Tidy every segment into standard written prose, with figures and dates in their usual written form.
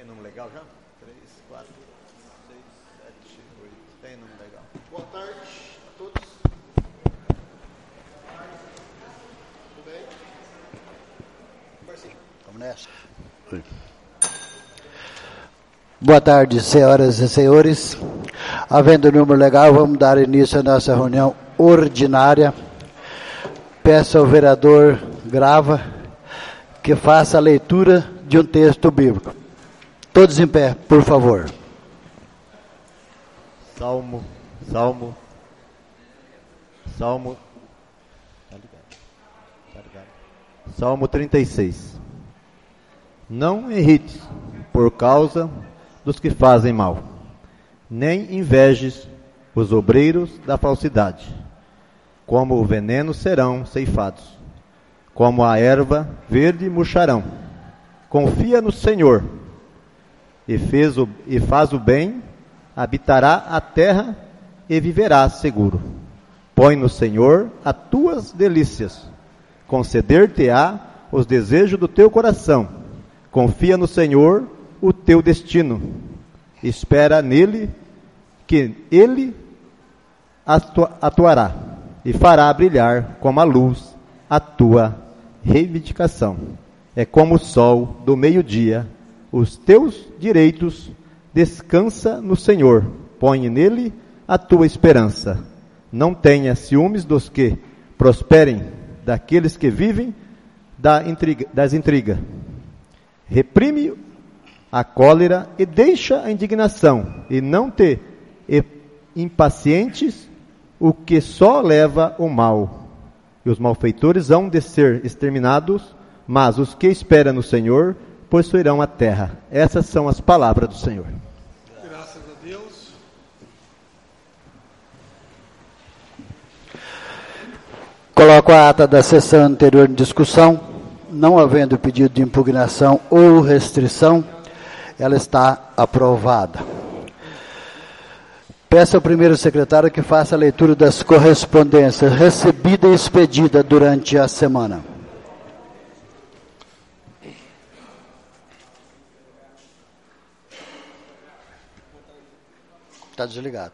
Tem número legal já? 3, 4, 6, 7, 8. Tem número legal. Boa tarde a todos. Tudo bem? Marcinho. Vamos nessa. Boa tarde, senhoras e senhores. Havendo o número legal, vamos dar início à nossa reunião ordinária. Peço ao vereador Grava que faça a leitura de um texto bíblico. Todos em pé, por favor. Salmo. Tá ligado. Salmo 36. Não irrites por causa dos que fazem mal, nem invejes os obreiros da falsidade. Como o veneno serão ceifados, como a erva verde murcharão. Confia no Senhor, e faz o bem, habitará a terra e viverás seguro. Põe no Senhor as tuas delícias, conceder-te-á os desejos do teu coração. Confia no Senhor o teu destino. Espera nele, que ele atuará e fará brilhar como a luz a tua reivindicação. É como o sol do meio-dia, os teus direitos. Descansa no Senhor, põe nele a tua esperança. Não tenha ciúmes dos que prosperem, daqueles que vivem das intrigas. Reprime a cólera e deixa a indignação, e não te impacientes, o que só leva o mal. E os malfeitores hão de ser exterminados, mas os que esperam no Senhor possuirão a terra. Essas são as palavras do Senhor. Graças a Deus. Coloco a ata da sessão anterior em discussão. Não havendo pedido de impugnação ou restrição, ela está aprovada. Peço ao primeiro secretário que faça a leitura das correspondências recebida e expedida durante a semana. Está desligado.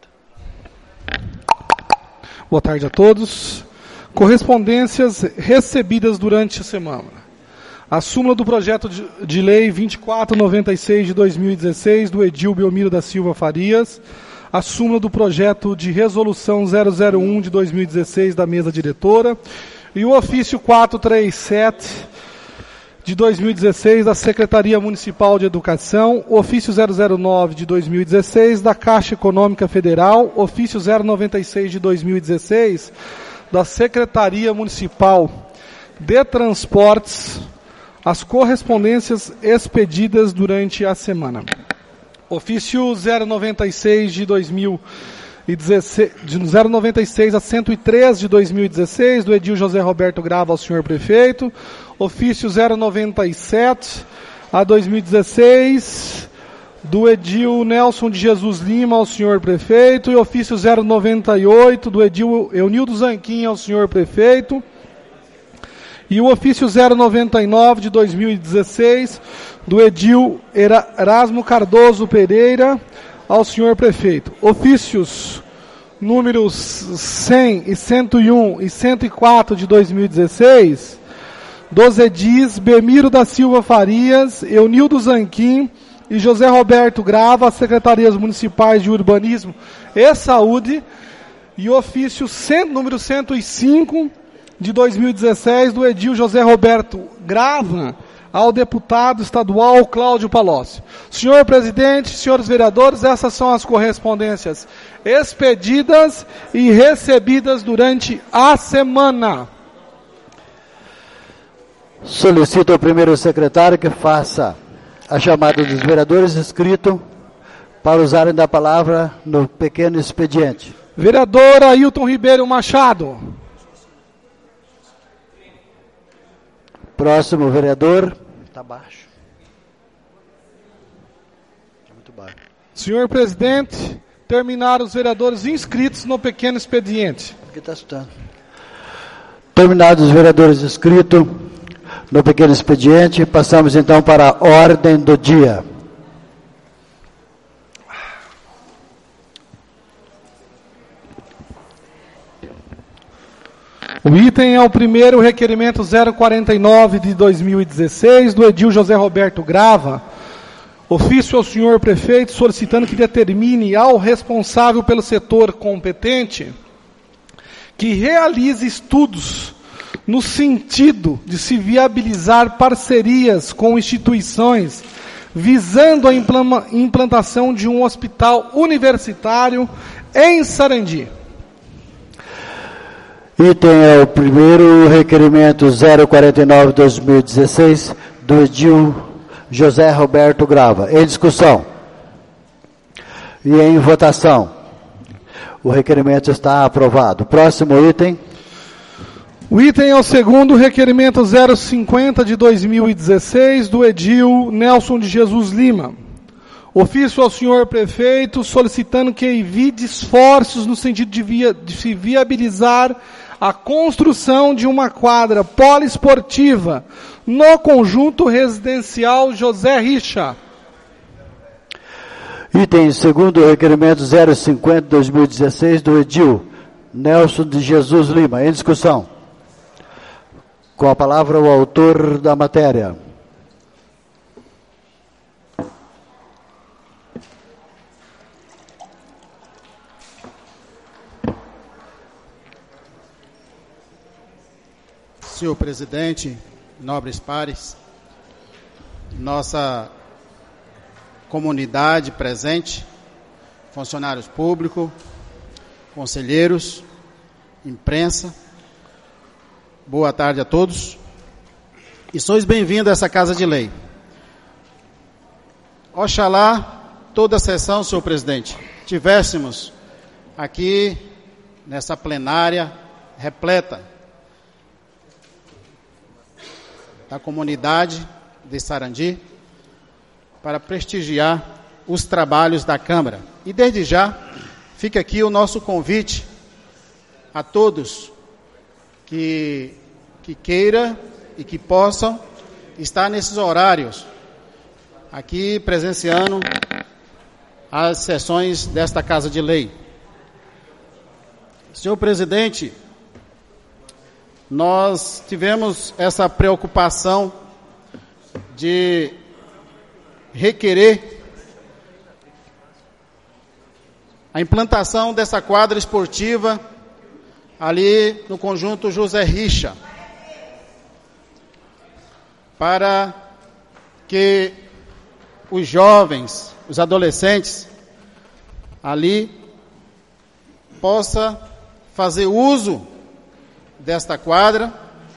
Boa tarde a todos. Correspondências recebidas durante a semana. A súmula do projeto de lei 2496 de 2016, do Edil Belmiro da Silva Farias. A súmula do projeto de resolução 001 de 2016 da mesa diretora. E o ofício 437 de 2016 da Secretaria Municipal de Educação. O ofício 009 de 2016 da Caixa Econômica Federal. Ofício 096 de 2016 da Secretaria Municipal de Transportes. As correspondências expedidas durante a semana. Ofício 096 de 2016, de 096 a 103 de 2016, do Edil José Roberto Grava ao senhor prefeito. Ofício 097 a 2016, do Edil Nelson de Jesus Lima ao senhor prefeito. E ofício 098 do Edil Eunildo Zanquim ao senhor prefeito. E o ofício 099 de 2016, do Edil Erasmo Cardoso Pereira, ao senhor prefeito. Ofícios números 100 e 101 e 104 de 2016, dos edis Belmiro da Silva Farias, Eunildo Zanquim e José Roberto Grava, Secretarias Municipais de Urbanismo e Saúde. E ofício número 105, de 2016, do Edil José Roberto Grava, ao deputado estadual Cláudio Palocci. Senhor presidente, senhores vereadores, essas são as correspondências expedidas e recebidas durante a semana. Solicito ao primeiro secretário que faça a chamada dos vereadores inscritos para usarem da palavra no pequeno expediente. Vereador Ailton Ribeiro Machado. Próximo vereador. Está baixo. Está muito baixo. Senhor presidente, terminaram os vereadores inscritos no pequeno expediente. Aqui está escutando. Terminados os vereadores inscritos no pequeno expediente, passamos então para a ordem do dia. O item é o primeiro requerimento 049 de 2016, do edil José Roberto Grava. Ofício ao senhor prefeito solicitando que determine ao responsável pelo setor competente que realize estudos no sentido de se viabilizar parcerias com instituições visando a implantação de um hospital universitário em Sarandi. Item é o primeiro requerimento 049/2016 do edil José Roberto Grava. Em discussão e em votação. O requerimento está aprovado. Próximo item. O item é o segundo requerimento 050 de 2016 do edil Nelson de Jesus Lima. Ofício ao senhor prefeito solicitando que evite esforços no sentido de se viabilizar a construção de uma quadra poliesportiva no conjunto residencial José Richa. Item segundo requerimento 050/2016 do edil Nelson de Jesus Lima. Em discussão. Com a palavra o autor da matéria. Senhor presidente, nobres pares, nossa comunidade presente, funcionários públicos, conselheiros, imprensa, boa tarde a todos. E sois bem-vindos a essa Casa de Lei. Oxalá toda a sessão, senhor presidente, tivéssemos aqui nessa plenária repleta da comunidade de Sarandi para prestigiar os trabalhos da Câmara. E desde já, fica aqui o nosso convite a todos que queira e que possam estar nesses horários aqui presenciando as sessões desta Casa de Lei. Senhor presidente, nós tivemos essa preocupação de requerer a implantação dessa quadra esportiva ali no conjunto José Richa, para que os jovens, os adolescentes ali possam fazer uso desta quadra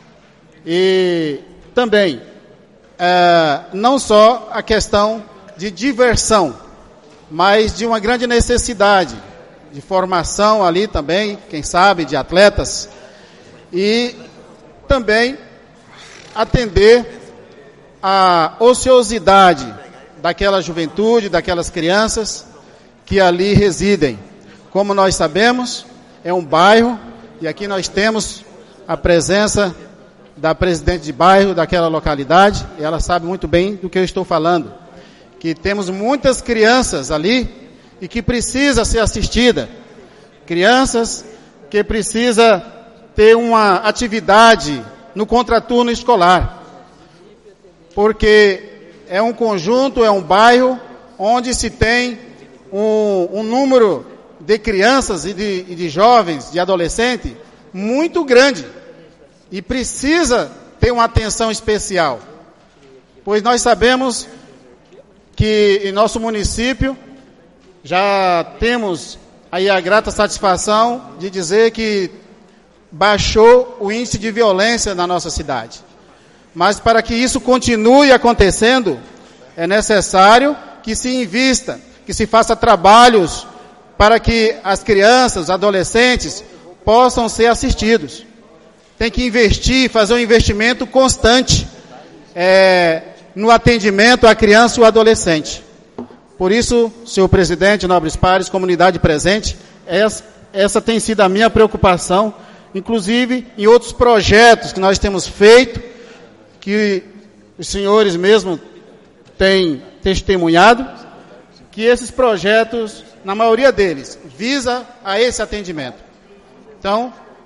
e também não só a questão de diversão, mas de uma grande necessidade de formação ali também, quem sabe, de atletas, e também atender a ociosidade daquela juventude, daquelas crianças que ali residem. Como nós sabemos, é um bairro, e aqui nós temos a presença da presidente de bairro daquela localidade, e ela sabe muito bem do que eu estou falando, que temos muitas crianças ali e que precisa ser assistida, crianças que precisa ter uma atividade no contraturno escolar, porque é um conjunto, é um bairro onde se tem um número de crianças e de jovens, de adolescentes, muito grande, e precisa ter uma atenção especial, pois nós sabemos que em nosso município já temos aí a grata satisfação de dizer que baixou o índice de violência na nossa cidade. Mas para que isso continue acontecendo, é necessário que se invista, que se faça trabalhos para que as crianças, os adolescentes possam ser assistidos. Tem que investir, fazer um investimento constante no atendimento à criança e ao adolescente. Por isso, senhor presidente, nobres pares, comunidade presente, essa tem sido a minha preocupação, inclusive em outros projetos que nós temos feito, que os senhores mesmo têm testemunhado, que esses projetos, na maioria deles, visa a esse atendimento. Então,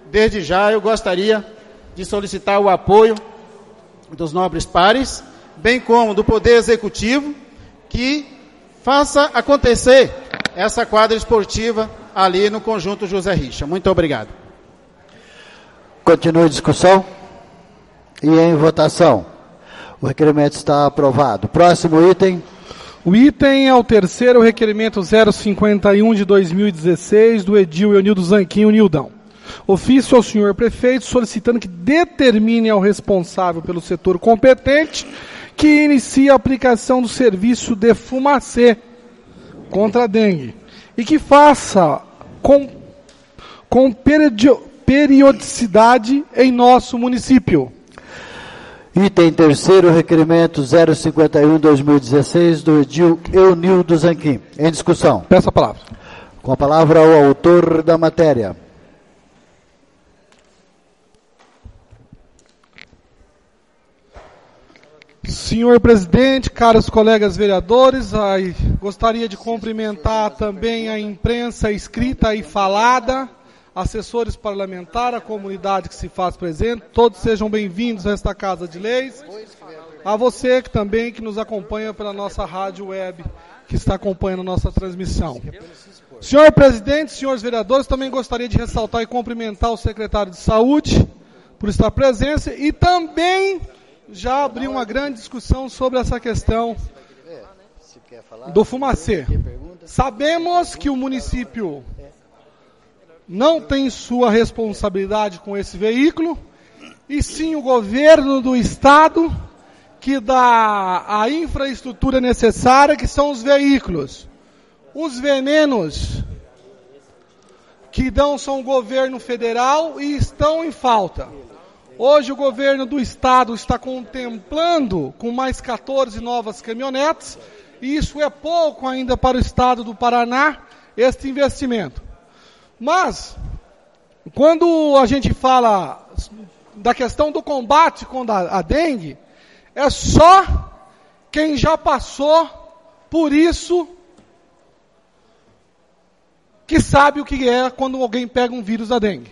desde já eu gostaria de solicitar o apoio dos nobres pares, bem como do Poder Executivo, que faça acontecer essa quadra esportiva ali no Conjunto José Richa. Muito obrigado. Continua a discussão e em votação. O requerimento está aprovado. Próximo item. O item é o terceiro requerimento 051 de 2016 do Edil Eunildo Zanquim, Nildão. Ofício ao senhor prefeito solicitando que determine ao responsável pelo setor competente que inicie a aplicação do serviço de fumacê contra a dengue e que faça com periodicidade em nosso município. Item terceiro, requerimento 051/2016 do Edil Eunildo Zanquim. Em discussão. Peço a palavra. Com a palavra o autor da matéria. Senhor presidente, caros colegas vereadores, gostaria de cumprimentar também a imprensa escrita e falada, assessores parlamentares, a comunidade que se faz presente, todos sejam bem-vindos a esta Casa de Leis. A você que também que nos acompanha pela nossa rádio web, que está acompanhando a nossa transmissão. Senhor presidente, senhores vereadores, também gostaria de ressaltar e cumprimentar o secretário de Saúde por estar presente e também já abrir uma grande discussão sobre essa questão do fumacê. Sabemos que o município não tem sua responsabilidade com esse veículo, e sim o governo do estado que dá a infraestrutura necessária, que são os veículos. Os venenos que dão são o governo federal e estão em falta. Hoje o governo do estado está contemplando com mais 14 novas caminhonetes, e isso é pouco ainda para o estado do Paraná, este investimento. Mas, quando a gente fala da questão do combate contra a dengue, é só quem já passou por isso que sabe o que é quando alguém pega um vírus da dengue.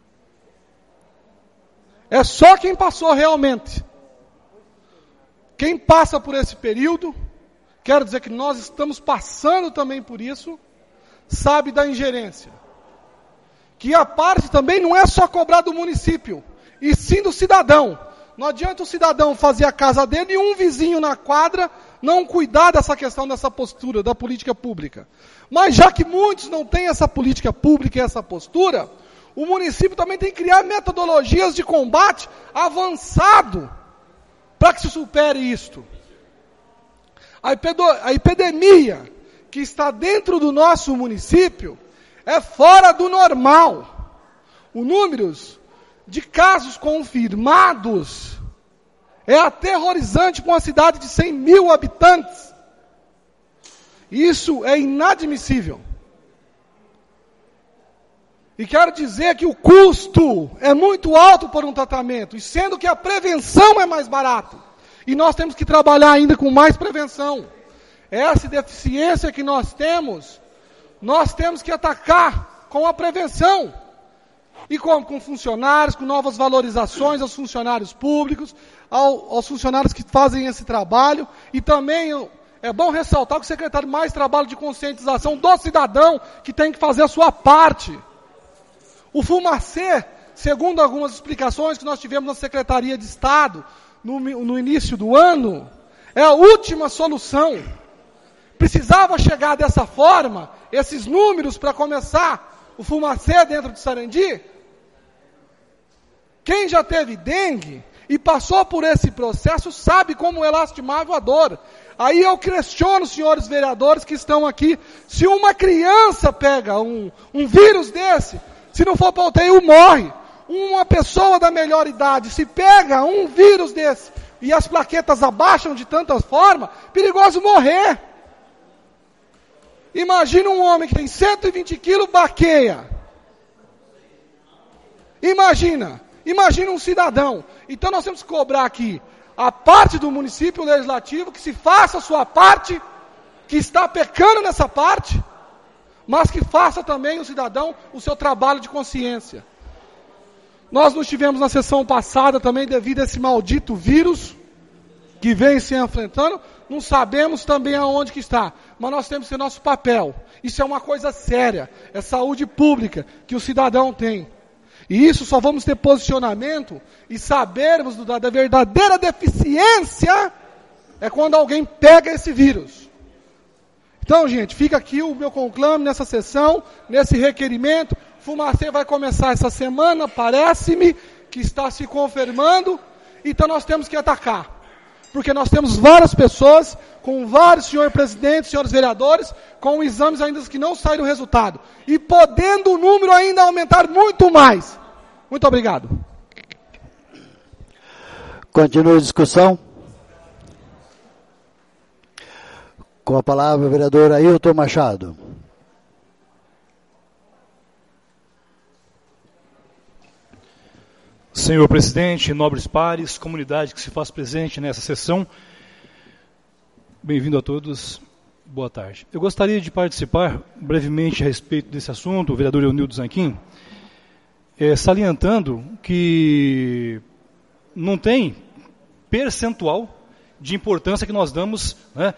É só quem passou realmente. Quem passa por esse período, quero dizer que nós estamos passando também por isso, sabe da ingerência. Que a parte também não é só cobrar do município, e sim do cidadão. Não adianta o cidadão fazer a casa dele e um vizinho na quadra não cuidar dessa questão, dessa postura, da política pública. Mas já que muitos não têm essa política pública e essa postura, o município também tem que criar metodologias de combate avançado para que se supere isto. A epidemia que está dentro do nosso município é fora do normal. Os números de casos confirmados é aterrorizante para uma cidade de 100 mil habitantes. Isso é inadmissível. E quero dizer que o custo é muito alto por um tratamento, e sendo que a prevenção é mais barata. E nós temos que trabalhar ainda com mais prevenção. Essa deficiência que nós temos que atacar com a prevenção. E com funcionários, com novas valorizações aos funcionários públicos, aos funcionários que fazem esse trabalho. E também é bom ressaltar que o secretário mais trabalha de conscientização do cidadão, que tem que fazer a sua parte. O fumacê, segundo algumas explicações que nós tivemos na Secretaria de Estado no início do ano, é a última solução. Precisava chegar dessa forma, esses números para começar o fumacê dentro de Sarandi? Quem já teve dengue e passou por esse processo sabe como é lastimável a dor. Aí eu questiono os senhores vereadores que estão aqui, se uma criança pega um vírus desse, se não for para o UTI, morre. Uma pessoa da melhor idade, se pega um vírus desse e as plaquetas abaixam de tanta forma, perigoso morrer. Imagina um homem que tem 120 quilos, baqueia. Imagina um cidadão. Então nós temos que cobrar aqui a parte do município legislativo que se faça a sua parte, que está pecando nessa parte, mas que faça também o cidadão o seu trabalho de consciência. Nós não estivemos na sessão passada também devido a esse maldito vírus que vem se enfrentando. Não sabemos também aonde que está, mas nós temos que ter nosso papel. Isso é uma coisa séria, é saúde pública que o cidadão tem. E isso só vamos ter posicionamento e sabermos da verdadeira deficiência é quando alguém pega esse vírus. Então, gente, fica aqui o meu conclame nessa sessão, nesse requerimento. Fumacê vai começar essa semana, parece-me que está se confirmando, então nós temos que atacar. Porque nós temos várias pessoas, com vários senhores presidentes, senhores vereadores, com exames ainda que não saíram o resultado. E podendo o número ainda aumentar muito mais. Muito obrigado. Continua a discussão. Com a palavra o vereador Ailton Machado. Senhor presidente, nobres pares, comunidade que se faz presente nessa sessão, bem-vindo a todos, boa tarde. Eu gostaria de participar brevemente a respeito desse assunto, o vereador Eunildo Zanquim, salientando que não tem percentual de importância que nós damos, né,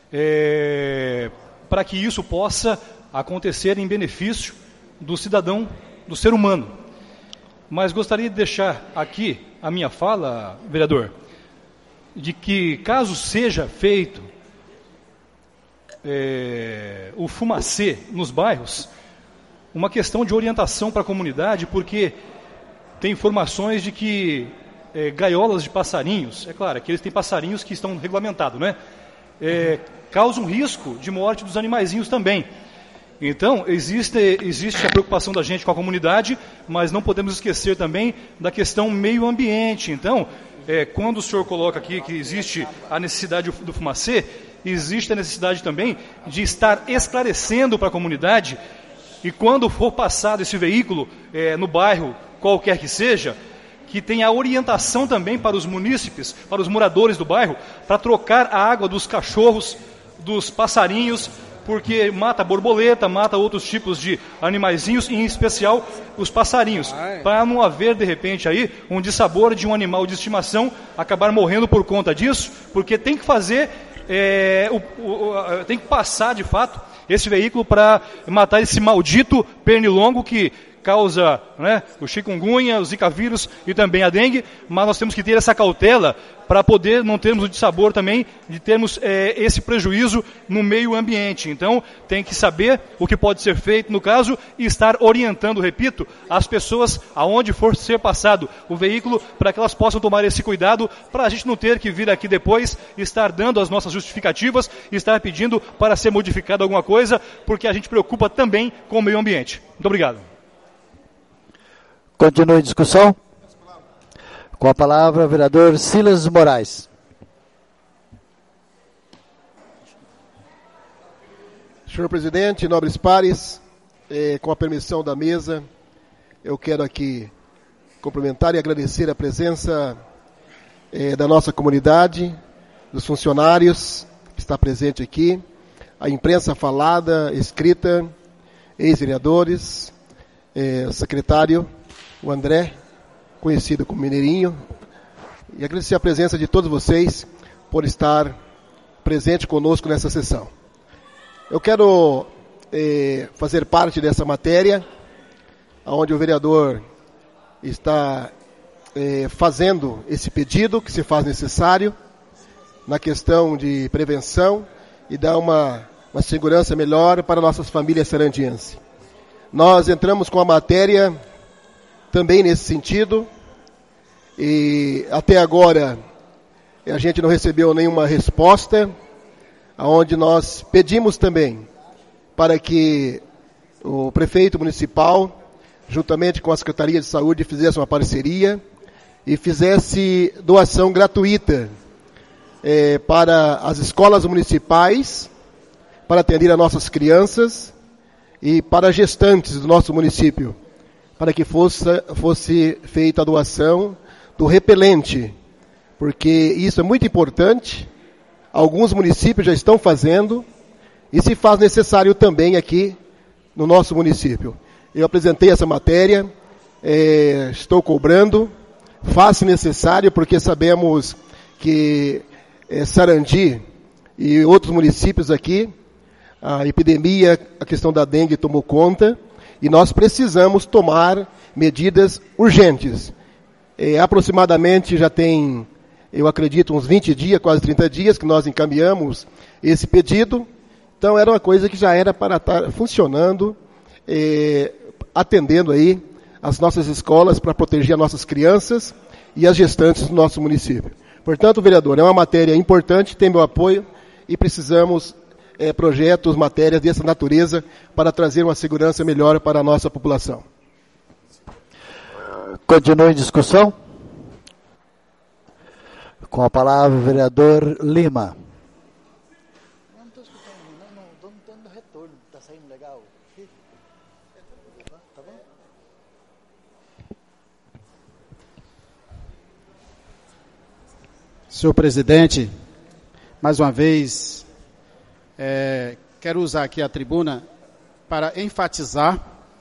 para que isso possa acontecer em benefício do cidadão, do ser humano. Mas gostaria de deixar aqui a minha fala, vereador, de que caso seja feito o fumacê nos bairros, uma questão de orientação para a comunidade, porque tem informações de que gaiolas de passarinhos, é claro, que eles têm passarinhos que estão regulamentados, né? Causam risco de morte dos animaizinhos também. Então, existe a preocupação da gente com a comunidade, mas não podemos esquecer também da questão meio ambiente. Então, quando o senhor coloca aqui que existe a necessidade do fumacê, existe a necessidade também de estar esclarecendo para a comunidade, e quando for passado esse veículo no bairro, qualquer que seja, que tenha orientação também para os munícipes, para os moradores do bairro, para trocar a água dos cachorros, dos passarinhos, porque mata borboleta, mata outros tipos de animaizinhos, em especial os passarinhos, para não haver, de repente, aí um dissabor de um animal de estimação acabar morrendo por conta disso, porque tem que fazer, tem que passar, de fato, esse veículo para matar esse maldito pernilongo que causa, né, o chikungunya, o zika vírus e também a dengue, mas nós temos que ter essa cautela para poder não termos o dissabor também, de termos esse prejuízo no meio ambiente. Então, tem que saber o que pode ser feito no caso e estar orientando, repito, as pessoas aonde for ser passado o veículo, para que elas possam tomar esse cuidado, para a gente não ter que vir aqui depois, estar dando as nossas justificativas, estar pedindo para ser modificado alguma coisa, porque a gente preocupa também com o meio ambiente. Muito obrigado. Continua a discussão. Com a palavra, o vereador Silas Moraes. Senhor presidente, nobres pares, com a permissão da mesa, eu quero aqui cumprimentar e agradecer a presença da nossa comunidade, dos funcionários que está presente aqui, a imprensa falada, escrita, ex-vereadores, o secretário, o André, conhecido como Mineirinho, e agradecer a presença de todos vocês por estar presente conosco nessa sessão. Eu quero fazer parte dessa matéria, onde o vereador está fazendo esse pedido que se faz necessário na questão de prevenção e dar uma segurança melhor para nossas famílias sarandienses. Nós entramos com a matéria também nesse sentido, e até agora a gente não recebeu nenhuma resposta, onde nós pedimos também para que o prefeito municipal, juntamente com a Secretaria de Saúde, fizesse uma parceria e fizesse doação gratuita para as escolas municipais, para atender a nossas crianças e para gestantes do nosso município, para que fosse feita a doação do repelente, porque isso é muito importante. Alguns municípios já estão fazendo e se faz necessário também aqui no nosso município. Eu apresentei essa matéria, estou cobrando, faça necessário, porque sabemos que Sarandi e outros municípios aqui, a epidemia, a questão da dengue tomou conta, e nós precisamos tomar medidas urgentes. Aproximadamente já tem, eu acredito, uns 20 dias, quase 30 dias, que nós encaminhamos esse pedido. Então era uma coisa que já era para estar funcionando, atendendo aí as nossas escolas para proteger as nossas crianças e as gestantes do nosso município. Portanto, vereador, é uma matéria importante, tem meu apoio e precisamos projetos, matérias dessa natureza para trazer uma segurança melhor para a nossa população. Continua em discussão. Com a palavra o vereador Lima. Não estou escutando, não estou dando retorno, está saindo legal. Tá bom? Senhor presidente, mais uma vez, quero usar aqui a tribuna para enfatizar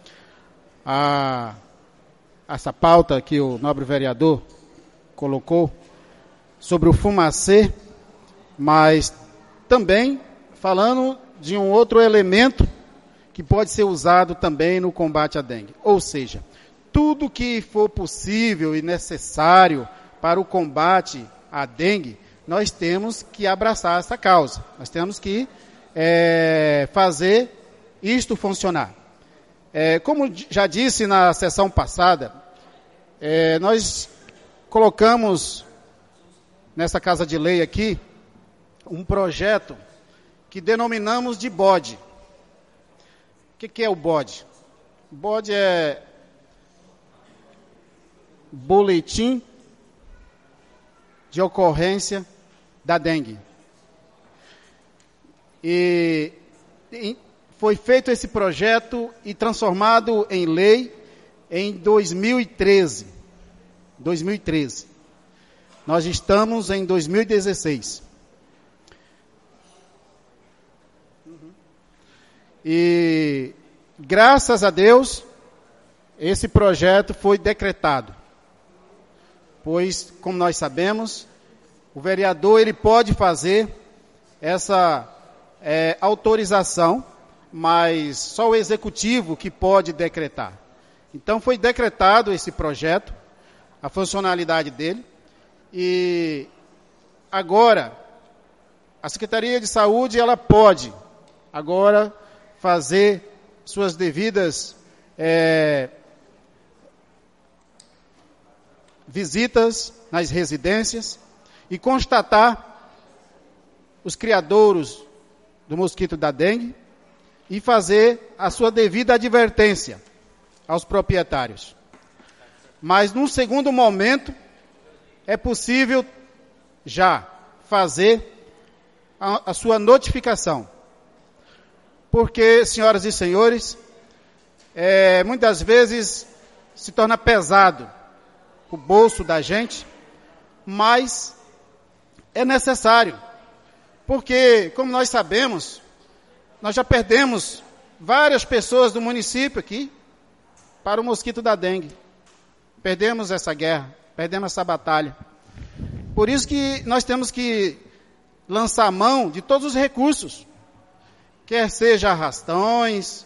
essa pauta que o nobre vereador colocou sobre o Fumacê, mas também falando de um outro elemento que pode ser usado também no combate à dengue. Ou seja, tudo que for possível e necessário para o combate à dengue, nós temos que abraçar essa causa. Nós temos que fazer isto funcionar. Como já disse na sessão passada, nós colocamos nessa Casa de Lei aqui um projeto que denominamos de BOD. O que é o BOD? O BOD é Boletim de Ocorrência da Dengue. E foi feito esse projeto e transformado em lei em 2013. Nós estamos em 2016. E, graças a Deus, esse projeto foi decretado. Pois, como nós sabemos, o vereador ele pode fazer essa autorização, mas só o executivo que pode decretar. Então, foi decretado esse projeto, a funcionalidade dele, e agora a Secretaria de Saúde ela pode agora fazer suas devidas visitas nas residências e constatar os criadouros do mosquito da dengue e fazer a sua devida advertência aos proprietários. Mas, num segundo momento, é possível já fazer a sua notificação. Porque, senhoras e senhores, muitas vezes se torna pesado o bolso da gente, mas é necessário. Porque, como nós sabemos, nós já perdemos várias pessoas do município aqui para o mosquito da dengue. Perdemos essa guerra, perdemos essa batalha. Por isso que nós temos que lançar mão de todos os recursos, quer seja arrastões,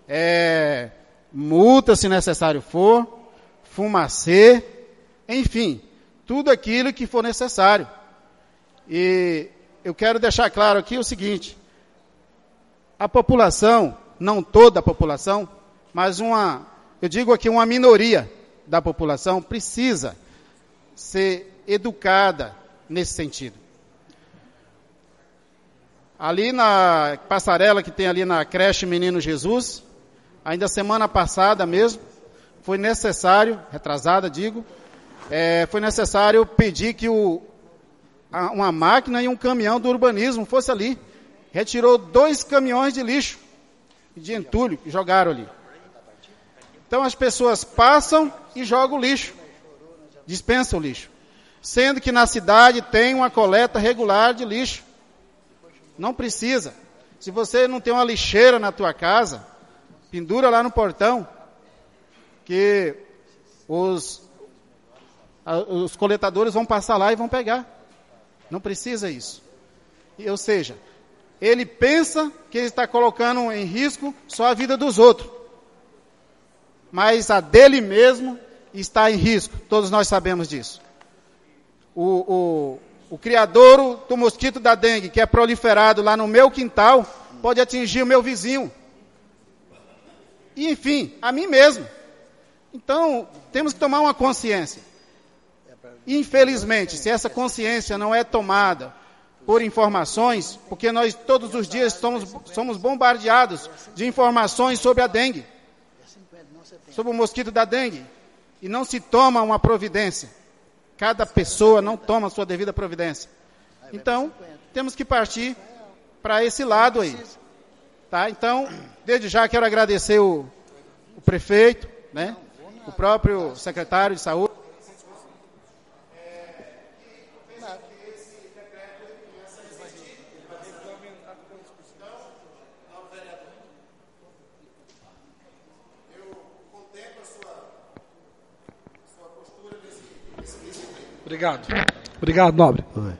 multa se necessário for, Fumacê, enfim, tudo aquilo que for necessário. E eu quero deixar claro aqui o seguinte: a população, não toda a população, mas eu digo aqui uma minoria da população precisa ser educada nesse sentido. Ali na passarela que tem ali na creche Menino Jesus, ainda semana passada mesmo, foi necessário, retrasada digo, foi necessário pedir que uma máquina e um caminhão do urbanismo fosse ali. Retirou 2 caminhões de lixo, de entulho, que jogaram ali. Então as pessoas passam e jogam o lixo, dispensam o lixo. Sendo que na cidade tem uma coleta regular de lixo. Não precisa. Se você não tem uma lixeira na tua casa, pendura lá no portão, que os coletadores vão passar lá e vão pegar. Não precisa isso. Ou seja, ele pensa que ele está colocando em risco só a vida dos outros. Mas a dele mesmo está em risco. Todos nós sabemos disso. O criadouro do mosquito da dengue, que é proliferado lá no meu quintal, pode atingir o meu vizinho. E, enfim, a mim mesmo. Então, temos que tomar uma consciência. Infelizmente, se essa consciência não é tomada por informações, porque nós todos os dias somos bombardeados de informações sobre a dengue, sobre o mosquito da dengue, e não se toma uma providência. Cada pessoa não toma a sua devida providência. Então, temos que partir para esse lado aí. Tá? Então, desde já quero agradecer o prefeito, né? O próprio secretário de saúde. Obrigado. Obrigado, nobre.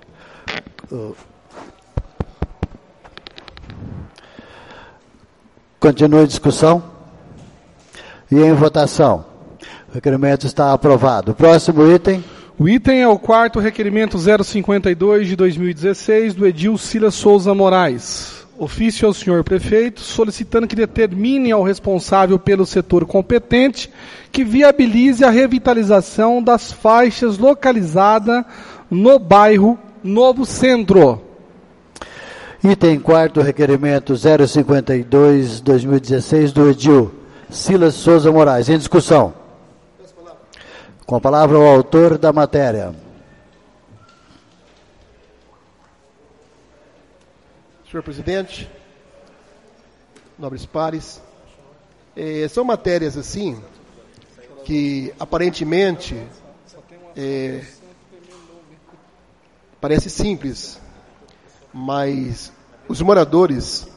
Continua a discussão. E em votação. O requerimento está aprovado. Próximo item. O item é o 4º requerimento 052 de 2016 do Edil Silas Souza Moraes. Ofício ao senhor prefeito, solicitando que determine ao responsável pelo setor competente que viabilize a revitalização das faixas localizadas no bairro Novo Centro. Item 4º requerimento 052/2016 do Edil Silas Souza Moraes. Em discussão. Com a palavra o autor da matéria. Senhor presidente, nobres pares, são matérias assim que aparentemente parece simples, mas os moradores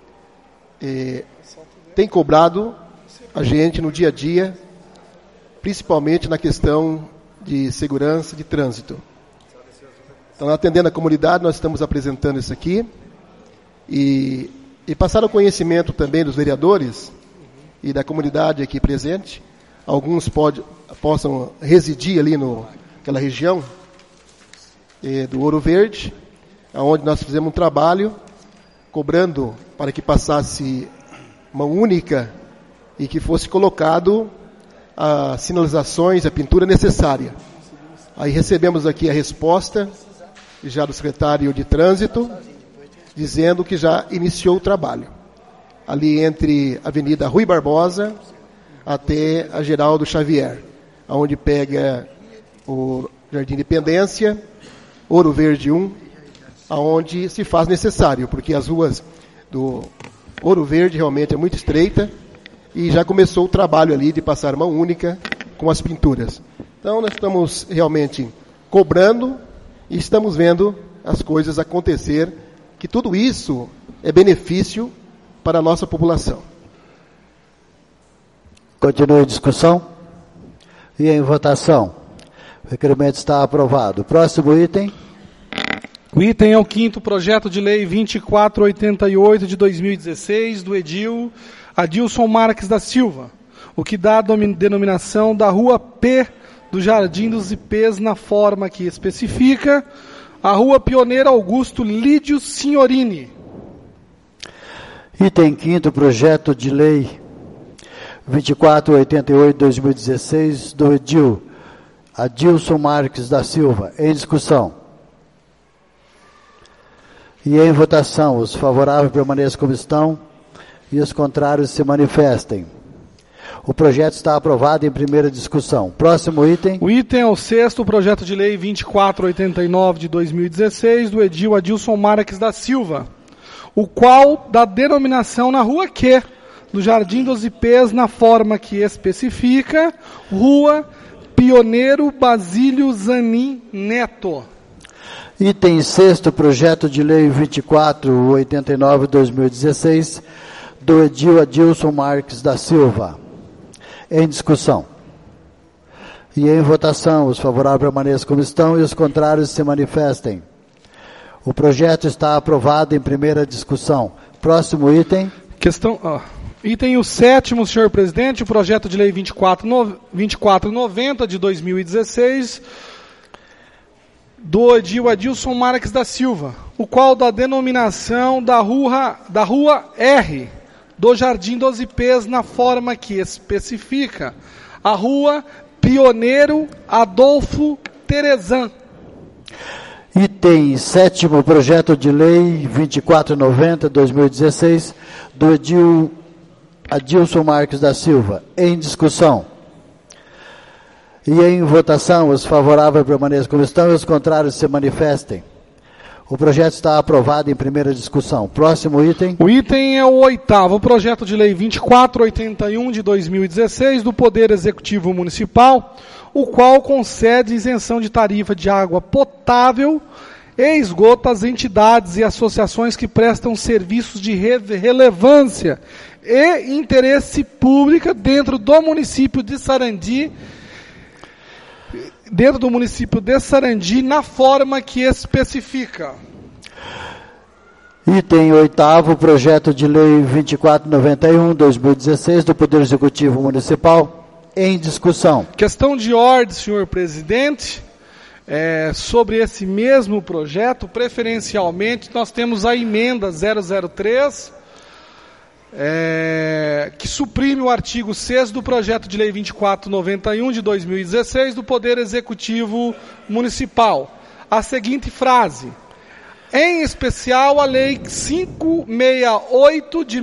têm cobrado a gente no dia a dia, principalmente na questão de segurança de trânsito. Então, atendendo a comunidade, nós estamos apresentando isso aqui. E passar o conhecimento também dos vereadores e da comunidade aqui presente. Alguns possam residir ali naquela região do Ouro Verde, onde nós fizemos um trabalho cobrando para que passasse mão única e que fosse colocado as sinalizações, a pintura necessária. Aí recebemos aqui a resposta já do secretário de Trânsito, dizendo que já iniciou o trabalho. Ali entre a Avenida Rui Barbosa até a Geraldo Xavier, onde pega o Jardim Independência, Ouro Verde 1, aonde se faz necessário, porque as ruas do Ouro Verde realmente é muito estreita e já começou o trabalho ali de passar mão única com as pinturas. Então nós estamos realmente cobrando e estamos vendo as coisas acontecer, que tudo isso é benefício para a nossa população. Continua a discussão. E em votação. O requerimento está aprovado. Próximo item. O item é o 5º projeto de lei 2488 de 2016 do Edil Adilson Marques da Silva, o que dá a denominação da Rua P do Jardim dos Ipês na forma que especifica a Rua Pioneiro Augusto Lídio Signorini. Item 5º, projeto de lei 2488/2016 do Edil Adilson Marques da Silva. Em discussão. E em votação. Os favoráveis permaneçam como estão e os contrários se manifestem. O projeto está aprovado em primeira discussão. Próximo item. O item é o 6º projeto de lei 2489 de 2016 do Edil Adilson Marques da Silva, o qual dá denominação na Rua Q do Jardim dos Ipês na forma que especifica Rua Pioneiro Basílio Zanin Neto. Item 6º, projeto de lei 2489 de 2016 do Edil Adilson Marques da Silva. Em discussão. E em votação, os favoráveis permaneçam como estão e os contrários se manifestem. O projeto está aprovado em primeira discussão. Próximo item. Item o 7º, senhor presidente, o projeto de lei 2490 de 2016, do Edil Adilson Marques da Silva, o qual dá denominação da rua R, do Jardim dos Ipês, na forma que especifica a rua Pioneiro Adolfo Terezan. Item 7º, projeto de lei 2490, 2016, do Edil Adilson Marques da Silva, em discussão. E em votação, os favoráveis permaneçam como estão e os contrários se manifestem. O projeto está aprovado em primeira discussão. Próximo item. O item é o 8º, projeto de lei 2481 de 2016, do Poder Executivo Municipal, o qual concede isenção de tarifa de água potável e esgoto às entidades e associações que prestam serviços de relevância e interesse público dentro do município de Sarandi, na forma que especifica. Item 8º, projeto de lei 2491, 2016, do Poder Executivo Municipal, em discussão. Questão de ordem, senhor presidente. Sobre esse mesmo projeto, preferencialmente, nós temos a emenda 003, que suprime o artigo 6º do projeto de lei 2491 de 2016 do Poder Executivo Municipal. A seguinte frase: em especial a lei 568 de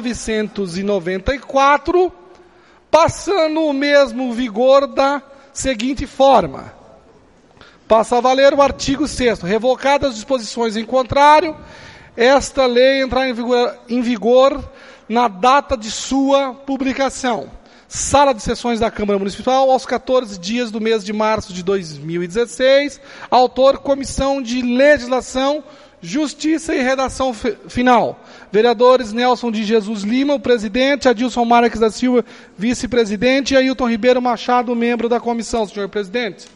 1994, passando o mesmo vigor da seguinte forma: passa a valer o artigo 6º. Revocadas as disposições em contrário, esta lei entrará em vigor na data de sua publicação. Sala de Sessões da Câmara Municipal, aos 14 dias do mês de março de 2016. Autor, Comissão de Legislação, Justiça e Redação Final. Vereadores Nelson de Jesus Lima, o presidente, Adilson Marques da Silva, vice-presidente, e Ailton Ribeiro Machado, membro da comissão. Senhor presidente.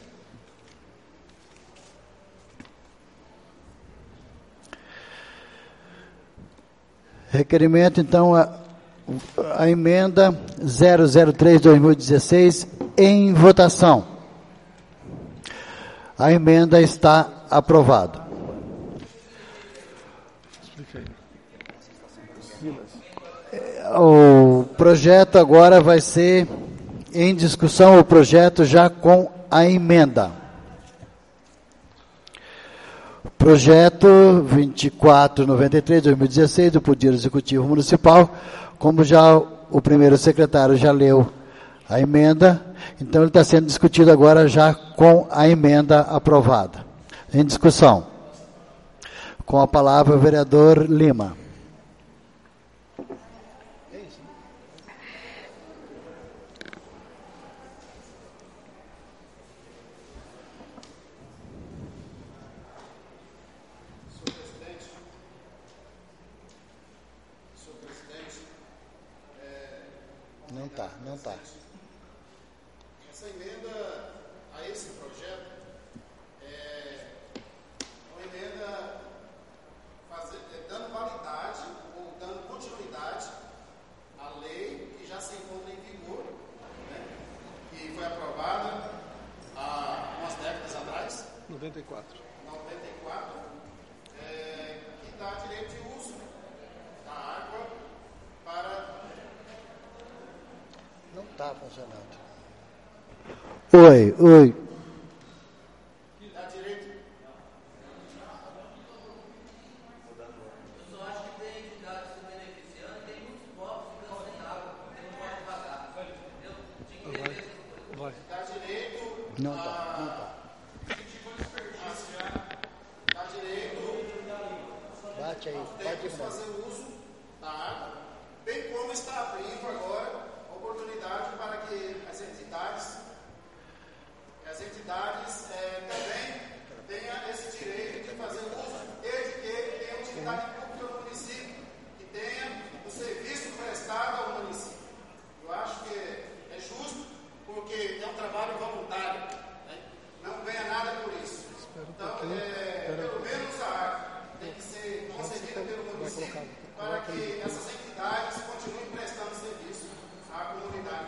Requerimento, então, a emenda 003/2016 em votação. A emenda está aprovada. O projeto agora vai ser em discussão, o projeto já com a emenda. Projeto 2493, 2016, do Poder Executivo Municipal. Como já o primeiro secretário já leu a emenda, então ele está sendo discutido agora já com a emenda aprovada. Em discussão. Com a palavra o vereador Lima. Não está. Essa emenda a esse projeto é uma emenda dando validade ou dando continuidade à lei que já se encontra em vigor, né, que foi aprovada há umas décadas atrás. 94. Que dá direito de uso da água para... Não está funcionando. Oi. Dá direito. Eu só acho que tem entidades se beneficiando, tem muitos povos ficando sem água, porque não pode pagar. Entendeu? Tinha que entender essas coisas. Dá direito. Não está. Dá direito. Bate aí. Temos que fazer uso da água, bem como está abrindo agora a oportunidade para que as entidades também tenham esse direito de fazer uso e de que tenha utilidade pública no município, que tenha o serviço prestado ao município. Eu acho que é justo, porque é um trabalho voluntário. para que essas entidades continuem prestando serviço à comunidade.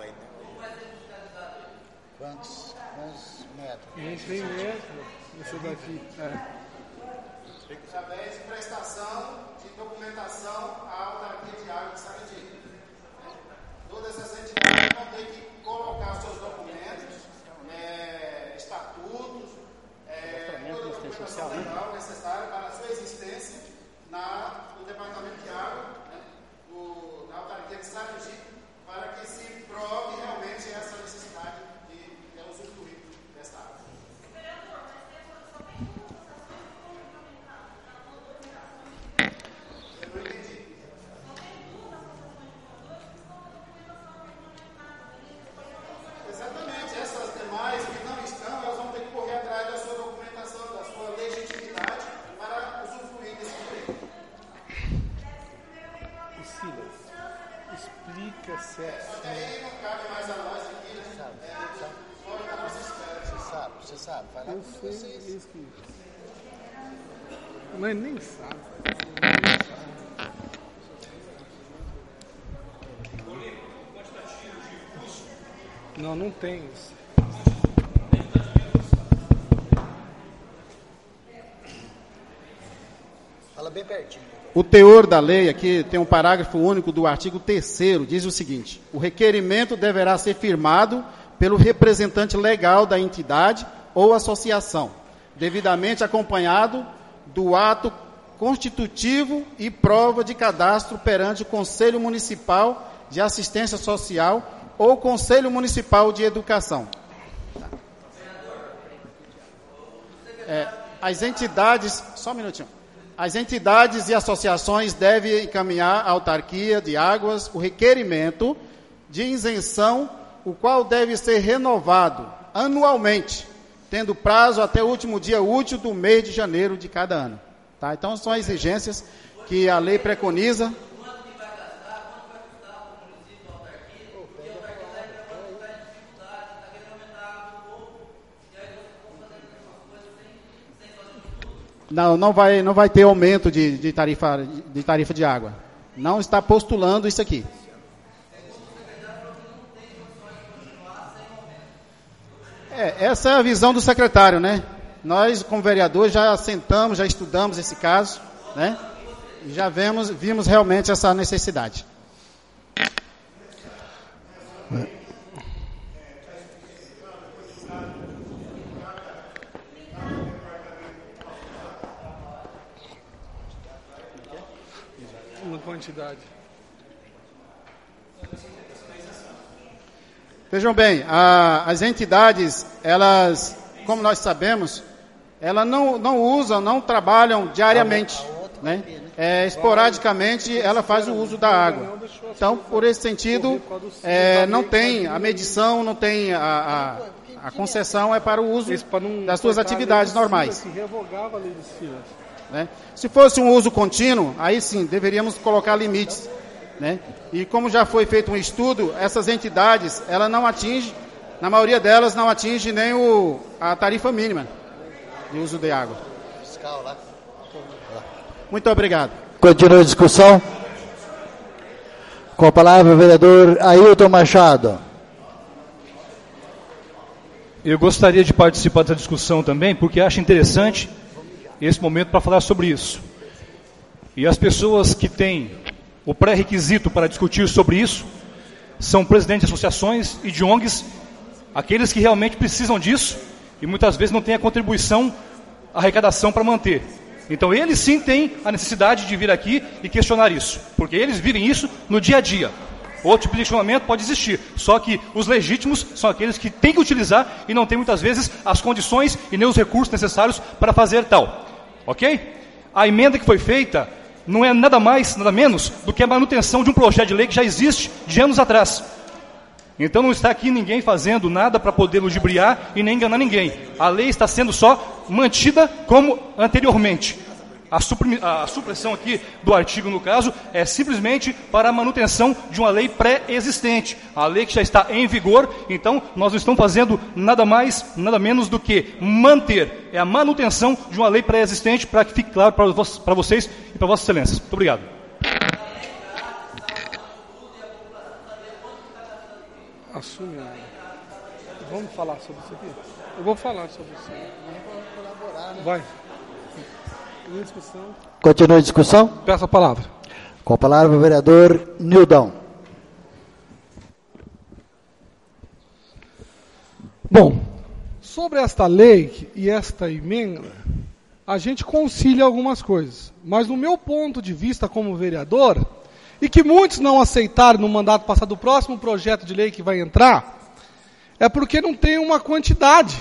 Quantos metros? Nem tem mesmo. Esse daqui. Através de prestação de documentação à autarquia de água de Sarandi. Todas essas entidades vão ter que colocar seus documentos, estatutos, toda a documentação legal necessária para a sua existência no Departamento de Água, na autarquia de Sarandi, para que se prove realmente essa necessidade de usufruir dessa água. Exatamente, essas demais que não estão, elas vão ter que correr atrás da sua documentação, da sua legitimidade para usufruir desse direito. Explica certo. Só que aí não cabe mais a nós aqui, né? Fora da nossa esfera. Você sabe, vai lá Eu com sei vocês. isso que... Mas nem sabe. Não tem isso. Fala bem pertinho. O teor da lei, aqui tem um parágrafo único do artigo 3º, diz o seguinte: o requerimento deverá ser firmado pelo representante legal da entidade ou associação, devidamente acompanhado do ato constitutivo e prova de cadastro perante o Conselho Municipal de Assistência Social ou Conselho Municipal de Educação. As entidades, só um minutinho. As entidades e associações devem encaminhar à autarquia de águas o requerimento de isenção, o qual deve ser renovado anualmente, tendo prazo até o último dia útil do mês de janeiro de cada ano. Tá? Então, são exigências que a lei preconiza. Não vai ter aumento de tarifa de água. Não está postulando isso aqui. Essa é a visão do secretário, né? Nós, como vereadores, já sentamos, já estudamos esse caso, né? E já vimos realmente essa necessidade. Uma quantidade. Vejam bem, as entidades, elas, como nós sabemos, elas não usam, não trabalham diariamente, né? Esporadicamente, ela faz o uso da água. Então, por esse sentido, não tem a medição, não tem a concessão, é para o uso das suas atividades normais. Revogava a lei dos Silas. Né? Se fosse um uso contínuo, aí sim, deveríamos colocar limites. Né? E como já foi feito um estudo, essas entidades, ela não atinge, na maioria delas, não atinge nem a tarifa mínima de uso de água. Fiscal lá. Muito obrigado. Continua a discussão. Com a palavra o vereador Ailton Machado. Eu gostaria de participar dessa discussão também, porque acho interessante esse momento para falar sobre isso. E as pessoas que têm o pré-requisito para discutir sobre isso são presidentes de associações e de ONGs, aqueles que realmente precisam disso e muitas vezes não têm a contribuição, a arrecadação para manter. Então eles sim têm a necessidade de vir aqui e questionar isso, porque eles vivem isso no dia a dia. Outro tipo de questionamento pode existir, só que os legítimos são aqueles que têm que utilizar e não têm muitas vezes as condições e nem os recursos necessários para fazer tal. Ok? A emenda que foi feita não é nada mais, nada menos do que a manutenção de um projeto de lei que já existe de anos atrás. Então não está aqui ninguém fazendo nada para poder ludibriar e nem enganar ninguém. A lei está sendo só mantida como anteriormente. A supressão aqui do artigo, no caso, é simplesmente para a manutenção de uma lei pré-existente. A lei que já está em vigor, então nós não estamos fazendo nada mais, nada menos do que manter. É a manutenção de uma lei pré-existente para que fique claro para vocês e para vossas excelências. Muito obrigado. Assume. Vamos falar sobre isso aqui? Eu vou falar sobre isso. Vai. Em discussão. Continua a discussão? Peço a palavra. Com a palavra o vereador Nildão. Bom, sobre esta lei e esta emenda, a gente concilia algumas coisas. Mas no meu ponto de vista como vereador, e que muitos não aceitaram no mandato passado do próximo projeto de lei que vai entrar, é porque não tem uma quantidade.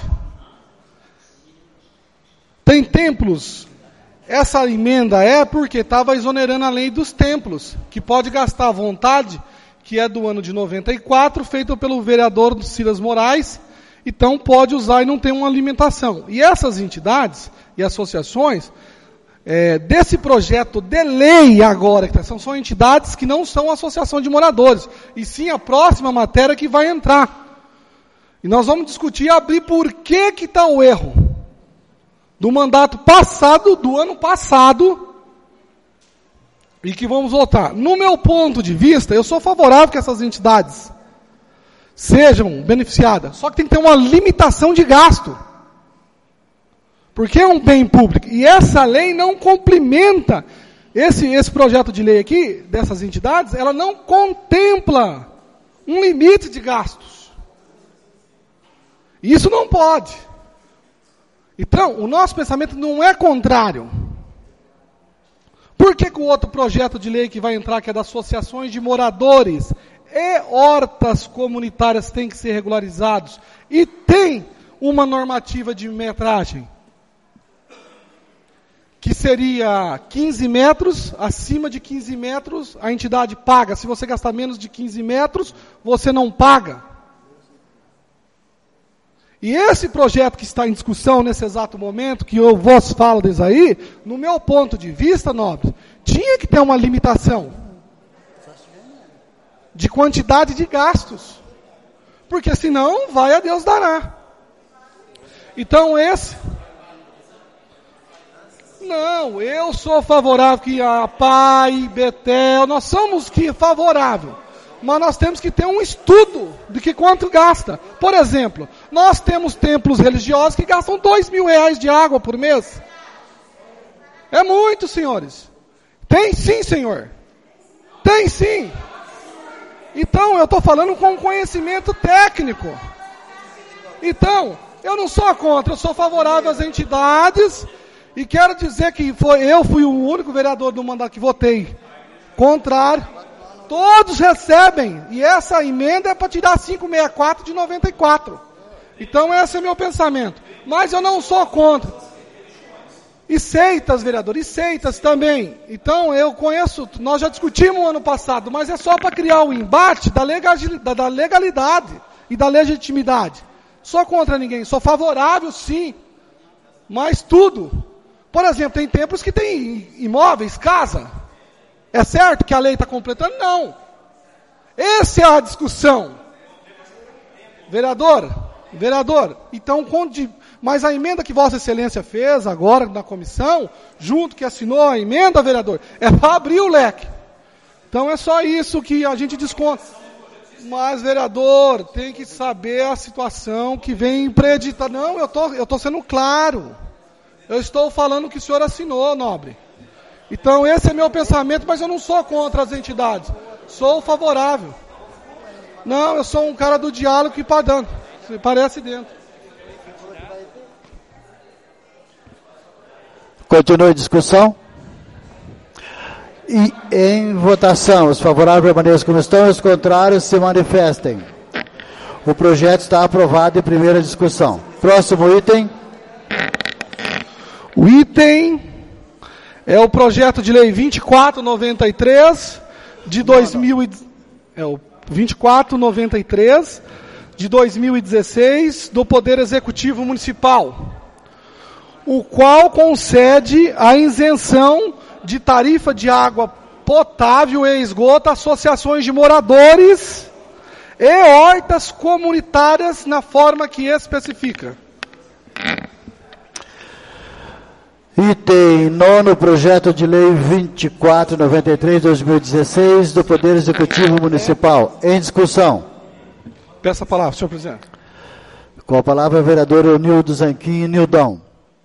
Tem templos. Essa emenda é porque estava exonerando a lei dos templos, que pode gastar à vontade, que é do ano de 94, feito pelo vereador Silas Moraes, então pode usar e não tem uma limitação. E essas entidades e associações, desse projeto de lei agora, que são entidades que não são associação de moradores, e sim a próxima matéria que vai entrar. E nós vamos discutir e abrir por que está o erro do mandato passado, do ano passado, e que vamos voltar. No meu ponto de vista, eu sou favorável que essas entidades sejam beneficiadas, só que tem que ter uma limitação de gasto, porque é um bem público, e essa lei não complementa, esse projeto de lei aqui, dessas entidades, ela não contempla um limite de gastos. Isso não pode. Então, o nosso pensamento não é contrário. Por que o outro projeto de lei que vai entrar, que é das associações de moradores e hortas comunitárias, tem que ser regularizados e tem uma normativa de metragem, que seria 15 metros, acima de 15 metros a entidade paga. Se você gastar menos de 15 metros, você não paga. E esse projeto que está em discussão nesse exato momento, que eu vos falo desde aí, no meu ponto de vista, nobre, tinha que ter uma limitação de quantidade de gastos. Porque senão, vai a Deus dará. Então esse... Não, eu sou favorável que a PAI, Betel, nós somos favorável. Mas nós temos que ter um estudo de que quanto gasta. Por exemplo, nós temos templos religiosos que gastam R$2.000 de água por mês. É muito, senhores. Tem sim, senhor. Tem sim. Então, eu estou falando com conhecimento técnico. Então, eu não sou contra, eu sou favorável às entidades. E quero dizer que eu fui o único vereador do mandato que votei contrário. Todos recebem, e essa emenda é para tirar 564 de 94. Então esse é o meu pensamento. Mas eu não sou contra. E seitas, vereador, e seitas também. Então eu conheço, nós já discutimos ano passado, mas é só para criar o embate da legalidade e da legitimidade. Sou contra ninguém, sou favorável sim, mas tudo. Por exemplo, tem templos que tem imóveis, casa. É certo que a lei está completando? Não. Essa é a discussão. Vereador, então, mas a emenda que Vossa Excelência fez agora na comissão, junto que assinou a emenda, vereador, é para abrir o leque. Então é só isso que a gente desconta. Mas, vereador, tem que saber a situação que vem preditar. Não, eu estou sendo claro. Eu estou falando que o senhor assinou, nobre. Então esse é meu pensamento, mas eu não sou contra as entidades. Sou favorável. Não, eu sou um cara do diálogo que padrão. Se parece dentro. Continue a discussão. E em votação, os favoráveis permaneçam como estão, os contrários se manifestem. O projeto está aprovado em primeira discussão. Próximo item. O item é o projeto de lei 2493 de 2493 de 2016 do Poder Executivo Municipal, o qual concede a isenção de tarifa de água potável e esgoto a associações de moradores e hortas comunitárias na forma que especifica. Item 9, projeto de lei 2493/2016 do Poder Executivo Municipal. Em discussão. Peço a palavra, senhor presidente. Com a palavra, o vereador Eunildo Zanquim Nildão.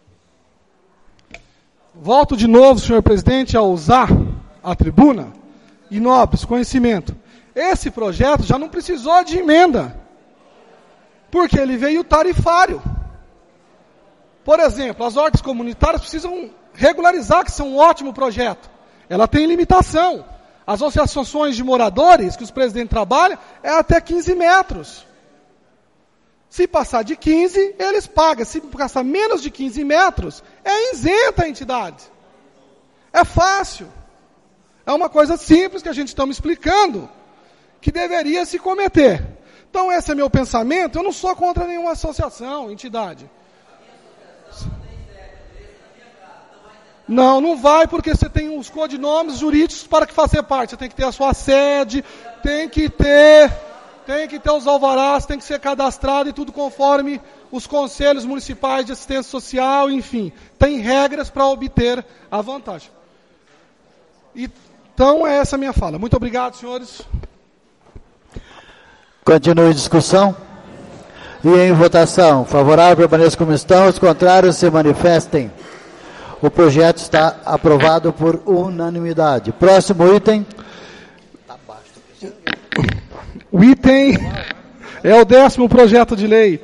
Volto de novo, senhor presidente, a usar a tribuna e nobres, conhecimento. Esse projeto já não precisou de emenda, porque ele veio tarifário. Por exemplo, as hortas comunitárias precisam regularizar, que são um ótimo projeto. Ela tem limitação. As associações de moradores, que os presidentes trabalham, é até 15 metros. Se passar de 15, eles pagam. Se passar menos de 15 metros, é isenta a entidade. É fácil. É uma coisa simples que a gente está me explicando, que deveria se cometer. Então, esse é meu pensamento. Eu não sou contra nenhuma associação, entidade. Não, não vai, porque você tem os codinomes jurídicos para que fazer parte. Você tem que ter a sua sede, tem que ter os alvarás, tem que ser cadastrado e tudo conforme os conselhos municipais de assistência social, enfim. Tem regras para obter a vantagem. Então, é essa a minha fala. Muito obrigado, senhores. Continue a discussão. E em votação, favorável permaneça como estão, os contrários se manifestem. O projeto está aprovado por unanimidade. Próximo item. O item é o 10º projeto de lei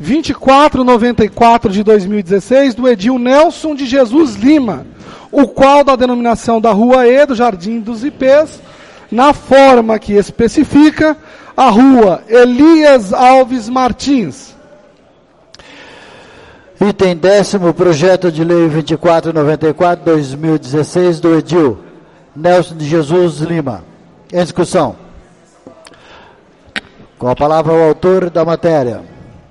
2494 de 2016, do edil Nelson de Jesus Lima, o qual dá a denominação da Rua E do Jardim dos Ipês, na forma que especifica a Rua Elias Alves Martins. Item 10º, projeto de lei 2494, 2016, do edil Nelson de Jesus Lima. Em discussão. Com a palavra o autor da matéria.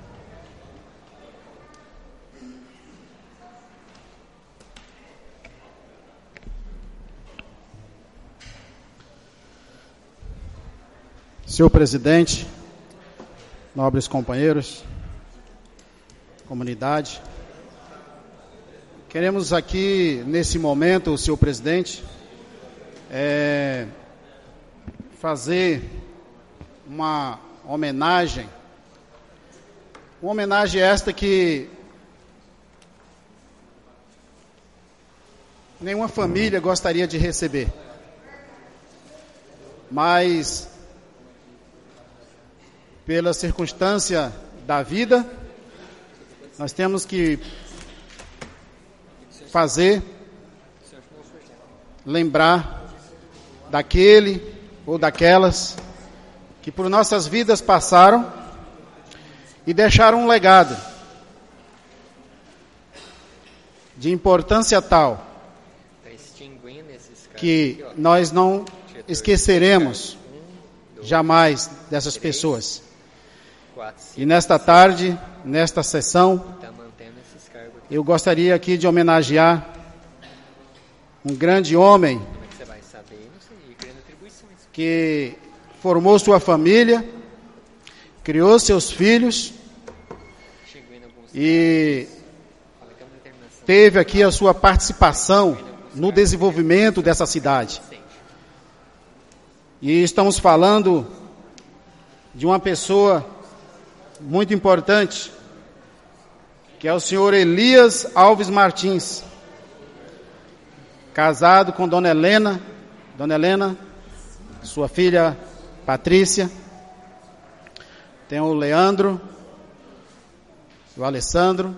Senhor presidente, nobres companheiros, comunidade, queremos aqui, nesse momento, senhor presidente, fazer uma homenagem esta que nenhuma família gostaria de receber, mas pela circunstância da vida, nós temos que lembrar daquele ou daquelas que por nossas vidas passaram e deixaram um legado de importância tal que nós não esqueceremos jamais dessas pessoas. E nesta tarde, nesta sessão, eu gostaria aqui de homenagear um grande homem que formou sua família, criou seus filhos e teve aqui a sua participação no desenvolvimento dessa cidade. E estamos falando de uma pessoa muito importante, que é o senhor Elias Alves Martins, casado com Dona Helena, sua filha Patrícia, tem o Leandro, o Alessandro.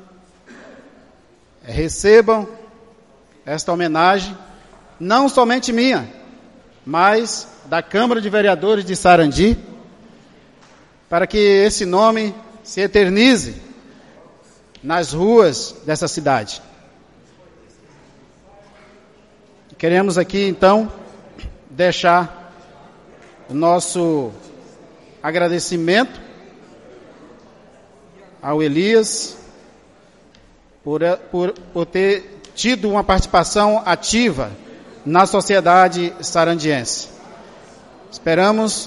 Recebam esta homenagem, não somente minha, mas da Câmara de Vereadores de Sarandi, para que esse nome se eternize nas ruas dessa cidade. Queremos aqui, então, deixar o nosso agradecimento ao Elias por ter tido uma participação ativa na sociedade sarandiense. Esperamos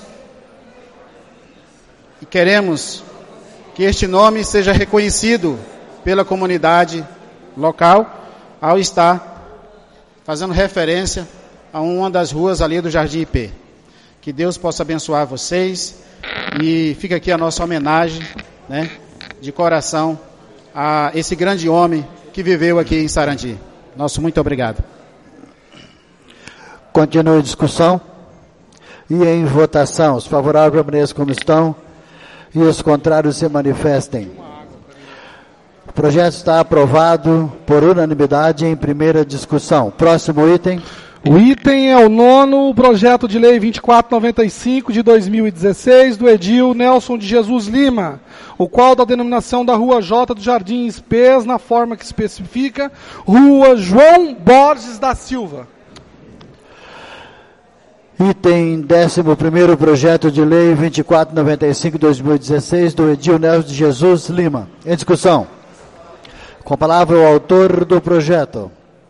e queremos que este nome seja reconhecido pela comunidade local ao estar fazendo referência a uma das ruas ali do Jardim IP. Que Deus possa abençoar vocês E fica aqui a nossa homenagem, né, de coração a esse grande homem que viveu aqui em Sarandi. Nosso muito obrigado. Continua a discussão. E em votação, os favoráveis permaneçam como estão e os contrários se manifestem. O projeto está aprovado por unanimidade em primeira discussão. Próximo item. O item é o 9º, projeto de lei 2495 de 2016, do edil Nelson de Jesus Lima, o qual da denominação da Rua J do Jardim Espês, na forma que especifica, Rua João Borges da Silva. Item 11º, projeto de lei 2495 de 2016, do edil Nelson de Jesus Lima. Em discussão. Com a palavra o autor do projeto.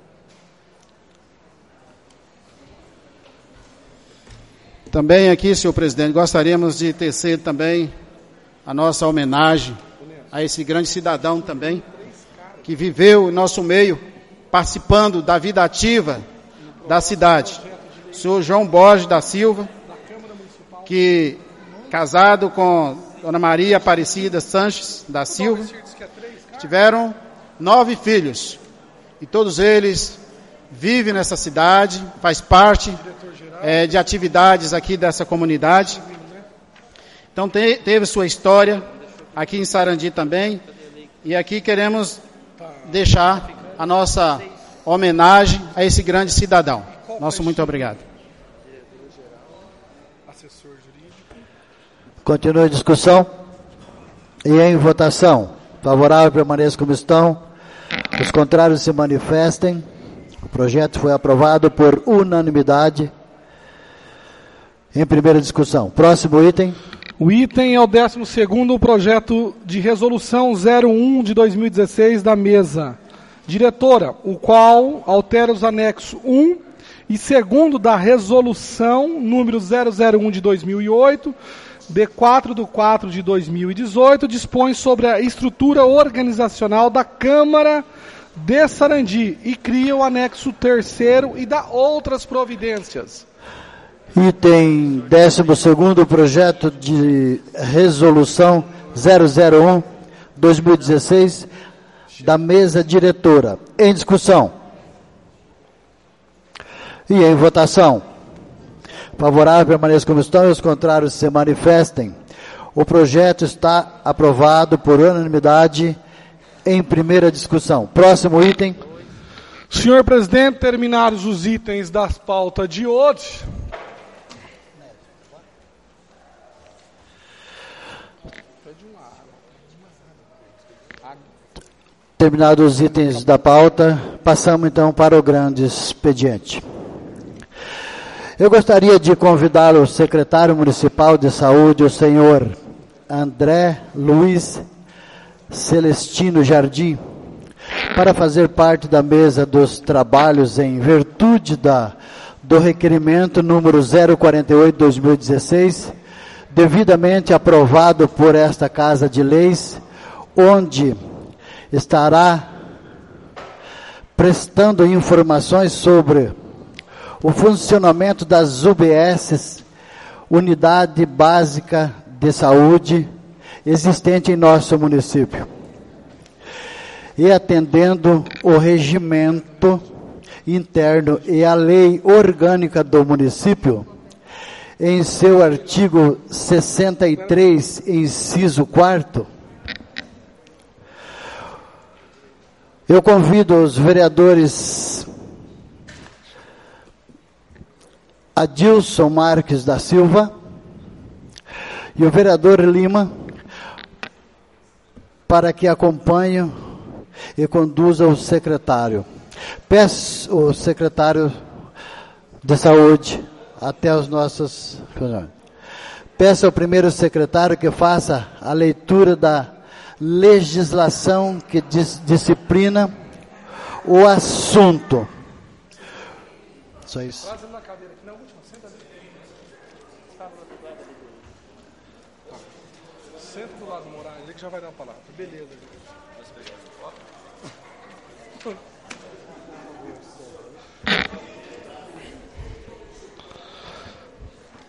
Também aqui, senhor presidente, gostaríamos de tecer também a nossa homenagem a esse grande cidadão também, que viveu em nosso meio, participando da vida ativa da cidade. O senhor João Borges da Silva, que casado com dona Maria Aparecida Sanches da Silva, tiveram 9 filhos, e todos eles vivem nessa cidade, faz parte de atividades aqui dessa comunidade. Então teve sua história aqui em Sarandi também, e aqui queremos deixar a nossa homenagem a esse grande cidadão. Nosso muito obrigado. Continua a discussão. E em votação. Favorável permaneça como estão. Os contrários se manifestem. O projeto foi aprovado por unanimidade em primeira discussão. Próximo item. O item é o 12º, projeto de resolução 01 de 2016 da mesa diretora, o qual altera os anexos 1 e 2º da resolução número 001 de 2008, de 4/4 de 2018, dispõe sobre a estrutura organizacional da Câmara de Sarandi e cria o anexo 3º e dá outras providências. Item 12º, projeto de resolução 001/2016 da mesa diretora. Em discussão. E em votação. Favorável permaneça como estão e os contrários se manifestem. O projeto está aprovado por unanimidade em primeira discussão. Próximo item. Senhor presidente, terminados os itens das pautas de hoje. Terminados os itens da pauta, passamos então para o grande expediente. Eu gostaria de convidar o secretário municipal de saúde, o senhor André Luiz Celestino Jardim, para fazer parte da mesa dos trabalhos em virtude do requerimento número 048/2016, devidamente aprovado por esta Casa de Leis, onde estará prestando informações sobre o funcionamento das UBSs, Unidade Básica de Saúde, existente em nosso município. E atendendo o regimento interno e a lei orgânica do município, em seu artigo 63, inciso 4º, eu convido os vereadores Adilson Marques da Silva e o vereador Lima para que acompanhem e conduzam o secretário. Peço o secretário de saúde até os nossos... Peço ao primeiro secretário que faça a leitura da legislação que disciplina o assunto. Só isso. Senta do lado do Moraes, ele que já vai dar a palavra. Beleza.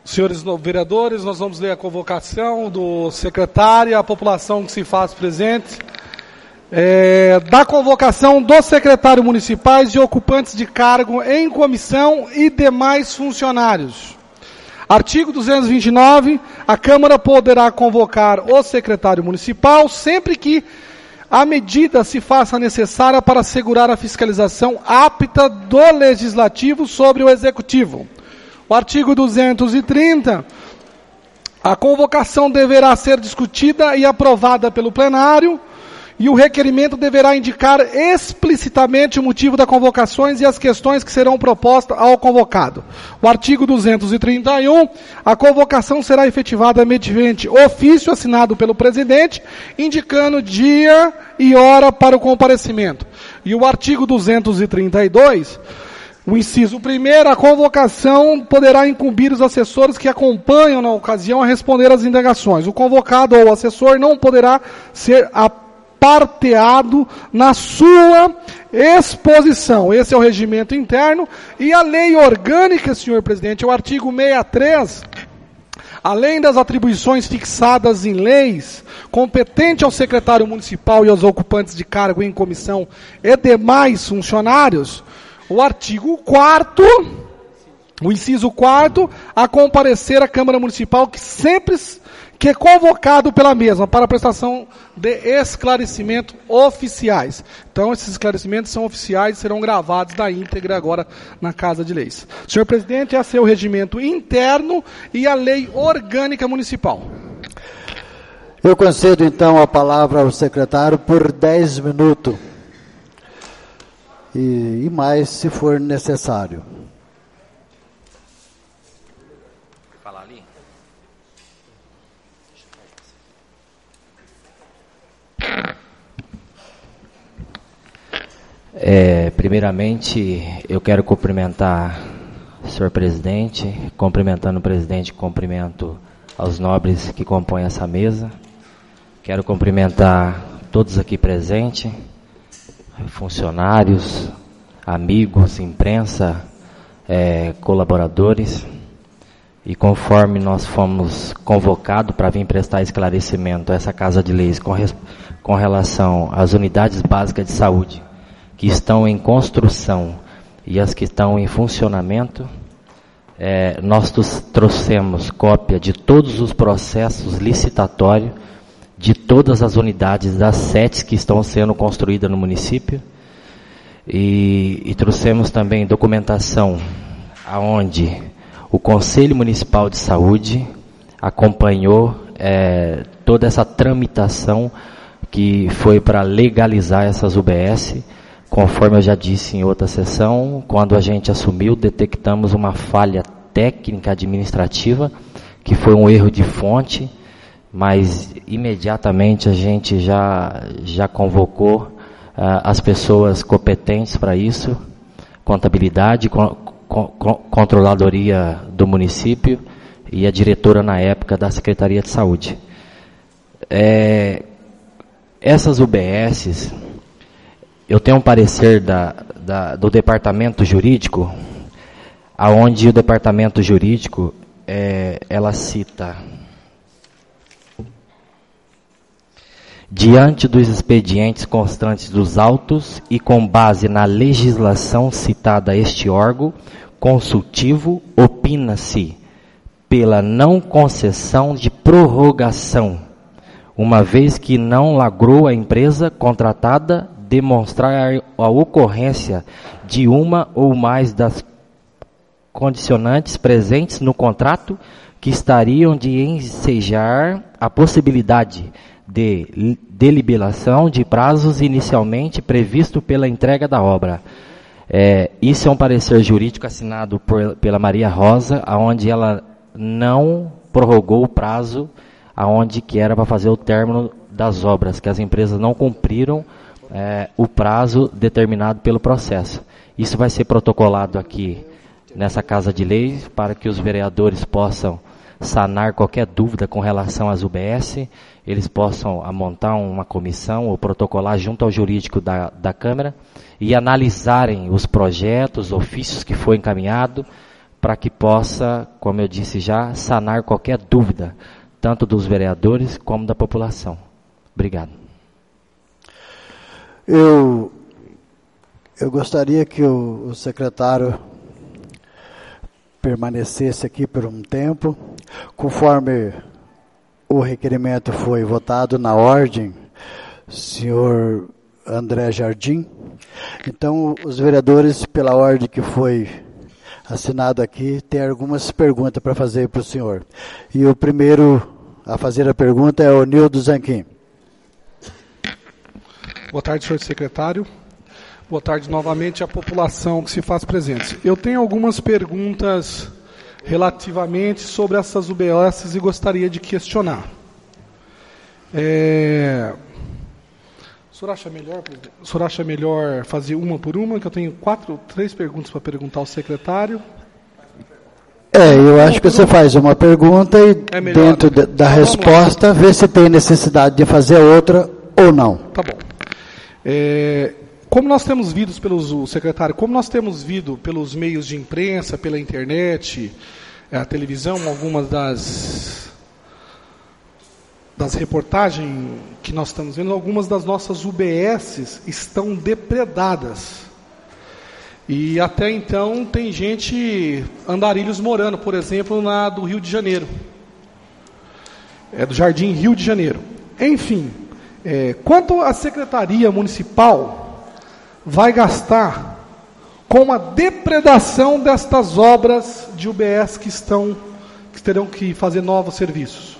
Senhores vereadores, nós vamos ler a convocação do secretário e a população que se faz presente. Da convocação dos secretários municipais e ocupantes de cargo em comissão e demais funcionários. Artigo 229, a Câmara poderá convocar o secretário municipal sempre que a medida se faça necessária para assegurar a fiscalização apta do Legislativo sobre o Executivo. O artigo 230, a convocação deverá ser discutida e aprovada pelo plenário e o requerimento deverá indicar explicitamente o motivo das convocações e as questões que serão propostas ao convocado. O artigo 231, a convocação será efetivada mediante ofício assinado pelo presidente, indicando dia e hora para o comparecimento. E o artigo 232, o inciso 1º, a convocação poderá incumbir os assessores que acompanham na ocasião a responder às indagações. O convocado ou assessor não poderá ser aparteado na sua exposição. Esse é o regimento interno. E a lei orgânica, senhor presidente, é o artigo 63, além das atribuições fixadas em leis, competente ao secretário municipal e aos ocupantes de cargo em comissão e demais funcionários, o artigo 4º, o inciso 4º, a comparecer à Câmara Municipal que é convocado pela mesma para a prestação de esclarecimentos oficiais. Então, esses esclarecimentos são oficiais e serão gravados na íntegra agora na Casa de Leis. Senhor presidente, esse é o regimento interno e a lei orgânica municipal. Eu concedo, então, a palavra ao secretário por 10 minutos. E mais, se for necessário. Falar ali? Primeiramente, eu quero cumprimentar o senhor presidente. Cumprimentando o presidente, cumprimento aos nobres que compõem essa mesa. Quero cumprimentar todos aqui presentes, funcionários, amigos, imprensa, colaboradores, e conforme nós fomos convocados para vir prestar esclarecimento a essa Casa de Leis com relação às unidades básicas de saúde que estão em construção e as que estão em funcionamento, nós trouxemos cópia de todos os processos licitatórios de todas as unidades das 7 que estão sendo construídas no município, e trouxemos também documentação aonde o Conselho Municipal de Saúde acompanhou toda essa tramitação que foi para legalizar essas UBS. Conforme eu já disse em outra sessão, quando a gente assumiu, detectamos uma falha técnica administrativa, que foi um erro de fonte, mas imediatamente a gente já convocou as pessoas competentes para isso, contabilidade, controladoria do município e a diretora na época da Secretaria de Saúde. Essas UBSs, eu tenho um parecer do departamento jurídico, aonde o departamento jurídico ela cita: diante dos expedientes constantes dos autos e com base na legislação citada a este órgão consultivo, opina-se pela não concessão de prorrogação, uma vez que não logrou a empresa contratada demonstrar a ocorrência de uma ou mais das condicionantes presentes no contrato que estariam de ensejar a possibilidade de deliberação de prazos inicialmente previsto pela entrega da obra. Isso é um parecer jurídico assinado pela Maria Rosa, onde ela não prorrogou o prazo aonde que era para fazer o término das obras, que as empresas não cumpriram o prazo determinado pelo processo. Isso vai ser protocolado aqui nessa Casa de Leis para que os vereadores possam sanar qualquer dúvida com relação às UBS, eles possam montar uma comissão ou protocolar junto ao jurídico da Câmara e analisarem os projetos, ofícios que foi encaminhado para que possa, como eu disse já, sanar qualquer dúvida, tanto dos vereadores como da população. Obrigado. Eu gostaria que o secretário permanecesse aqui por um tempo, conforme o requerimento foi votado na ordem, senhor André Jardim. Então, os vereadores, pela ordem que foi assinado aqui, têm algumas perguntas para fazer para o senhor. E o primeiro a fazer a pergunta é o Nildo Zanquim. Boa tarde, senhor secretário. Boa tarde novamente à população que se faz presente. Eu tenho algumas perguntas relativamente sobre essas UBSs e gostaria de questionar. O senhor acha melhor, presidente? O senhor acha melhor fazer uma por uma? Que eu tenho 3 perguntas para perguntar ao secretário. Eu acho que você faz uma pergunta e dentro da resposta vê se tem necessidade de fazer outra ou não. Tá bom. Como nós temos visto como nós temos visto pelos meios de imprensa, pela internet, a televisão, algumas das reportagens que nós estamos vendo, algumas das nossas UBSs estão depredadas. E até então tem gente, andarilhos morando, por exemplo, na do Rio de Janeiro. Do Jardim Rio de Janeiro. Enfim, quanto a Secretaria Municipal vai gastar com a depredação destas obras de UBS que terão que fazer novos serviços?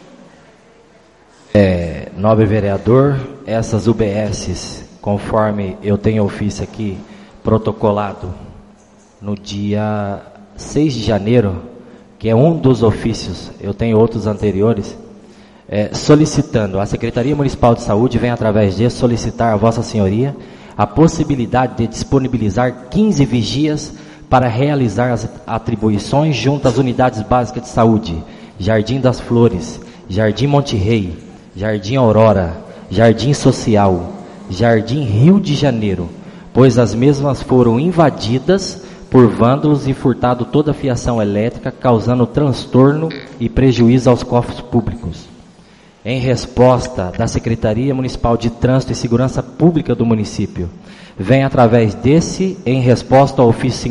Nobre vereador, essas UBSs, conforme eu tenho ofício aqui protocolado no dia 6 de janeiro, que é um dos ofícios, eu tenho outros anteriores, solicitando, a Secretaria Municipal de Saúde vem através de solicitar a Vossa Senhoria a possibilidade de disponibilizar 15 vigias para realizar as atribuições junto às unidades básicas de saúde, Jardim das Flores, Jardim Monte Rei, Jardim Aurora, Jardim Social, Jardim Rio de Janeiro, pois as mesmas foram invadidas por vândalos e furtado toda a fiação elétrica, causando transtorno e prejuízo aos cofres públicos. Em resposta da Secretaria Municipal de Trânsito e Segurança Pública do município, vem através em resposta ao ofício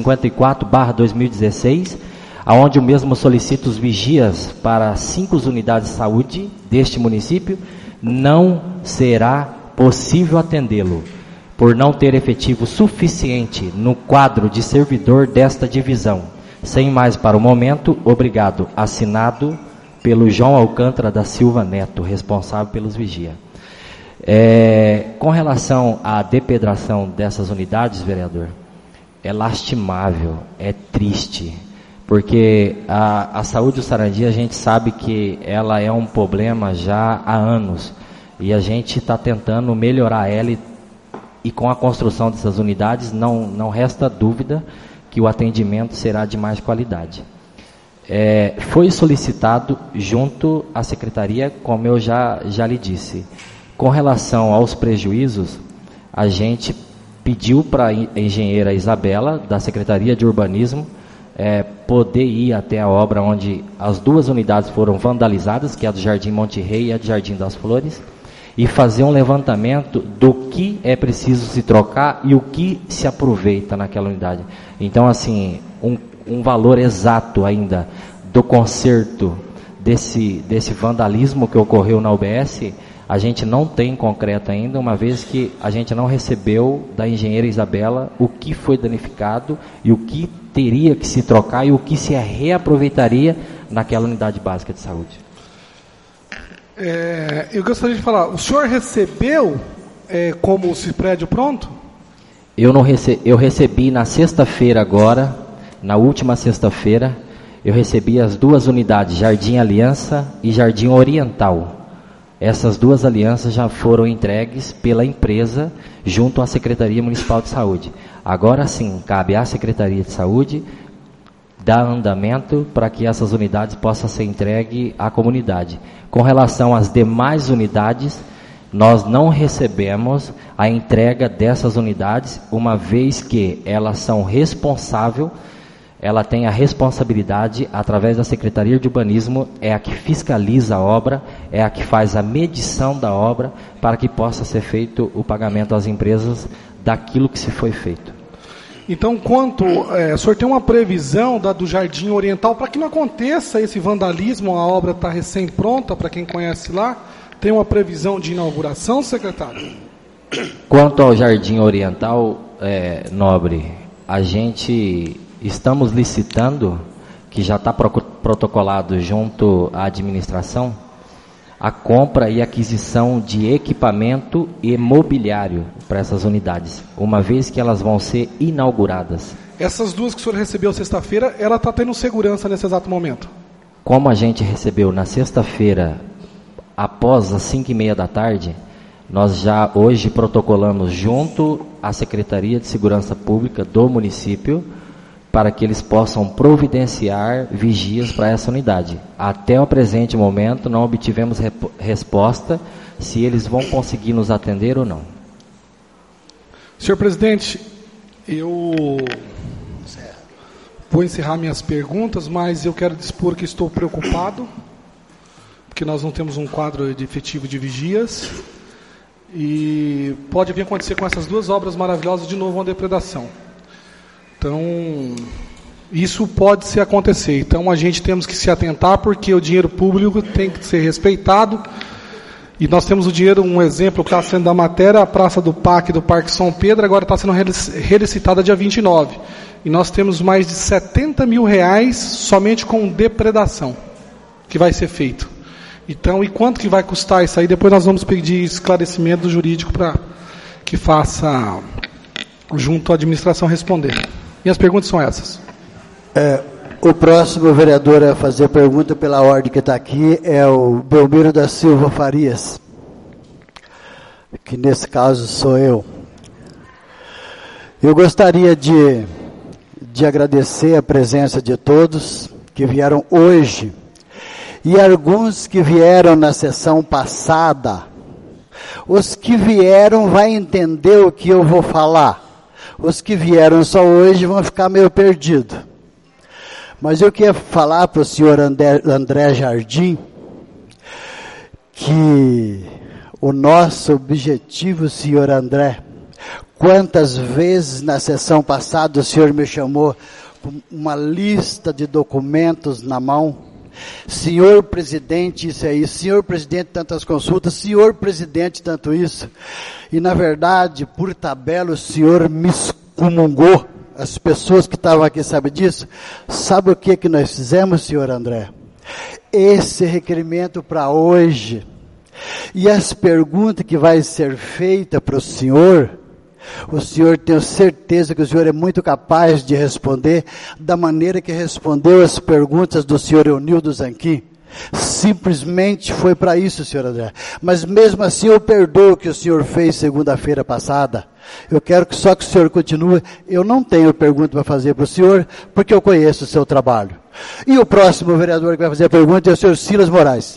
54/2016, aonde o mesmo solicita os vigias para 5 unidades de saúde deste município, não será possível atendê-lo, por não ter efetivo suficiente no quadro de servidor desta divisão. Sem mais para o momento, obrigado. Assinado pelo João Alcântara da Silva Neto, responsável pelos vigia. Com relação à depredação dessas unidades, vereador, é lastimável, é triste, porque a saúde do Sarandi, a gente sabe que ela é um problema já há anos, e a gente está tentando melhorar ela, e com a construção dessas unidades, não resta dúvida que o atendimento será de mais qualidade. Foi solicitado junto à Secretaria, como eu já lhe disse. Com relação aos prejuízos, a gente pediu para a engenheira Isabela, da Secretaria de Urbanismo, poder ir até a obra onde as 2 unidades foram vandalizadas, que é a do Jardim Monte Rei e a do Jardim das Flores, e fazer um levantamento do que é preciso se trocar e o que se aproveita naquela unidade. Então, assim, um valor exato ainda do conserto desse vandalismo que ocorreu na UBS, a gente não tem concreto ainda, uma vez que a gente não recebeu da engenheira Isabela o que foi danificado e o que teria que se trocar e o que se reaproveitaria naquela unidade básica de saúde. Eu gostaria de falar, o senhor recebeu como esse prédio pronto? Eu recebi na sexta-feira agora, na última sexta-feira, eu recebi as 2 unidades, Jardim Aliança e Jardim Oriental. Essas 2 alianças já foram entregues pela empresa junto à Secretaria Municipal de Saúde. Agora sim, cabe à Secretaria de Saúde dar andamento para que essas unidades possam ser entregues à comunidade. Com relação às demais unidades, nós não recebemos a entrega dessas unidades, uma vez que elas são responsáveis ela tem a responsabilidade, através da Secretaria de Urbanismo, é a que fiscaliza a obra, é a que faz a medição da obra, para que possa ser feito o pagamento às empresas daquilo que se foi feito. Então, o senhor tem uma previsão do Jardim Oriental para que não aconteça esse vandalismo? A obra está recém-pronta, para quem conhece lá. Tem uma previsão de inauguração, secretário? Quanto ao Jardim Oriental, nobre, estamos licitando, que já está protocolado junto à administração, a compra e aquisição de equipamento e mobiliário para essas unidades, uma vez que elas vão ser inauguradas. Essas duas que o senhor recebeu sexta-feira, ela está tendo segurança nesse exato momento? Como a gente recebeu na sexta-feira, após as 5h30 da tarde, nós já hoje protocolamos junto à Secretaria de Segurança Pública do município, para que eles possam providenciar vigias para essa unidade. Até o presente momento, não obtivemos resposta se eles vão conseguir nos atender ou não. Senhor presidente, eu vou encerrar minhas perguntas, mas eu quero dispor que estou preocupado, porque nós não temos um quadro efetivo de vigias, e pode vir a acontecer com essas duas obras maravilhosas de novo uma depredação. Então, isso pode acontecer. Então, a gente temos que se atentar, porque o dinheiro público tem que ser respeitado. E nós temos o dinheiro, um exemplo, que está sendo da matéria, a Praça do PAC do Parque São Pedro, agora está sendo relicitada dia 29. E nós temos mais de 70 mil reais somente com depredação, que vai ser feito. Então, e quanto que vai custar isso aí? Depois nós vamos pedir esclarecimento do jurídico para que faça, junto à administração, responder. Minhas perguntas são essas. O próximo vereador a fazer pergunta pela ordem que está aqui é o Belmiro da Silva Farias, que nesse caso sou eu. Eu gostaria de agradecer a presença de todos que vieram hoje e alguns que vieram na sessão passada. Os que vieram vão entender o que eu vou falar. Os que vieram só hoje vão ficar meio perdidos. Mas eu queria falar para o senhor André Jardim que o nosso objetivo, senhor André, quantas vezes na sessão passada o senhor me chamou com uma lista de documentos na mão. Senhor presidente, isso aí, senhor presidente, tantas consultas, senhor presidente, tanto isso. E na verdade, por tabela, o senhor me excomungou. As pessoas que estavam aqui sabem disso. Sabe o que nós fizemos, senhor André? Esse requerimento para hoje e as perguntas que vai ser feita para o senhor tenho certeza que o senhor é muito capaz de responder da maneira que respondeu as perguntas do senhor Eunildo Zanquim. Simplesmente foi para isso, senhor André. Mas mesmo assim eu perdoo o que o senhor fez segunda-feira passada. Eu quero que só que o senhor continue. Eu não tenho pergunta para fazer para o senhor, porque eu conheço o seu trabalho. E o próximo vereador que vai fazer a pergunta é o senhor Silas Moraes.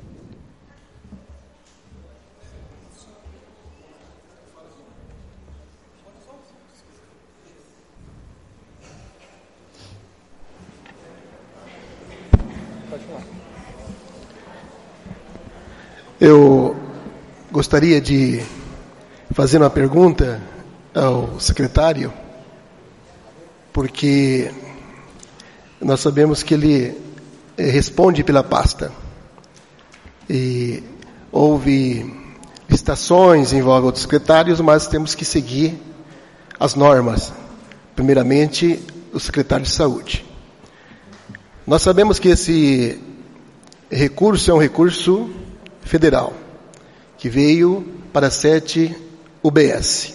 Eu gostaria de fazer uma pergunta ao secretário, porque nós sabemos que ele responde pela pasta. E houve licitações, envolve outros secretários, mas temos que seguir as normas. Primeiramente, o secretário de Saúde. Nós sabemos que esse recurso é um recurso federal, que veio para 7 UBS.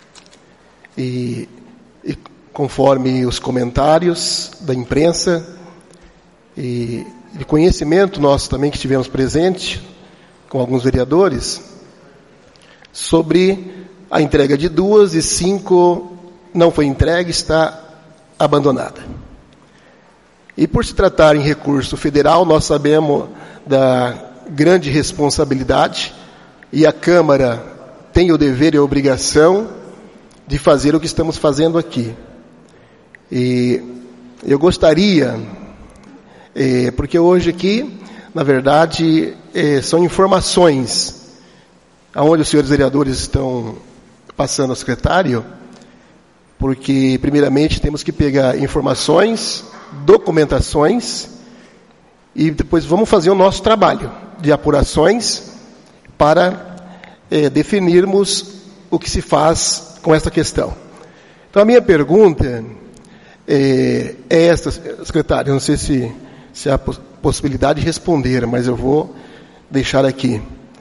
E conforme os comentários da imprensa e de conhecimento nosso também que estivemos presentes com alguns vereadores, sobre a entrega de 2 e 5 não foi entregue, está abandonada. E por se tratar em recurso federal, nós sabemos da grande responsabilidade, e a Câmara tem o dever e a obrigação de fazer o que estamos fazendo aqui. E eu gostaria, porque hoje aqui, na verdade, são informações, aonde os senhores vereadores estão passando ao secretário, porque, primeiramente, temos que pegar informações, documentações, e depois vamos fazer o nosso trabalho de apurações para definirmos o que se faz com essa questão. Então, a minha pergunta é esta, secretário, não sei se há possibilidade de responder, mas eu vou deixar aqui.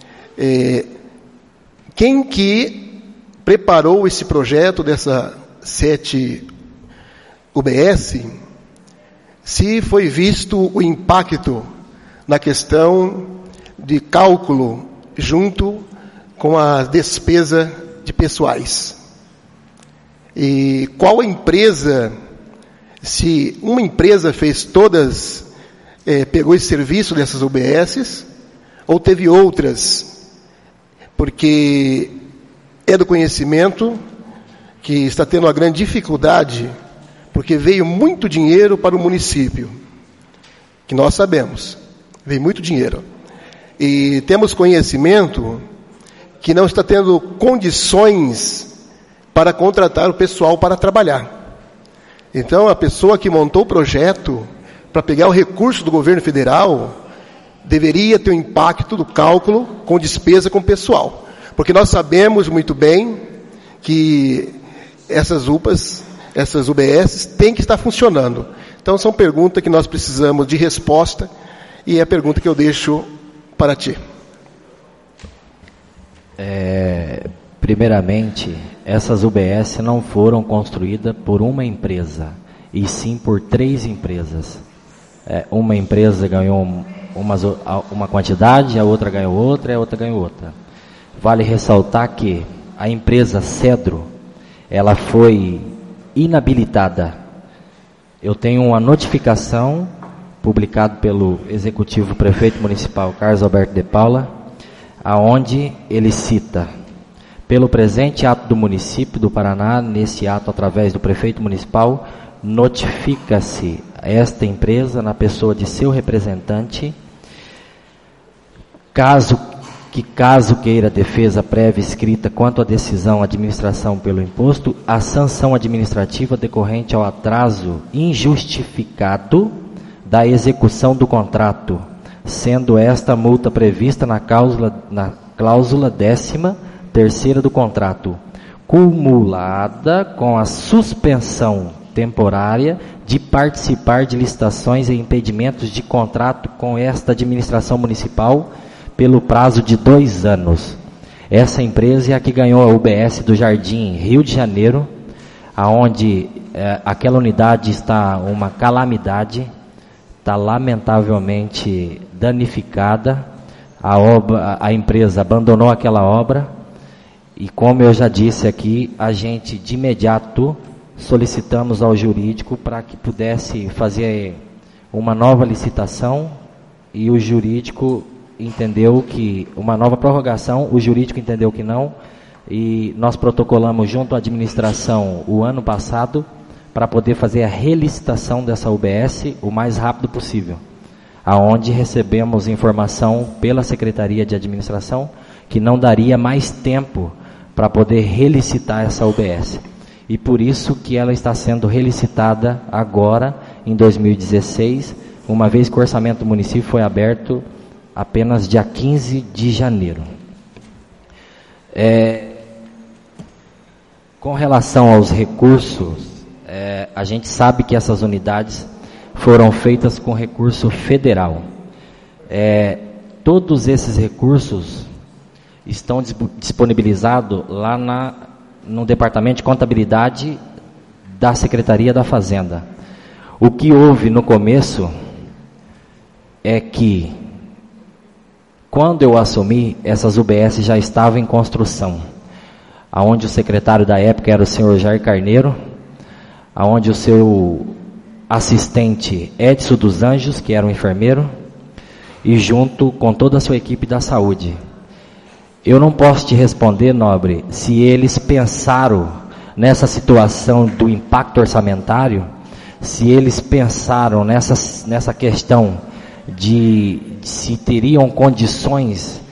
Quem que preparou esse projeto dessa 7 UBS, se foi visto o impacto na questão de cálculo junto com a despesa de pessoais. E qual empresa, se uma empresa fez todas, pegou esse serviço dessas UBSs, ou teve outras, porque é do conhecimento que está tendo uma grande dificuldade, porque veio muito dinheiro para o município, que nós sabemos, veio muito dinheiro. E temos conhecimento que não está tendo condições para contratar o pessoal para trabalhar. Então, a pessoa que montou o projeto para pegar o recurso do governo federal deveria ter um impacto do cálculo com despesa com o pessoal. Porque nós sabemos muito bem que essas UBS têm que estar funcionando. Então, são perguntas que nós precisamos de resposta, e é a pergunta que eu deixo para ti. Primeiramente, essas UBS não foram construídas por uma empresa, e sim por 3 empresas. Uma empresa ganhou uma quantidade, a outra ganhou outra, e a outra ganhou outra. Vale ressaltar que a empresa Cedro, ela foi inabilitada. Eu tenho uma notificação publicada pelo executivo prefeito municipal Carlos Alberto de Paula, aonde ele cita: pelo presente ato do município do Paraná, nesse ato através do prefeito municipal, notifica-se esta empresa na pessoa de seu representante, caso queira defesa prévia escrita quanto à decisão administração pelo imposto, a sanção administrativa decorrente ao atraso injustificado da execução do contrato, sendo esta multa prevista na cláusula 13ª do contrato, cumulada com a suspensão temporária de participar de licitações e impedimentos de contrato com esta administração municipal pelo prazo de 2 anos. Essa empresa é a que ganhou a UBS do Jardim, Rio de Janeiro, aonde aquela unidade está uma calamidade, está lamentavelmente danificada. A empresa abandonou aquela obra, e como eu já disse aqui, a gente de imediato solicitamos ao jurídico para que pudesse fazer uma nova licitação, e o jurídico entendeu que uma nova prorrogação, o jurídico entendeu que não, e nós protocolamos junto à administração o ano passado para poder fazer a relicitação dessa UBS o mais rápido possível, aonde recebemos informação pela Secretaria de Administração que não daria mais tempo para poder relicitar essa UBS, e por isso que ela está sendo relicitada agora em 2016, uma vez que o orçamento do município foi aberto apenas dia 15 de janeiro. Com relação aos recursos, a gente sabe que essas unidades foram feitas com recurso federal. Todos esses recursos estão disponibilizados lá no Departamento de Contabilidade da Secretaria da Fazenda. O que houve no começo é que, quando eu assumi, essas UBS já estavam em construção, aonde o secretário da época era o senhor Jair Carneiro, aonde o seu assistente Edson dos Anjos, que era um enfermeiro, e junto com toda a sua equipe da saúde. Eu não posso te responder, nobre, se eles pensaram nessa situação do impacto orçamentário, se eles pensaram nessa questão de se teriam condições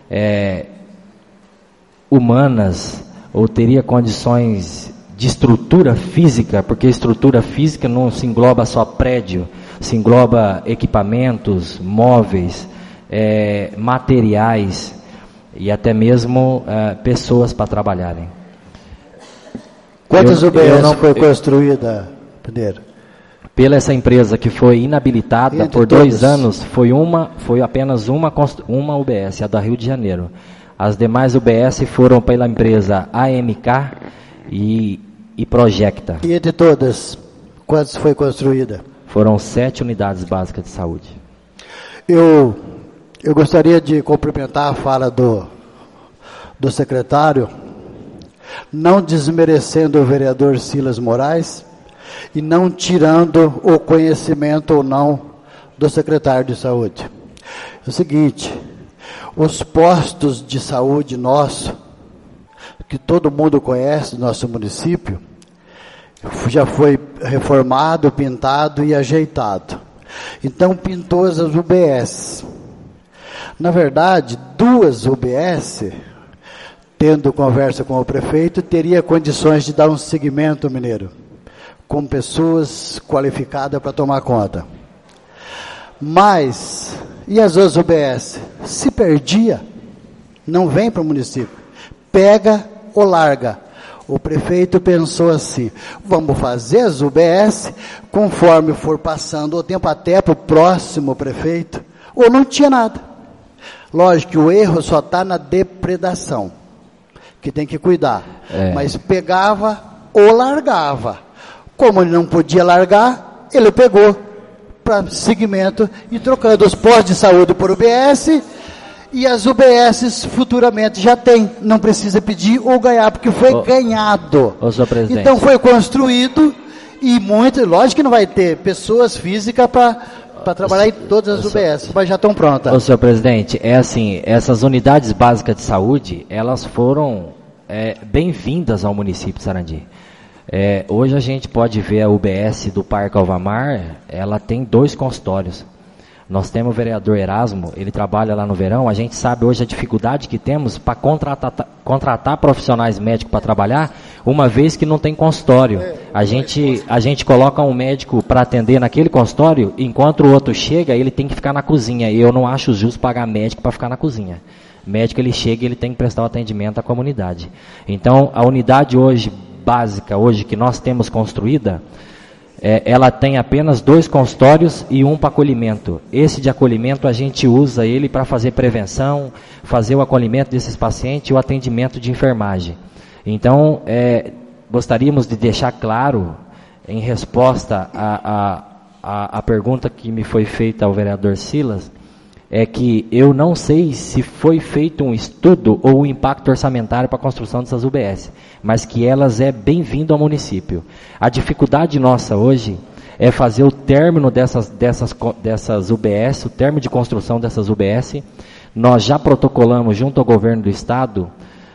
humanas ou teria condições de estrutura física, porque estrutura física não se engloba só prédio, se engloba equipamentos, móveis, materiais e até mesmo pessoas para trabalharem. Quantas UBS foi construída, Pinheiro? Pela essa empresa que foi inabilitada por 2 anos, foi apenas uma UBS, a da Rio de Janeiro. As demais UBS foram pela empresa AMK e Projecta. E de todas, quantas foi construída? Foram 7 unidades básicas de saúde. Eu gostaria de complementar a fala do secretário, não desmerecendo o vereador Silas Moraes e não tirando o conhecimento ou não do secretário de saúde. É o seguinte, os postos de saúde nosso, que todo mundo conhece do nosso município, já foi reformado, pintado e ajeitado. Então pintou as UBS. Na verdade, 2 UBS, tendo conversa com o prefeito, teria condições de dar um segmento, Mineiro, com pessoas qualificadas para tomar conta. Mas, e as outras UBS? Se perdia, não vem para o município. Pega ou larga. O prefeito pensou assim, vamos fazer as UBS, conforme for passando o tempo até para o próximo prefeito, ou não tinha nada. Lógico que o erro só está na depredação, que tem que cuidar. Mas pegava ou largava. Como ele não podia largar, ele pegou para segmento e trocando os postos de saúde por UBS, e as UBS futuramente já tem, não precisa pedir ou ganhar, porque foi ganhado. Senhor presidente. Então foi construído, e muito, lógico que não vai ter pessoas físicas para trabalhar em todas as UBS, mas já estão prontas. Senhor presidente, é assim, essas unidades básicas de saúde, elas foram bem-vindas ao município de Sarandi. Hoje a gente pode ver a UBS do Parque Alvamar, ela tem 2 consultórios. Nós temos o vereador Erasmo, ele trabalha lá no verão, a gente sabe hoje a dificuldade que temos para contratar profissionais médicos para trabalhar, uma vez que não tem consultório. A gente coloca um médico para atender naquele consultório, enquanto o outro chega, ele tem que ficar na cozinha. E eu não acho justo pagar médico para ficar na cozinha. Médico, ele chega e ele tem que prestar o atendimento à comunidade. Então, a unidade hoje, básica, hoje que nós temos construída, ela tem apenas 2 consultórios e 1 para acolhimento. Esse de acolhimento a gente usa ele para fazer prevenção, fazer o acolhimento desses pacientes e o atendimento de enfermagem. Então, gostaríamos de deixar claro, em resposta à pergunta que me foi feita ao vereador Silas, é que eu não sei se foi feito um estudo ou um impacto orçamentário para a construção dessas UBS, mas que elas bem-vindo ao município. A dificuldade nossa hoje é fazer o término dessas UBS, o término de construção dessas UBS. Nós já protocolamos junto ao governo do estado,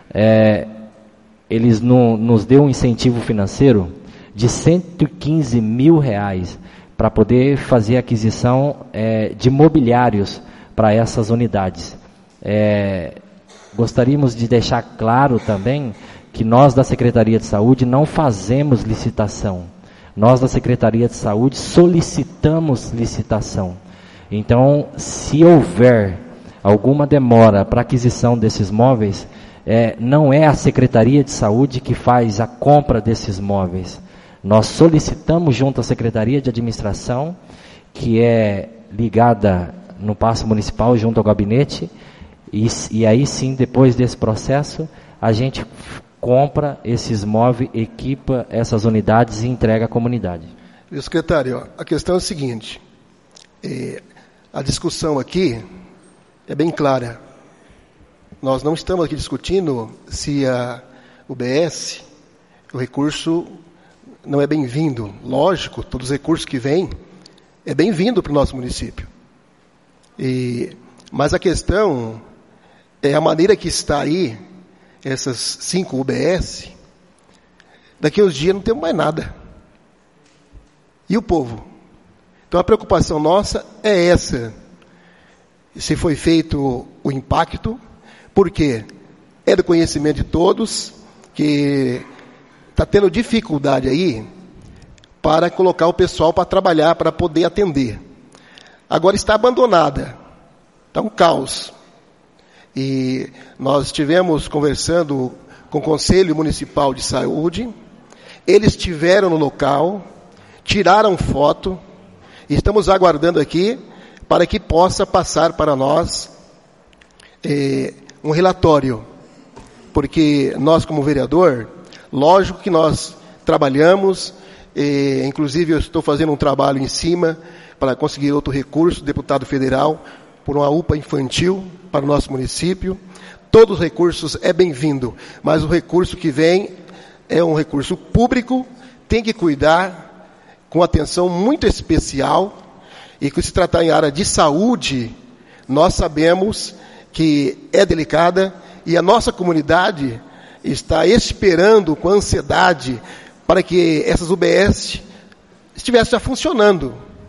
eles nos deu um incentivo financeiro de R$115 mil para poder fazer aquisição de mobiliários para essas unidades. Gostaríamos de deixar claro também que nós da Secretaria de Saúde não fazemos licitação. Nós da Secretaria de Saúde solicitamos licitação. Então, se houver alguma demora para aquisição desses móveis, não é a Secretaria de Saúde que faz a compra desses móveis. Nós solicitamos junto à Secretaria de Administração, que é ligada no Paço Municipal junto ao gabinete, e aí sim, depois desse processo, a gente compra esses móveis, equipa essas unidades e entrega à comunidade. Secretário, a questão é a seguinte, a discussão aqui é bem clara. Nós não estamos aqui discutindo se a UBS, o recurso não é bem-vindo. Lógico, todos os recursos que vêm é bem-vindo para o nosso município. Mas a questão é a maneira que está aí, essas 5 UBS, daqui a uns dias não temos mais nada. e o povo. Então a preocupação nossa é essa. Se foi feito o impacto, porque é do conhecimento de todos que está tendo dificuldade aí para colocar o pessoal para trabalhar, para poder atender. Agora está abandonada, está um caos. E nós estivemos conversando com o Conselho Municipal de Saúde, eles estiveram no local, tiraram foto, e estamos aguardando aqui para que possa passar para nós um relatório. Porque nós, como vereador, lógico que nós trabalhamos, inclusive eu estou fazendo um trabalho em cima para conseguir outro recurso, deputado federal, por uma UPA infantil para o nosso município. Todos os recursos é bem-vindo, mas o recurso que vem é um recurso público, tem que cuidar com atenção muito especial, e que se tratar em área de saúde, nós sabemos que é delicada, e a nossa comunidade está esperando com ansiedade para que essas UBS estivessem já funcionando.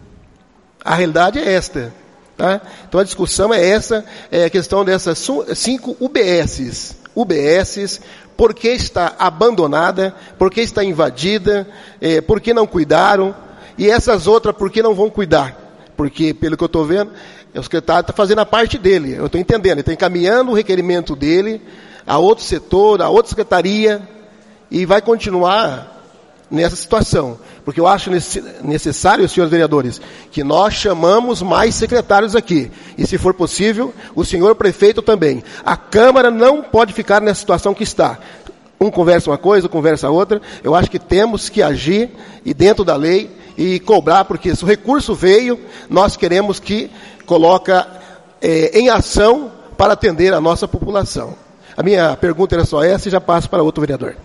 A realidade é esta. Tá? Então a discussão é essa, é a questão dessas 5 UBSs. UBSs, por que está abandonada, por que está invadida, por que não cuidaram, e essas outras por que não vão cuidar? Porque, pelo que eu estou vendo, o secretário está fazendo a parte dele, eu estou entendendo, ele está encaminhando o requerimento dele a outro setor, a outra secretaria, e vai continuar nessa situação. Porque eu acho necessário, senhores vereadores, que nós chamamos mais secretários aqui. E, se for possível, o senhor prefeito também. A Câmara não pode ficar nessa situação que está. Um conversa uma coisa, conversa outra. Eu acho que temos que agir, e dentro da lei, e cobrar, porque se o recurso veio, nós queremos que coloca em ação para atender a nossa população. A minha pergunta era só essa, e já passo para outro vereador.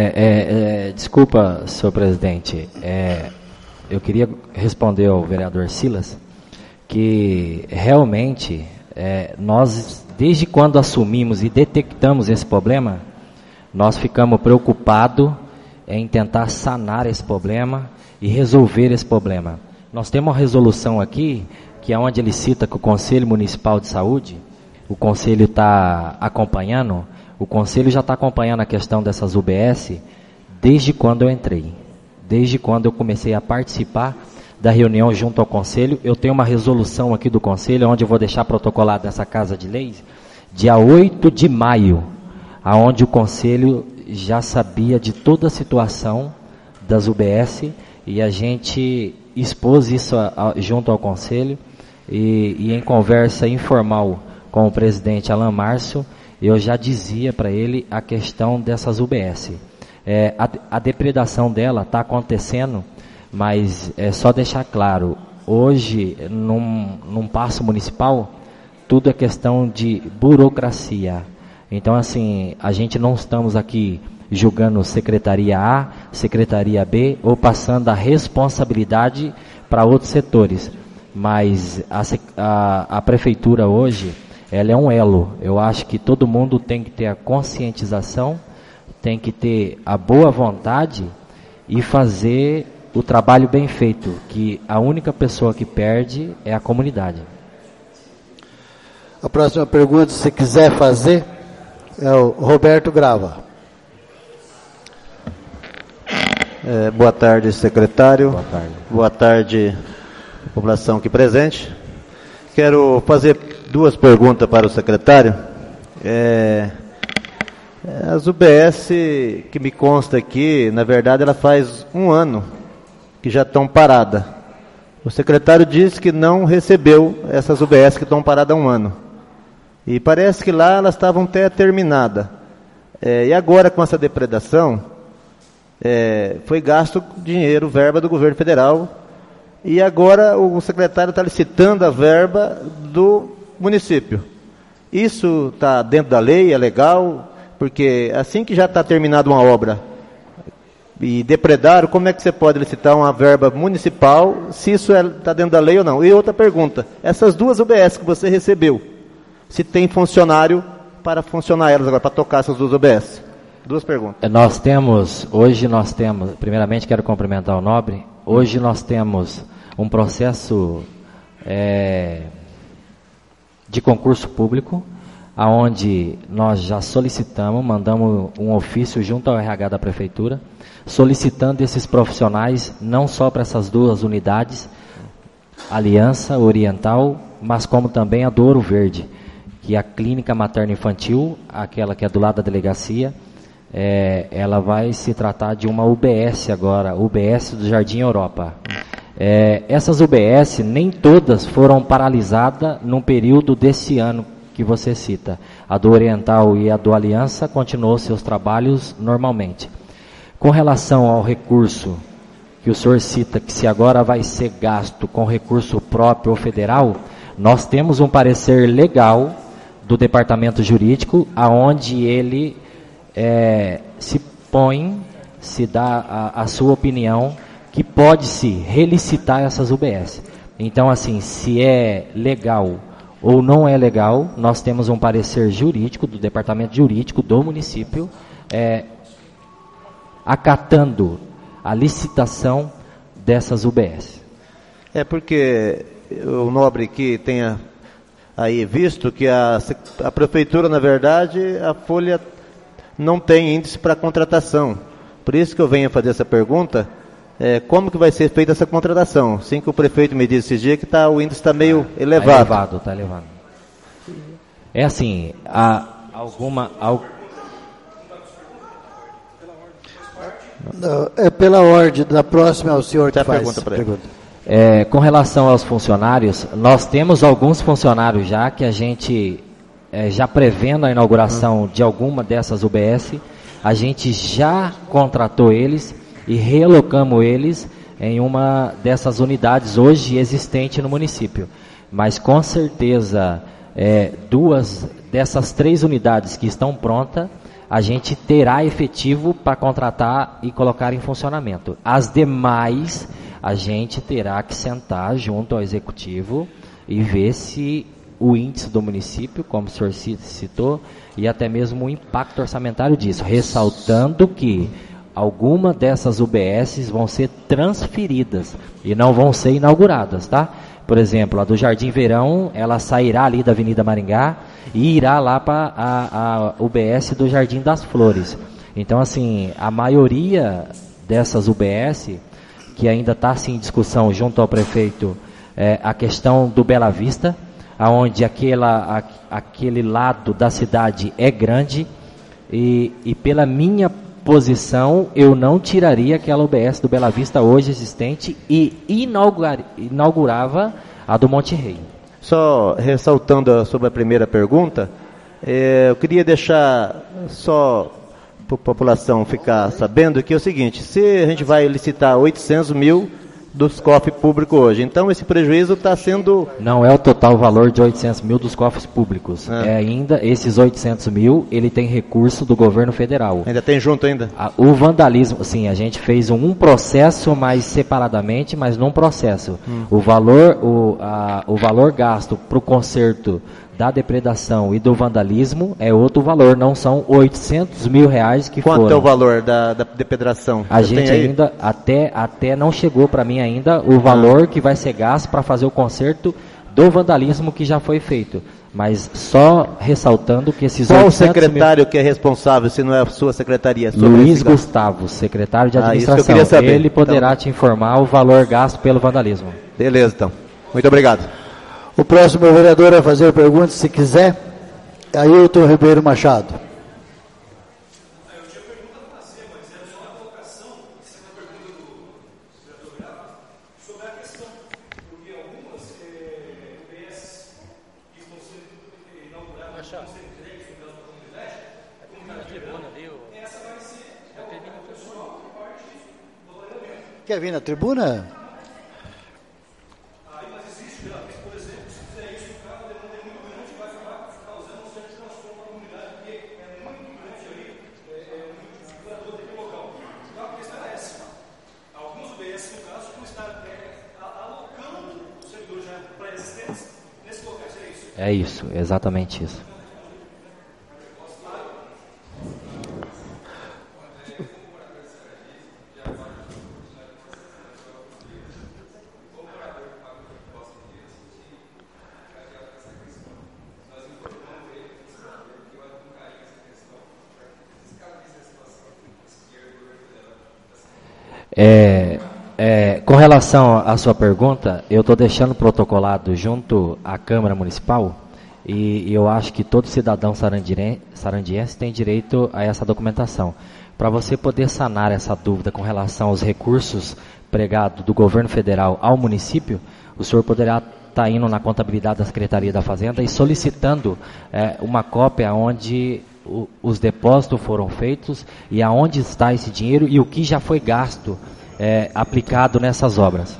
Desculpa, senhor presidente, eu queria responder ao vereador Silas, que realmente nós, desde quando assumimos e detectamos esse problema, nós ficamos preocupados em tentar sanar esse problema e resolver esse problema. Nós temos uma resolução aqui, que é onde ele cita que o Conselho Municipal de Saúde, o Conselho está acompanhando, o Conselho já está acompanhando a questão dessas UBS desde quando eu entrei. Desde quando eu comecei a participar da reunião junto ao Conselho. Eu tenho uma resolução aqui do Conselho, onde eu vou deixar protocolado nessa Casa de Leis, dia 8 de maio, onde o Conselho já sabia de toda a situação das UBS, e a gente expôs isso junto ao Conselho, e em conversa informal com o presidente Alan Márcio, eu já dizia para ele a questão dessas UBS. A depredação dela está acontecendo, mas é só deixar claro, hoje, num passo municipal, tudo é questão de burocracia. Então, assim, a gente não estamos aqui julgando secretaria A, secretaria B, ou passando a responsabilidade para outros setores. Mas a prefeitura hoje, ela é um elo. Eu acho que todo mundo tem que ter a conscientização, tem que ter a boa vontade e fazer o trabalho bem feito, que a única pessoa que perde é a comunidade. A próxima pergunta, se quiser fazer, é o Roberto Grava. Boa tarde, secretário. Boa tarde. Boa tarde, população aqui presente. Quero fazer 2 perguntas para o secretário. As UBS, que me consta aqui, na verdade, ela faz 1 ano que já estão paradas. O secretário disse que não recebeu essas UBS que estão paradas há 1 ano. E parece que lá elas estavam até terminadas. E agora, com essa depredação, foi gasto dinheiro, verba do governo federal, e agora o secretário está licitando a verba do município. Isso está dentro da lei, é legal, porque assim que já está terminada uma obra e depredaram, como é que você pode licitar uma verba municipal, se isso está dentro da lei ou não? E outra pergunta, essas 2 UBS que você recebeu, se tem funcionário para funcionar elas agora, para tocar essas 2 UBS? 2 perguntas. Hoje nós temos, primeiramente quero cumprimentar o Nobre, Hoje nós temos um processo de concurso público, aonde nós já solicitamos, mandamos um ofício junto ao RH da Prefeitura, solicitando esses profissionais, não só para essas duas unidades, Aliança Oriental, mas como também a do Ouro Verde, que a clínica materno-infantil, aquela que é do lado da delegacia, ela vai se tratar de uma UBS agora, UBS do Jardim Europa. Essas UBS, nem todas foram paralisadas num período desse ano que você cita. A do Oriental e a do Aliança continuou seus trabalhos normalmente. Com relação ao recurso que o senhor cita, que se agora vai ser gasto com recurso próprio ou federal, nós temos um parecer legal do Departamento Jurídico, aonde ele se põe, se dá a sua opinião, que pode-se relicitar essas UBS. Então, assim, se é legal ou não é legal, nós temos um parecer jurídico, do Departamento Jurídico do município, acatando a licitação dessas UBS. Porque o nobre que tenha aí visto que a prefeitura, na verdade, a folha não tem índice para contratação. Por isso que eu venho fazer essa pergunta, como que vai ser feita essa contratação? Assim que o prefeito me disse esses dias que o índice está meio elevado. Está elevado. É assim, pela ordem, da próxima é o senhor que faz. Pergunta. Com relação aos funcionários, nós temos alguns funcionários já que a gente, já prevendo a inauguração de alguma dessas UBS, a gente já contratou eles e realocamos eles em uma dessas unidades hoje existente no município. Mas com certeza, duas dessas 3 unidades que estão prontas, a gente terá efetivo para contratar e colocar em funcionamento. As demais, a gente terá que sentar junto ao executivo e ver se o índice do município, como o senhor citou, e até mesmo o impacto orçamentário disso, ressaltando que algumas dessas UBSs vão ser transferidas e não vão ser inauguradas, tá? Por exemplo, a do Jardim Verão, ela sairá ali da Avenida Maringá e irá lá para a UBS do Jardim das Flores. Então, assim, a maioria dessas UBS, que ainda está assim, em discussão junto ao prefeito, a questão do Bela Vista, onde aquele lado da cidade é grande, e pela minha posição, eu não tiraria aquela UBS do Bela Vista hoje existente e inaugurava a do Monte Rei. Só ressaltando sobre a primeira pergunta, eu queria deixar só para a população ficar sabendo que é o seguinte: se a gente vai licitar 800 mil dos cofres públicos hoje, então esse prejuízo está sendo... Não é o total valor de 800 mil dos cofres públicos, ainda esses 800 mil, ele tem recurso do governo federal. Ainda tem junto ainda? O vandalismo, sim, a gente fez um processo, mas separadamente, mas num processo. O valor gasto para o conserto da depredação e do vandalismo é outro valor, não são 800 mil reais que foram. Quanto é o valor da depredação? A gente ainda, até não chegou para mim ainda o valor que vai ser gasto para fazer o conserto do vandalismo que já foi feito. Mas só ressaltando que esses 800 mil... Qual o secretário que é responsável, se não é a sua secretaria? Luiz Gustavo, secretário de administração. Isso que eu queria saber. Ele poderá te informar o valor gasto pelo vandalismo. Beleza, então. Muito obrigado. O próximo vereador a fazer perguntas, se quiser, é Ailton Ribeiro Machado. Eu tinha pergunta para você, mas é só uma colocação, essa é uma pergunta do vereador Grava, sobre a questão, porque algumas UBS que estão sendo inauguradas, estão sendo entregues no caso da comunidade, a tribuna ali, essa vai ser a tribuna pessoal por parte do variamento. Quer vir na tribuna? É isso, exatamente isso. Com relação à sua pergunta, eu estou deixando protocolado junto à Câmara Municipal e eu acho que todo cidadão sarandiense tem direito a essa documentação. Para você poder sanar essa dúvida com relação aos recursos pregados do governo federal ao município, o senhor poderá estar indo na contabilidade da Secretaria da Fazenda e solicitando uma cópia onde os depósitos foram feitos e aonde está esse dinheiro e o que já foi gasto aplicado nessas obras.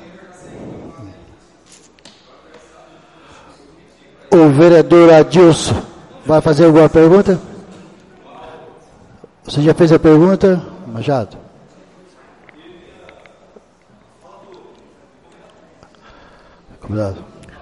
O vereador Adilson vai fazer alguma pergunta? Você já fez a pergunta, Machado? Cuidado.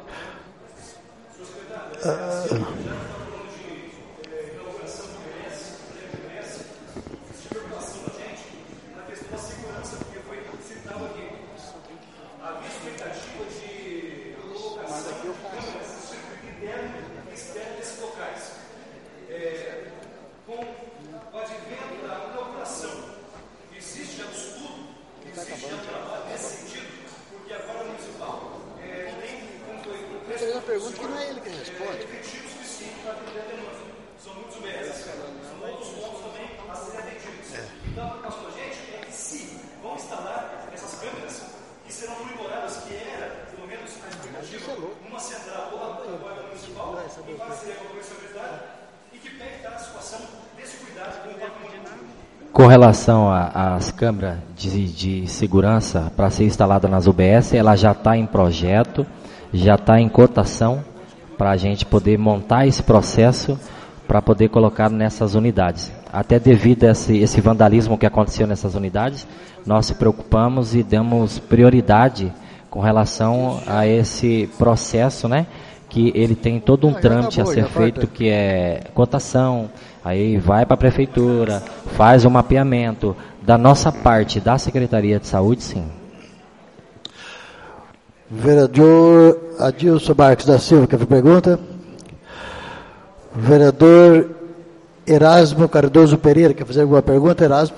Com relação às câmeras de segurança para ser instalada nas UBS, ela já está em projeto, já está em cotação para a gente poder montar esse processo para poder colocar nessas unidades. Até devido a esse vandalismo que aconteceu nessas unidades, nós se preocupamos e damos prioridade com relação a esse processo, né? Que ele tem todo um trâmite a ser feito, que é cotação, aí vai para a prefeitura, faz o mapeamento. Da nossa parte, da Secretaria de Saúde, sim. Vereador Adilson Marques da Silva, quer fazer pergunta? Vereador Erasmo Cardoso Pereira, quer fazer alguma pergunta, Erasmo?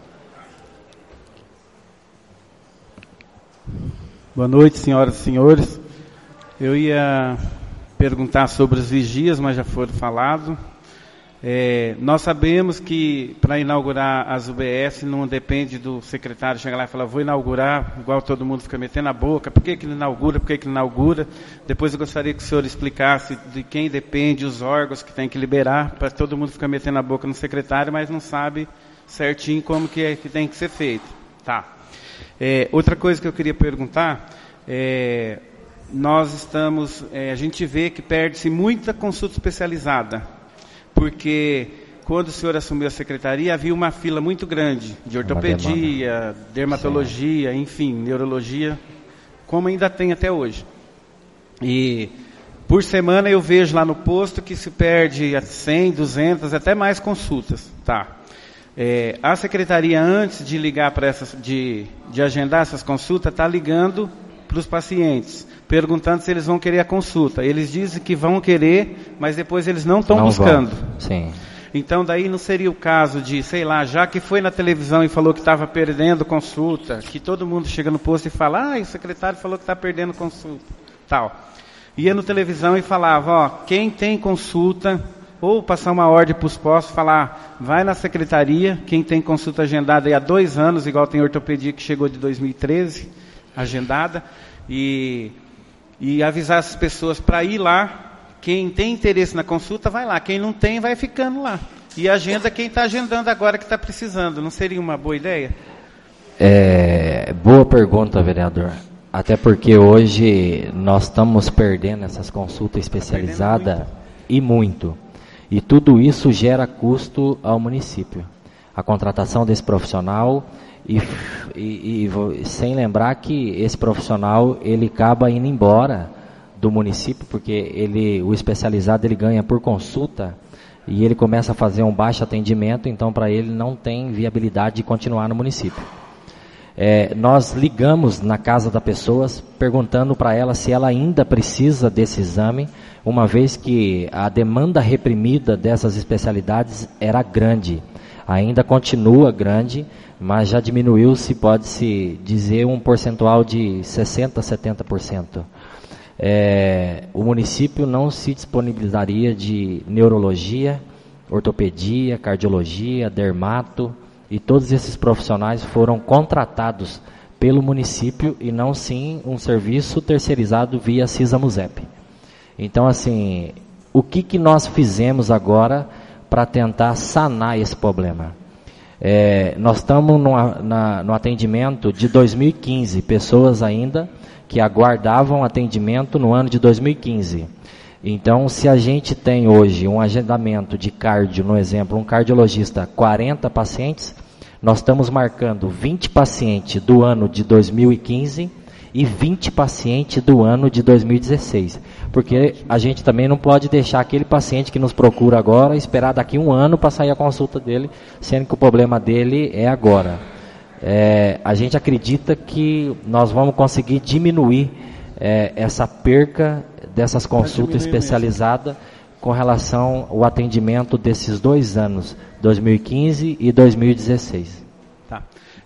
Boa noite, senhoras e senhores. Eu ia perguntar sobre os vigias, mas já foi falado. Nós sabemos que para inaugurar as UBS não depende do secretário chegar lá e falar, vou inaugurar, igual todo mundo fica metendo a boca, por que não inaugura, por que não inaugura? Depois eu gostaria que o senhor explicasse de quem depende os órgãos que tem que liberar, para todo mundo ficar metendo a boca no secretário, mas não sabe certinho como que tem que ser feito. Tá. Outra coisa que eu queria perguntar, nós estamos, a gente vê que perde-se muita consulta especializada, porque quando o senhor assumiu a secretaria, havia uma fila muito grande de ortopedia, dermatologia, enfim, neurologia, como ainda tem até hoje. E por semana eu vejo lá no posto que se perde 100, 200, até mais consultas. Tá. A secretaria, antes de ligar para essas, de agendar essas consultas, está ligando para os pacientes, perguntando se eles vão querer a consulta. Eles dizem que vão querer, mas depois eles não estão buscando. Sim. Então, daí não seria o caso de, sei lá, já que foi na televisão e falou que estava perdendo consulta, que todo mundo chega no posto e fala, o secretário falou que está perdendo consulta, tal. Ia no televisão e falava, quem tem consulta, ou passar uma ordem para os postos, falar, vai na secretaria, quem tem consulta agendada aí há 2 anos, igual tem ortopedia que chegou de 2013, agendada, e avisar as pessoas para ir lá. Quem tem interesse na consulta vai lá, quem não tem vai ficando lá, e agenda quem está agendando agora que está precisando. Não seria uma boa ideia? Boa pergunta, vereador, até porque hoje nós estamos perdendo essas consultas especializadas e muito, e tudo isso gera custo ao município, a contratação desse profissional. E sem lembrar que esse profissional ele acaba indo embora do município, porque o especializado ele ganha por consulta e ele começa a fazer um baixo atendimento, então para ele não tem viabilidade de continuar no município. Nós ligamos na casa da pessoa perguntando para ela se ela ainda precisa desse exame, uma vez que a demanda reprimida dessas especialidades era grande. Ainda continua grande, mas já diminuiu, se pode-se dizer, um percentual de 60% a 70%. O município não se disponibilizaria de neurologia, ortopedia, cardiologia, dermato, e todos esses profissionais foram contratados pelo município e não sim um serviço terceirizado via CISA-MUSEP. Então, assim, o que nós fizemos agora para tentar sanar esse problema? Nós estamos no atendimento de 2015, pessoas ainda que aguardavam atendimento no ano de 2015. Então, se a gente tem hoje um agendamento de cardio, no exemplo, um cardiologista, 40 pacientes, nós estamos marcando 20 pacientes do ano de 2015 e 20 pacientes do ano de 2016. Porque a gente também não pode deixar aquele paciente que nos procura agora esperar daqui um ano para sair a consulta dele, sendo que o problema dele é agora. A gente acredita que nós vamos conseguir diminuir essa perca dessas consultas especializadas com relação ao atendimento desses 2 anos, 2015 e 2016. Tá.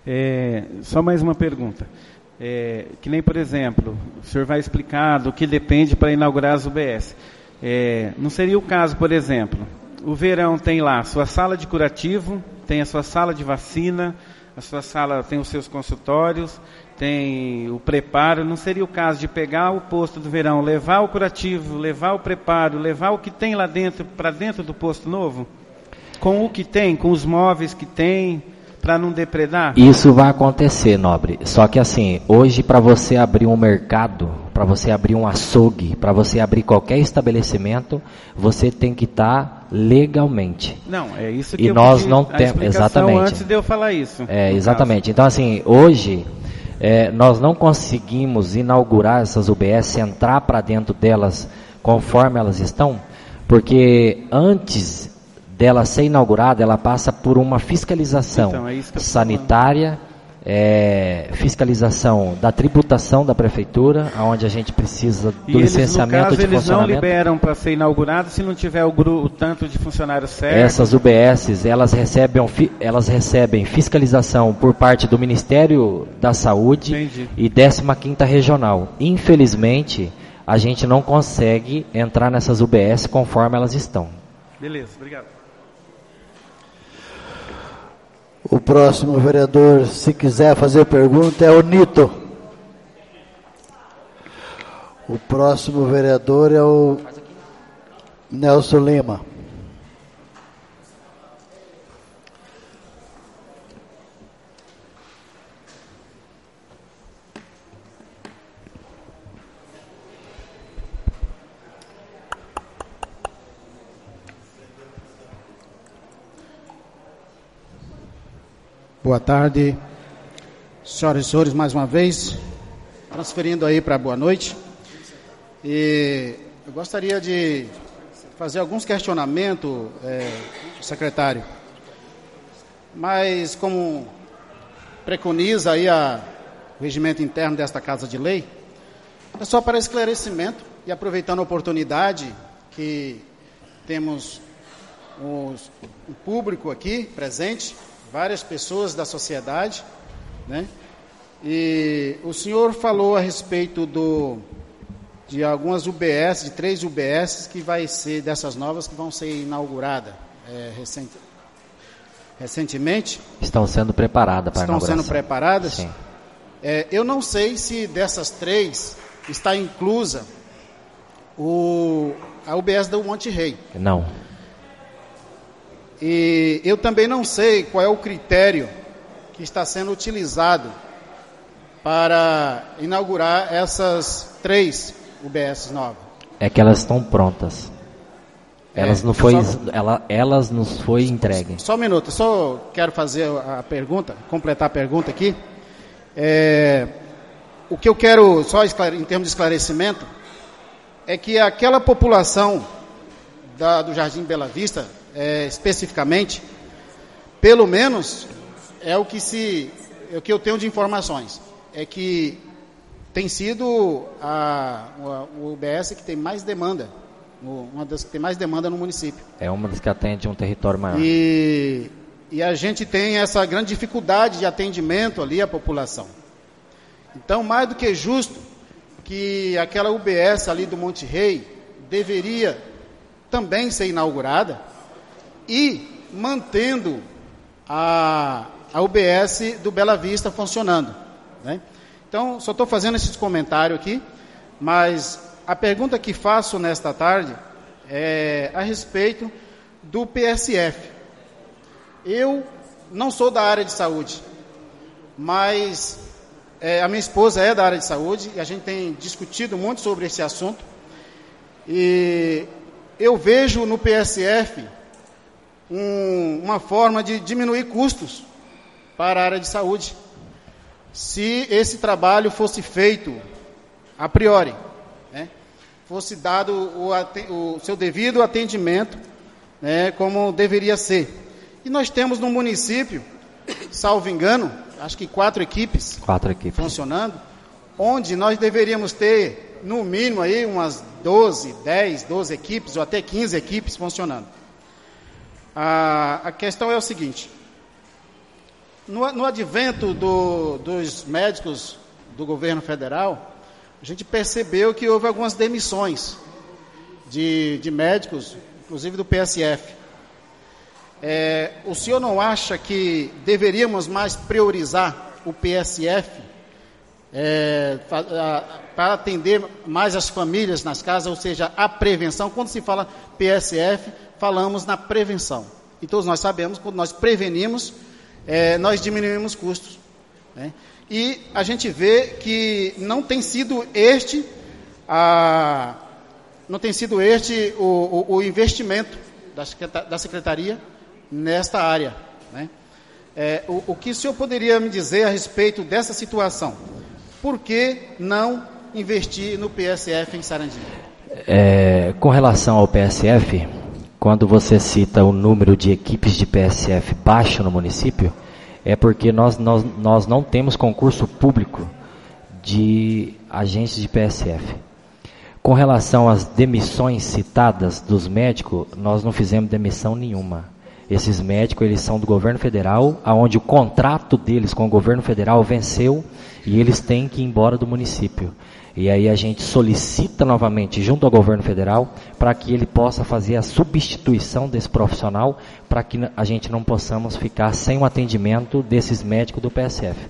Só mais uma pergunta. Que nem, por exemplo, o senhor vai explicar do que depende para inaugurar as UBS. Não seria o caso, por exemplo, o verão tem lá a sua sala de curativo, tem a sua sala de vacina, a sua sala tem os seus consultórios, tem o preparo. Não seria o caso de pegar o posto do verão, levar o curativo, levar o preparo, levar o que tem lá dentro para dentro do posto novo? Com o que tem, com os móveis que tem, para não depredar? Isso vai acontecer, nobre. Só que assim, hoje para você abrir um mercado, para você abrir um açougue, para você abrir qualquer estabelecimento, você tem que estar legalmente. Não, é isso que e eu nós pedi não a temos, exatamente. Antes de eu falar isso. Exatamente. Então assim, hoje nós não conseguimos inaugurar essas UBS, entrar para dentro delas conforme elas estão, porque antes dela ser inaugurada, ela passa por uma fiscalização sanitária, fiscalização da tributação da prefeitura, onde a gente precisa do licenciamento de funcionamento. Eles não liberam para ser inaugurado se não tiver o tanto de funcionários certos? Essas UBS, elas recebem fiscalização por parte do Ministério da Saúde. Entendi. E 15ª Regional. Infelizmente, a gente não consegue entrar nessas UBS conforme elas estão. Beleza, obrigado. O próximo vereador, se quiser fazer pergunta, é o Nito. O próximo vereador é o Nelson Lima. Boa tarde, senhoras e senhores, mais uma vez, transferindo aí para boa noite. E eu gostaria de fazer alguns questionamentos, secretário, mas como preconiza aí o regimento interno desta Casa de Lei, é só para esclarecimento e aproveitando a oportunidade que temos o público aqui presente, várias pessoas da sociedade, né? E o senhor falou a respeito de algumas UBS, de 3 UBS que vai ser dessas novas que vão ser inauguradas recentemente. Estão sendo preparadas para a inauguração. Estão sendo preparadas? Sim. Eu não sei se dessas 3 está inclusa a UBS do Monte Rei. Não. E eu também não sei qual é o critério que está sendo utilizado para inaugurar essas 3 UBS novas. É que elas estão prontas. Elas nos foi entregue. Só um minuto, só quero fazer a pergunta, completar a pergunta aqui. O que eu quero, só em termos de esclarecimento, é que aquela população do Jardim Bela Vista, especificamente, pelo menos é o que eu tenho de informações, é que tem sido o UBS que tem mais demanda, uma das que tem mais demanda no município. É uma das que atende um território maior. E E a gente tem essa grande dificuldade de atendimento ali à população. Então, mais do que justo que aquela UBS ali do Monte Rei deveria também ser inaugurada e mantendo a UBS do Bela Vista funcionando, né? Então, só estou fazendo esse comentário aqui, mas a pergunta que faço nesta tarde é a respeito do PSF. Eu não sou da área de saúde, mas a minha esposa é da área de saúde e a gente tem discutido muito sobre esse assunto. E eu vejo no PSF uma forma de diminuir custos para a área de saúde, se esse trabalho fosse feito a priori, né? Fosse dado o seu devido atendimento, né, como deveria ser. E nós temos no município, salvo engano, acho que 4 equipes funcionando, onde nós deveríamos ter, no mínimo, aí, umas 12 equipes, ou até 15 equipes funcionando. A questão é o seguinte: no advento dos médicos do governo federal, a gente percebeu que houve algumas demissões de médicos, inclusive do PSF. O senhor não acha que deveríamos mais priorizar o PSF para atender mais as famílias nas casas, ou seja, a prevenção? Quando se fala PSF, falamos na prevenção. E todos nós sabemos que quando nós prevenimos, nós diminuímos custos, né? E a gente vê que não tem sido este o investimento da Secretaria nesta área, né? O que o senhor poderia me dizer a respeito dessa situação? Por que não investir no PSF em Sarandi? Com relação ao PSF, quando você cita o número de equipes de PSF baixo no município, é porque nós não temos concurso público de agentes de PSF. Com relação às demissões citadas dos médicos, nós não fizemos demissão nenhuma. Esses médicos, eles são do governo federal, onde o contrato deles com o governo federal venceu e eles têm que ir embora do município. E aí a gente solicita novamente junto ao governo federal para que ele possa fazer a substituição desse profissional, para que a gente não possamos ficar sem o atendimento desses médicos do PSF.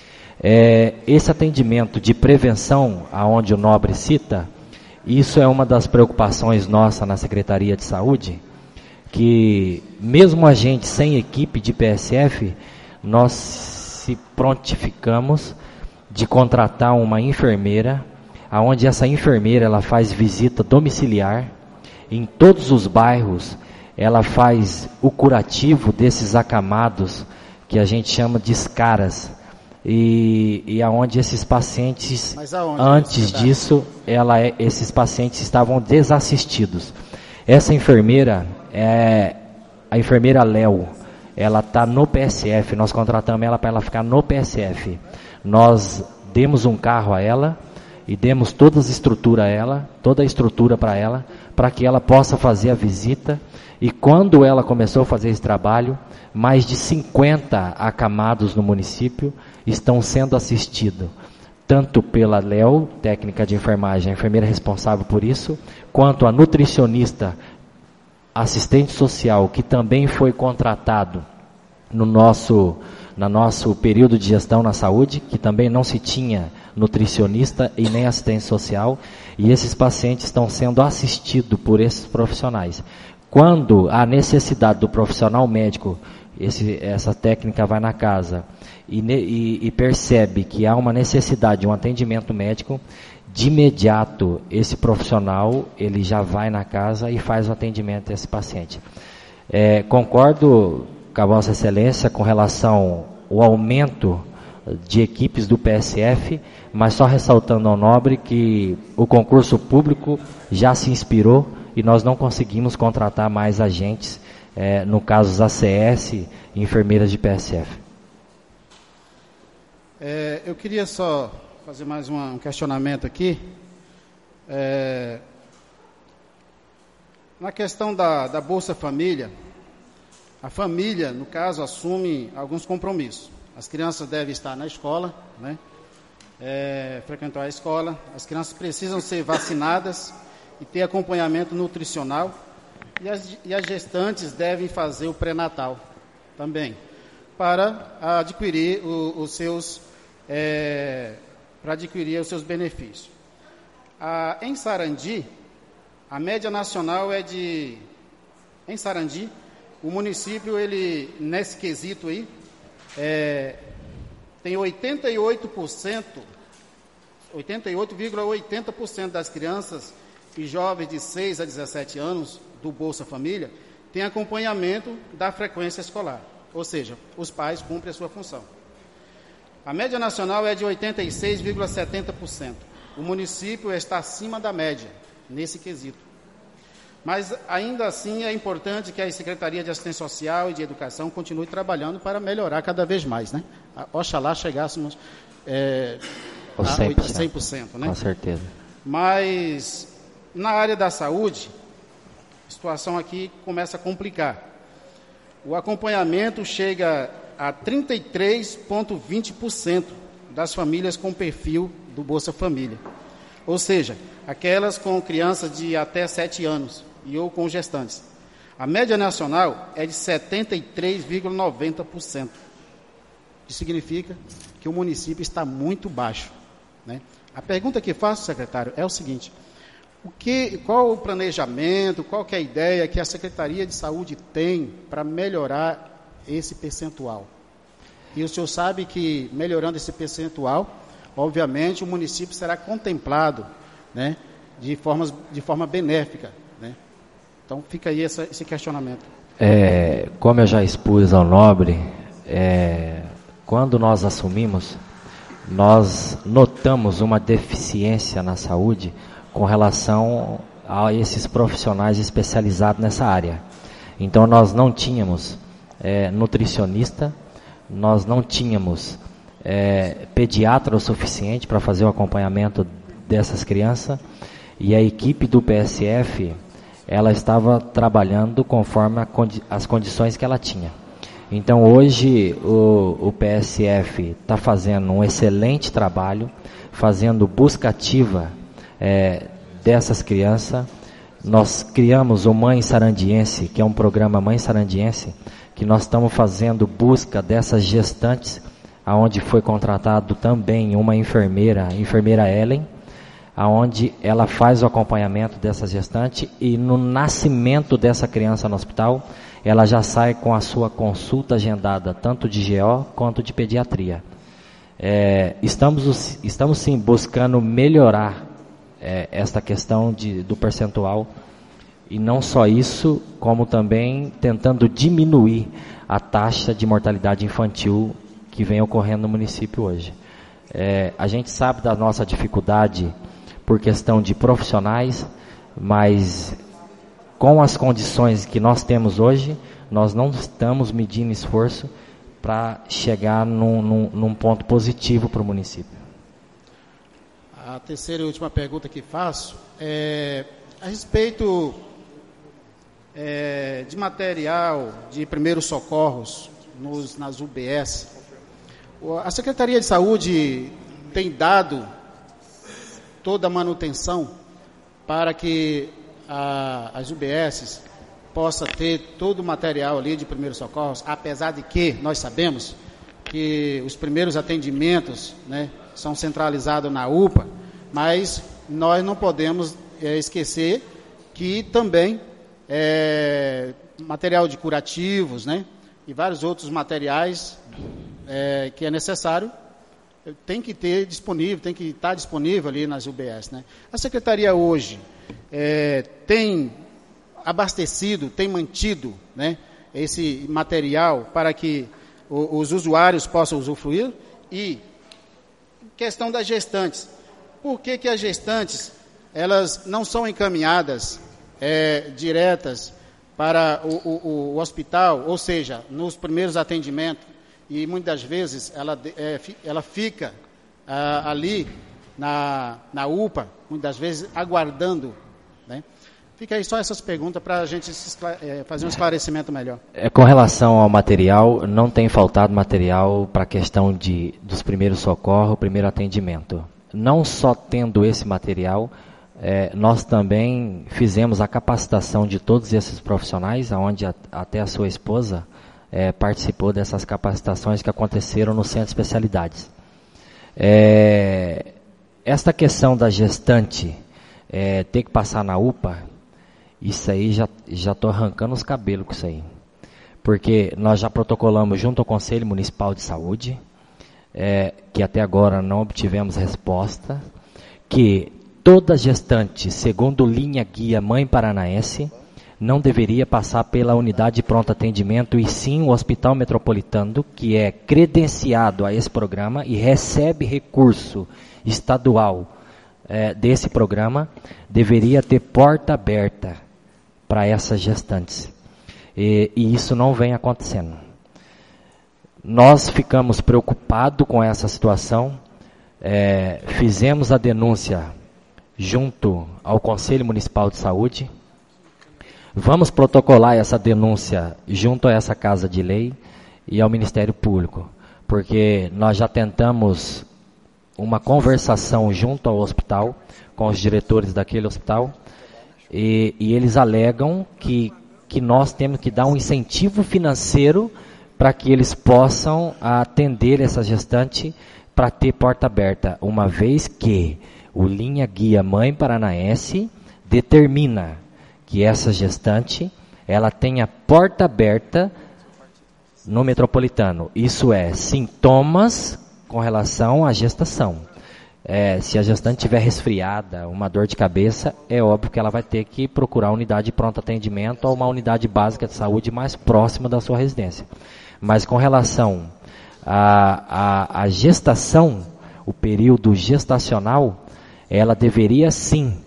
Esse atendimento de prevenção, aonde o Nobre cita, isso é uma das preocupações nossas na Secretaria de Saúde, que mesmo a gente sem equipe de PSF, nós se prontificamos de contratar uma enfermeira, aonde essa enfermeira ela faz visita domiciliar em todos os bairros, ela faz o curativo desses acamados que a gente chama de escaras, e aonde esses pacientes, antes disso, esses pacientes estavam desassistidos. Essa enfermeira é a enfermeira Léo, ela está no PSF, nós contratamos ela para ela ficar no PSF. Nós demos um carro a ela e demos toda a estrutura para ela, para que ela possa fazer a visita. E quando ela começou a fazer esse trabalho, mais de 50 acamados no município estão sendo assistidos, tanto pela Léo, técnica de enfermagem, a enfermeira responsável por isso, quanto a nutricionista, assistente social, que também foi contratado no nosso período de gestão na saúde, que também não se tinha nutricionista e nem assistente social, e esses pacientes estão sendo assistidos por esses profissionais. Quando há necessidade do profissional médico, essa técnica vai na casa e percebe que há uma necessidade de um atendimento médico, de imediato esse profissional ele já vai na casa e faz o atendimento desse paciente. Concordo com a Vossa Excelência com relação ao aumento de equipes do PSF, mas só ressaltando ao Nobre que o concurso público já se inspirou e nós não conseguimos contratar mais agentes, no caso os ACS e enfermeiras de PSF. Eu queria só fazer mais um questionamento aqui. Na questão da Bolsa Família, a família, no caso, assume alguns compromissos. As crianças devem estar na escola, né? Frequentar a escola. As crianças precisam ser vacinadas e ter acompanhamento nutricional. E as gestantes devem fazer o pré-natal também, para adquirir os seus benefícios. Em Sarandi, a média nacional é de... Em Sarandi, o município, ele, nesse quesito aí, tem 88,80% das crianças e jovens de 6 a 17 anos do Bolsa Família tem acompanhamento da frequência escolar. Ou seja, os pais cumprem a sua função. A média nacional é de 86,70%. O município está acima da média nesse quesito. Mas, ainda assim, é importante que a Secretaria de Assistência Social e de Educação continue trabalhando para melhorar cada vez mais, né? Oxalá chegássemos a 100%, né? Com certeza. Mas, na área da saúde, a situação aqui começa a complicar. O acompanhamento chega a 33,20% das famílias com perfil do Bolsa Família. Ou seja, aquelas com crianças de até 7 anos ou com gestantes. A média nacional é de 73,90%. Isso significa que o município está muito baixo, né? A pergunta que faço, secretário, é o seguinte: qual o planejamento, qual que é a ideia que a Secretaria de Saúde tem para melhorar esse percentual? E o senhor sabe que, melhorando esse percentual, obviamente o município será contemplado, né, de forma benéfica, né? Então fica aí esse questionamento. Como eu já expus ao nobre, quando nós assumimos, nós notamos uma deficiência na saúde com relação a esses profissionais especializados nessa área. Então nós não tínhamos nutricionista, nós não tínhamos pediatra o suficiente para fazer o acompanhamento dessas crianças, e a equipe do PSF, ela estava trabalhando conforme as condições que ela tinha. Então hoje o PSF está fazendo um excelente trabalho, fazendo busca ativa dessas crianças. Nós criamos o Mãe Sarandiense, que é um programa Mãe Sarandiense, que nós estamos fazendo busca dessas gestantes, aonde foi contratado também uma enfermeira, a enfermeira Ellen, aonde ela faz o acompanhamento dessa gestante, e no nascimento dessa criança no hospital, ela já sai com a sua consulta agendada, tanto de GO quanto de pediatria. Estamos sim buscando melhorar esta questão do percentual, e não só isso, como também tentando diminuir a taxa de mortalidade infantil que vem ocorrendo no município hoje. A gente sabe da nossa dificuldade por questão de profissionais, mas com as condições que nós temos hoje, nós não estamos medindo esforço para chegar num ponto positivo para o município. A terceira e última pergunta que faço é a respeito de material de primeiros socorros nas UBS. A Secretaria de Saúde tem dado toda a manutenção para que as UBS possa ter todo o material ali de primeiros socorros, apesar de que nós sabemos que os primeiros atendimentos, né, são centralizados na UPA, mas nós não podemos esquecer que também material de curativos, né, e vários outros materiais que é necessário, tem que ter disponível, tem que estar disponível ali nas UBS, né? A Secretaria hoje tem abastecido, tem mantido, né, esse material para que os usuários possam usufruir. E questão das gestantes. Por que as gestantes elas não são encaminhadas diretas para o hospital, ou seja, nos primeiros atendimentos, e muitas vezes ela fica ali na UPA, muitas vezes aguardando, né? Fica aí só essas perguntas para a gente fazer um esclarecimento melhor. Com relação ao material, não tem faltado material para a questão dos primeiros socorros, primeiro atendimento. Não só tendo esse material, nós também fizemos a capacitação de todos esses profissionais, onde até a sua esposa participou dessas capacitações que aconteceram no Centro de Especialidades. Esta questão da gestante ter que passar na UPA, isso aí já estou arrancando os cabelos com isso aí. Porque nós já protocolamos junto ao Conselho Municipal de Saúde, que até agora não obtivemos resposta, que toda gestante, segundo linha guia Mãe Paranaense, não deveria passar pela unidade de pronto atendimento e sim o Hospital Metropolitano, que é credenciado a esse programa e recebe recurso estadual desse programa, deveria ter porta aberta para essas gestantes. E isso não vem acontecendo. Nós ficamos preocupados com essa situação, fizemos a denúncia junto ao Conselho Municipal de Saúde, vamos protocolar essa denúncia junto a essa Casa de Lei e ao Ministério Público, porque nós já tentamos uma conversação junto ao hospital, com os diretores daquele hospital, e eles alegam que nós temos que dar um incentivo financeiro para que eles possam atender essa gestante para ter porta aberta, uma vez que o linha guia Mãe Paranaense determina que essa gestante ela tenha porta aberta no metropolitano. Isso é, sintomas com relação à gestação. Se a gestante estiver resfriada, uma dor de cabeça, é óbvio que ela vai ter que procurar a unidade de pronto atendimento ou uma unidade básica de saúde mais próxima da sua residência. Mas com relação à gestação, o período gestacional, ela deveria sim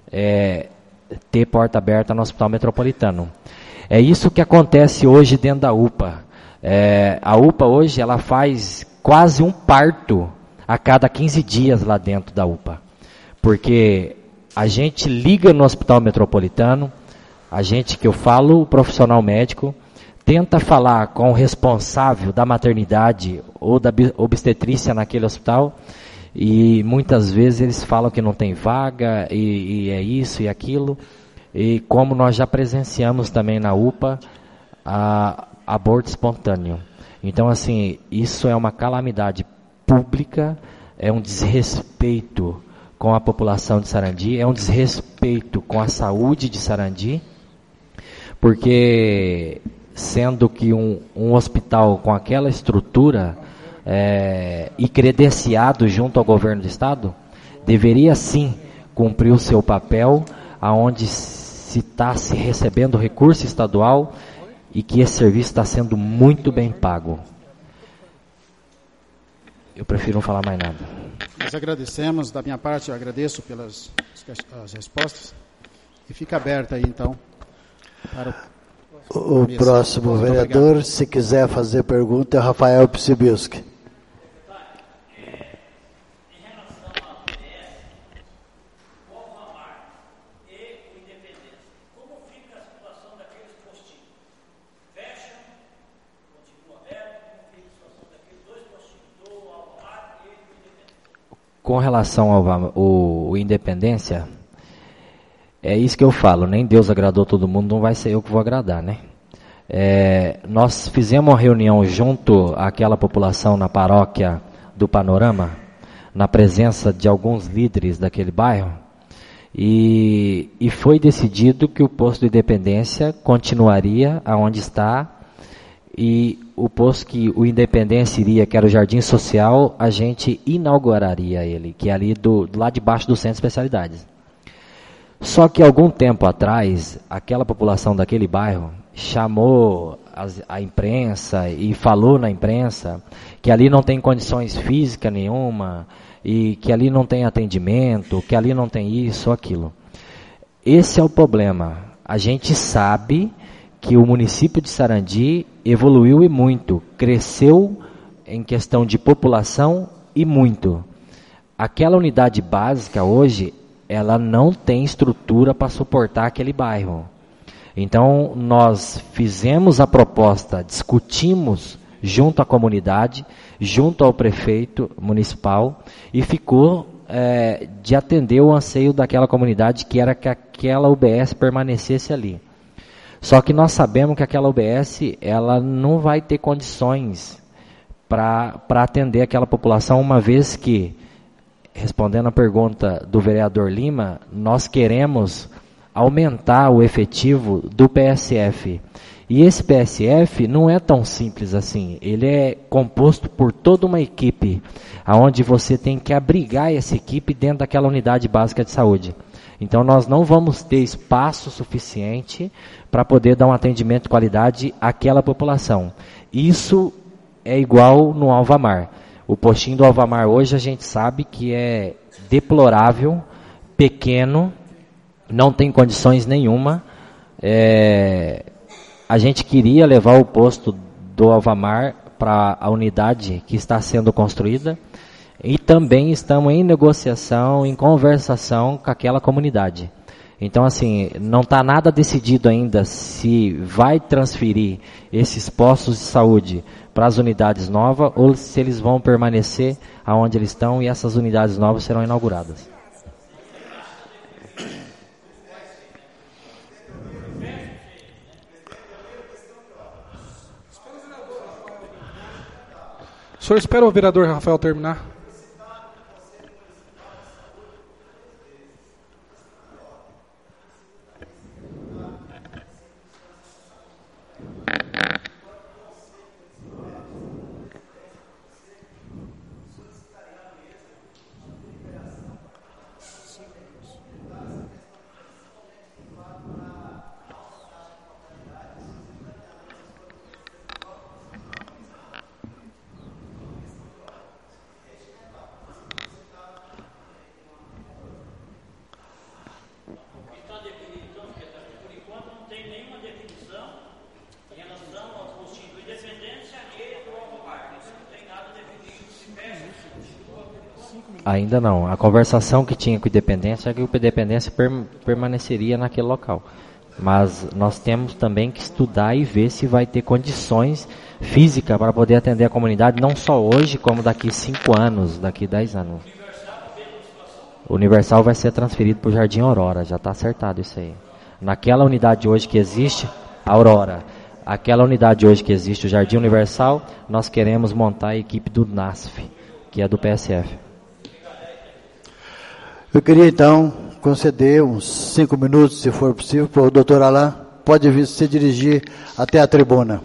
ter porta aberta no Hospital Metropolitano. É isso que acontece hoje dentro da UPA. A UPA hoje ela faz quase um parto a cada 15 dias lá dentro da UPA. Porque a gente liga no Hospital Metropolitano, a gente que eu falo, o profissional médico, tenta falar com o responsável da maternidade ou da obstetrícia naquele hospital, e muitas vezes eles falam que não tem vaga, e é isso e aquilo, e como nós já presenciamos também na UPA, aborto espontâneo. Então, assim, isso é uma calamidade pública, é um desrespeito com a população de Sarandi, é um desrespeito com a saúde de Sarandi, porque sendo que um hospital com aquela estrutura e credenciado junto ao governo do estado, deveria sim cumprir o seu papel, aonde se está se recebendo recurso estadual e que esse serviço está sendo muito bem pago. Eu prefiro não falar mais nada. Nós agradecemos, da minha parte eu agradeço pelas as respostas, e fica aberta aí então para o próximo vereador, obrigado. Se quiser fazer pergunta, é o Rafael Psibilski. Com relação ao Independência, é isso que eu falo, nem Deus agradou todo mundo, não vai ser eu que vou agradar, né? Nós fizemos uma reunião junto àquela população na paróquia do Panorama, na presença de alguns líderes daquele bairro, e foi decidido que o posto de Independência continuaria aonde está, e o posto que o Independência iria, que era o Jardim Social, a gente inauguraria ele, que é ali do lado de baixo do Centro de Especialidades. Só que algum tempo atrás, aquela população daquele bairro chamou a imprensa e falou na imprensa que ali não tem condições físicas nenhuma, e que ali não tem atendimento, que ali não tem isso ou aquilo. Esse é o problema. A gente sabe que o município de Sarandi evoluiu e muito, cresceu em questão de população e muito. Aquela unidade básica hoje, ela não tem estrutura para suportar aquele bairro. Então, nós fizemos a proposta, discutimos junto à comunidade, junto ao prefeito municipal, e ficou de atender o anseio daquela comunidade, que era que aquela UBS permanecesse ali. Só que nós sabemos que aquela UBS, ela não vai ter condições para atender aquela população, uma vez que, respondendo a pergunta do vereador Lima, nós queremos aumentar o efetivo do PSF. E esse PSF não é tão simples assim. Ele é composto por toda uma equipe, onde você tem que abrigar essa equipe dentro daquela unidade básica de saúde. Então, nós não vamos ter espaço suficiente para poder dar um atendimento de qualidade àquela população. Isso é igual no Alvamar. O postinho do Alvamar hoje a gente sabe que é deplorável, pequeno, não tem condições nenhuma. A gente queria levar o posto do Alvamar para a unidade que está sendo construída, e também estamos em negociação, em conversação com aquela comunidade. Então, assim, não está nada decidido ainda se vai transferir esses postos de saúde para as unidades novas ou se eles vão permanecer aonde eles estão e essas unidades novas serão inauguradas. O senhor espera o vereador Rafael terminar? Ainda não. A conversação que tinha com o Independência é que o Independência permaneceria naquele local. Mas nós temos também que estudar e ver se vai ter condições físicas para poder atender a comunidade, não só hoje, como daqui 5 anos, daqui 10 anos. O Universal vai ser transferido para o Jardim Aurora, já está acertado isso aí. Naquela unidade hoje que existe, Aurora, aquela unidade hoje que existe, o Jardim Universal, nós queremos montar a equipe do NASF, que é do PSF. Eu queria, então, conceder uns 5 minutos, se for possível, para o doutor Alain. Pode vir se dirigir até a tribuna.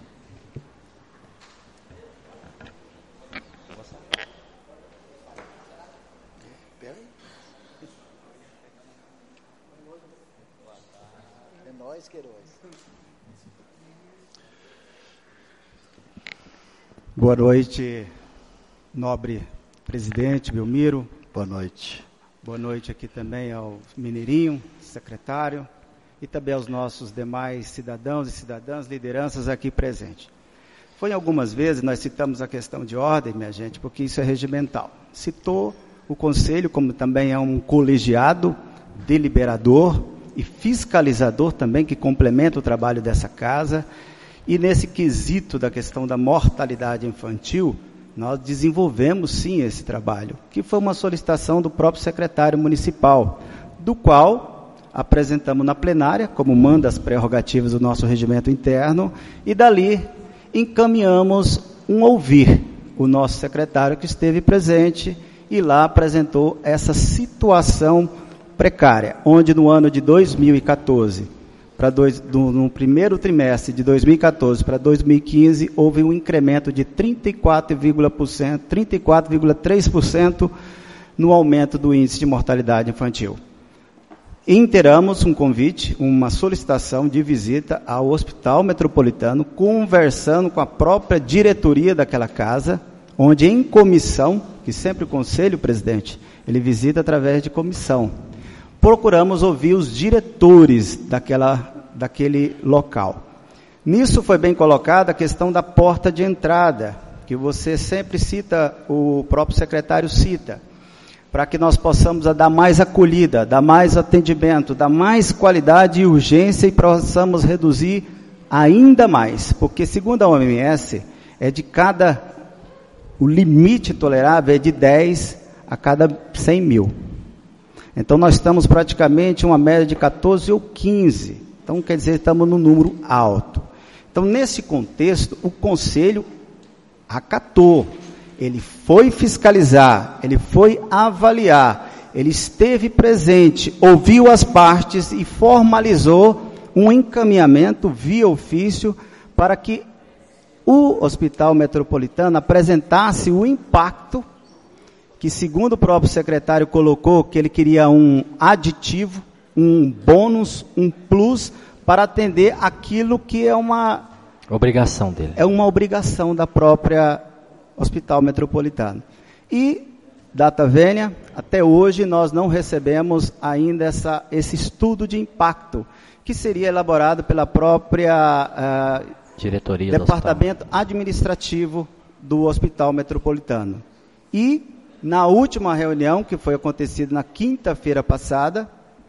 Boa noite, nobre presidente Belmiro. Boa noite. Boa noite aqui também ao Mineirinho, secretário, e também aos nossos demais cidadãos e cidadãs, lideranças aqui presentes. Foi algumas vezes, nós citamos a questão de ordem, minha gente, porque isso é regimental. Citou o Conselho, como também é um colegiado deliberador e fiscalizador também, que complementa o trabalho dessa casa, e nesse quesito da questão da mortalidade infantil, nós desenvolvemos sim esse trabalho, que foi uma solicitação do próprio secretário municipal, do qual apresentamos na plenária, como manda as prerrogativas do nosso regimento interno, e dali encaminhamos um ouvir. O nosso secretário que esteve presente e lá apresentou essa situação precária, onde no ano de 2014, no primeiro trimestre de 2014 para 2015, houve um incremento de 34,3% no aumento do índice de mortalidade infantil. Inteiramos um convite, uma solicitação de visita ao Hospital Metropolitano, conversando com a própria diretoria daquela casa, onde em comissão, que sempre o Conselho, presidente, ele visita através de comissão, procuramos ouvir os diretores daquele local. Nisso foi bem colocada a questão da porta de entrada, que você sempre cita, o próprio secretário cita. para que nós possamos dar mais acolhida, dar mais atendimento, dar mais qualidade e urgência e possamos reduzir ainda mais, porque segundo a OMS, o limite tolerável é de 10 a cada 100 mil. Então nós estamos praticamente uma média de 14 ou 15, então quer dizer, estamos no número alto. Então nesse contexto, o Conselho acatou, ele foi fiscalizar, ele foi avaliar, ele esteve presente, ouviu as partes e formalizou um encaminhamento via ofício para que o Hospital Metropolitano apresentasse o impacto que, segundo o próprio secretário colocou, que ele queria um aditivo, um bônus, um plus, para atender aquilo que é uma obrigação dele. É uma obrigação da própria Hospital Metropolitano. E, data vênia, até hoje nós não recebemos ainda esse estudo de impacto, que seria elaborado pela própria diretoria Departamento Administrativo do Hospital Metropolitano. E, na última reunião, que foi acontecida na quinta-feira passada,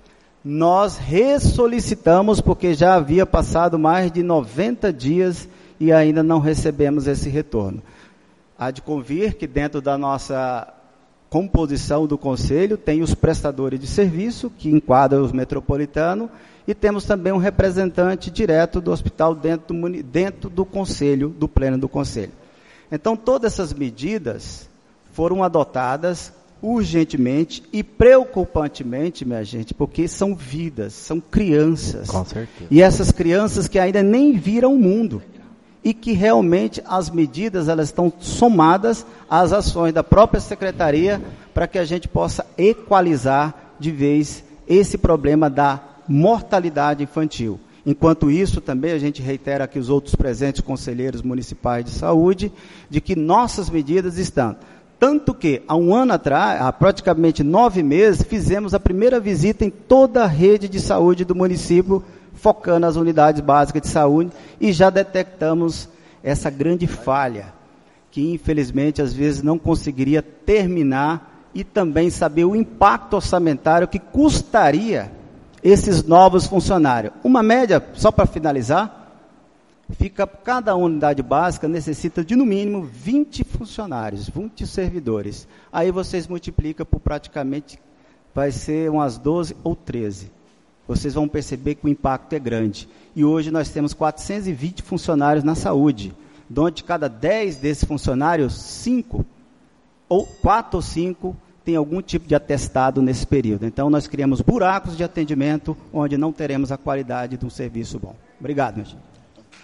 nós ressolicitamos, porque já havia passado mais de 90 dias e ainda não recebemos esse retorno. Há de convir que dentro da nossa composição do Conselho tem os prestadores de serviço, que enquadram os metropolitanos, e temos também um representante direto do hospital dentro do Conselho, do Pleno do Conselho. Então, todas essas medidas foram adotadas urgentemente e preocupantemente, minha gente, porque são vidas, são crianças. Com certeza. E essas crianças que ainda nem viram o mundo. E que realmente as medidas elas estão somadas às ações da própria Secretaria para que a gente possa equalizar de vez esse problema da mortalidade infantil. Enquanto isso, também a gente reitera aqui os outros presentes conselheiros municipais de saúde, de que nossas medidas estão. Tanto que, há um ano atrás, há praticamente 9 meses, fizemos a primeira visita em toda a rede de saúde do município, focando nas unidades básicas de saúde, e já detectamos essa grande falha, que infelizmente às vezes não conseguiria terminar, e também saber o impacto orçamentário que custaria esses novos funcionários. Uma média, só para finalizar, cada unidade básica necessita de no mínimo 20 funcionários, 20 servidores. Aí vocês multiplicam por praticamente, vai ser umas 12 ou 13. Vocês vão perceber que o impacto é grande. E hoje nós temos 420 funcionários na saúde, onde cada 10 desses funcionários, 4 ou 5 tem algum tipo de atestado nesse período. Então nós criamos buracos de atendimento, onde não teremos a qualidade de um serviço bom. Obrigado, meu gente.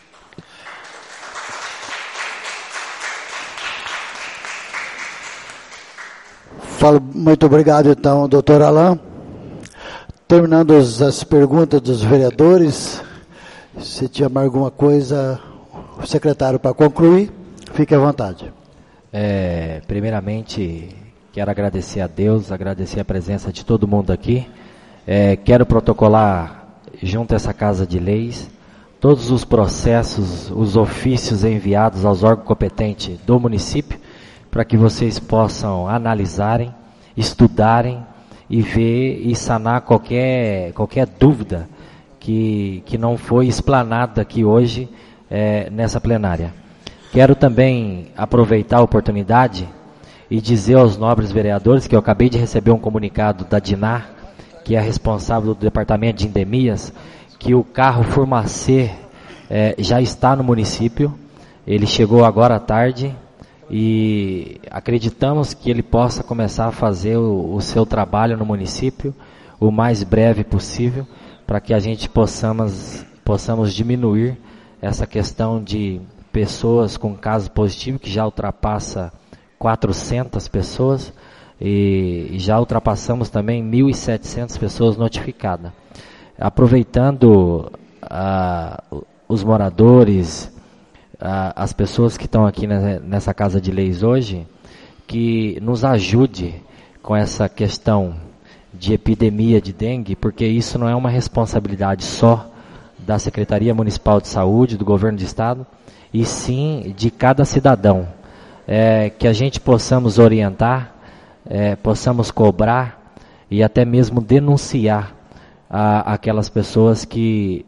Muito obrigado, então, doutor Alain. Terminando as perguntas dos vereadores, se tinha mais alguma coisa, o secretário, para concluir, fique à vontade. Primeiramente, quero agradecer a Deus, agradecer a presença de todo mundo aqui. Quero protocolar, junto a essa Casa de Leis, todos os processos, os ofícios enviados aos órgãos competentes do município, para que vocês possam analisarem, estudarem e ver e sanar qualquer dúvida que não foi explanada aqui hoje nessa plenária. Quero também aproveitar a oportunidade e dizer aos nobres vereadores que eu acabei de receber um comunicado da DINAR, que é a responsável do Departamento de Endemias, que o carro Fumacê já está no município. Ele chegou agora à tarde e acreditamos que ele possa começar a fazer o seu trabalho no município o mais breve possível, para que a gente possamos diminuir essa questão de pessoas com caso positivo, que já ultrapassa 400 pessoas, e já ultrapassamos também 1.700 pessoas notificadas. Aproveitando os moradores, as pessoas que estão aqui nessa Casa de Leis hoje, que nos ajude com essa questão de epidemia de dengue, porque isso não é uma responsabilidade só da Secretaria Municipal de Saúde, do Governo do Estado, e sim de cada cidadão. Que a gente possamos orientar possamos cobrar e até mesmo denunciar aquelas pessoas que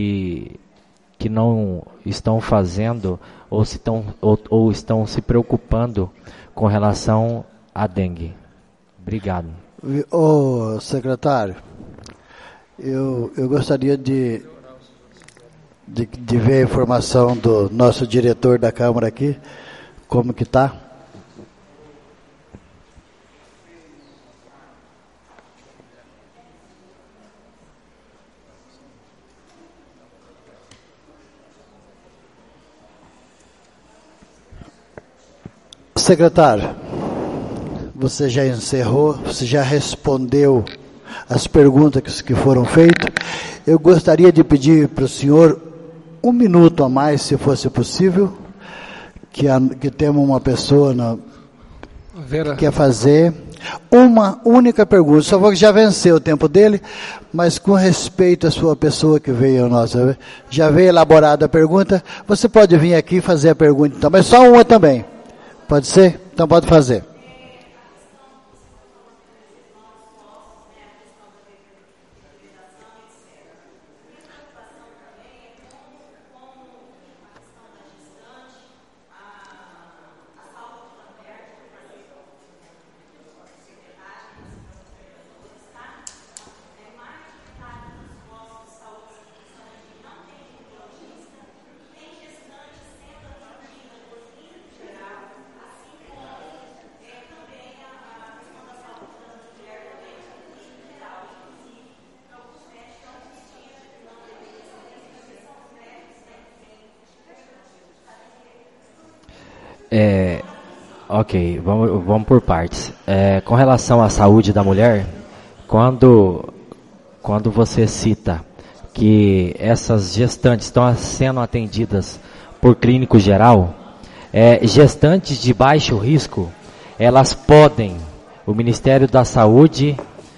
não estão fazendo ou estão se preocupando com relação à dengue. Obrigado. Ô, secretário, eu gostaria de ver a informação do nosso diretor da Câmara aqui, como que está. Secretário, você já encerrou, você já respondeu as perguntas que foram feitas. Eu gostaria de pedir para o senhor 1 minuto a mais, se fosse possível, que temos uma pessoa que quer fazer uma única pergunta. Só vou que já venceu o tempo dele, mas com respeito à sua pessoa que veio a nossa, já veio elaborada a pergunta, você pode vir aqui e fazer a pergunta, então, mas só uma também. Pode ser? Então pode fazer. Ok, vamos por partes. Com relação à saúde da mulher, quando você cita que essas gestantes estão sendo atendidas por clínico geral, gestantes de baixo risco, elas podem, o Ministério da Saúde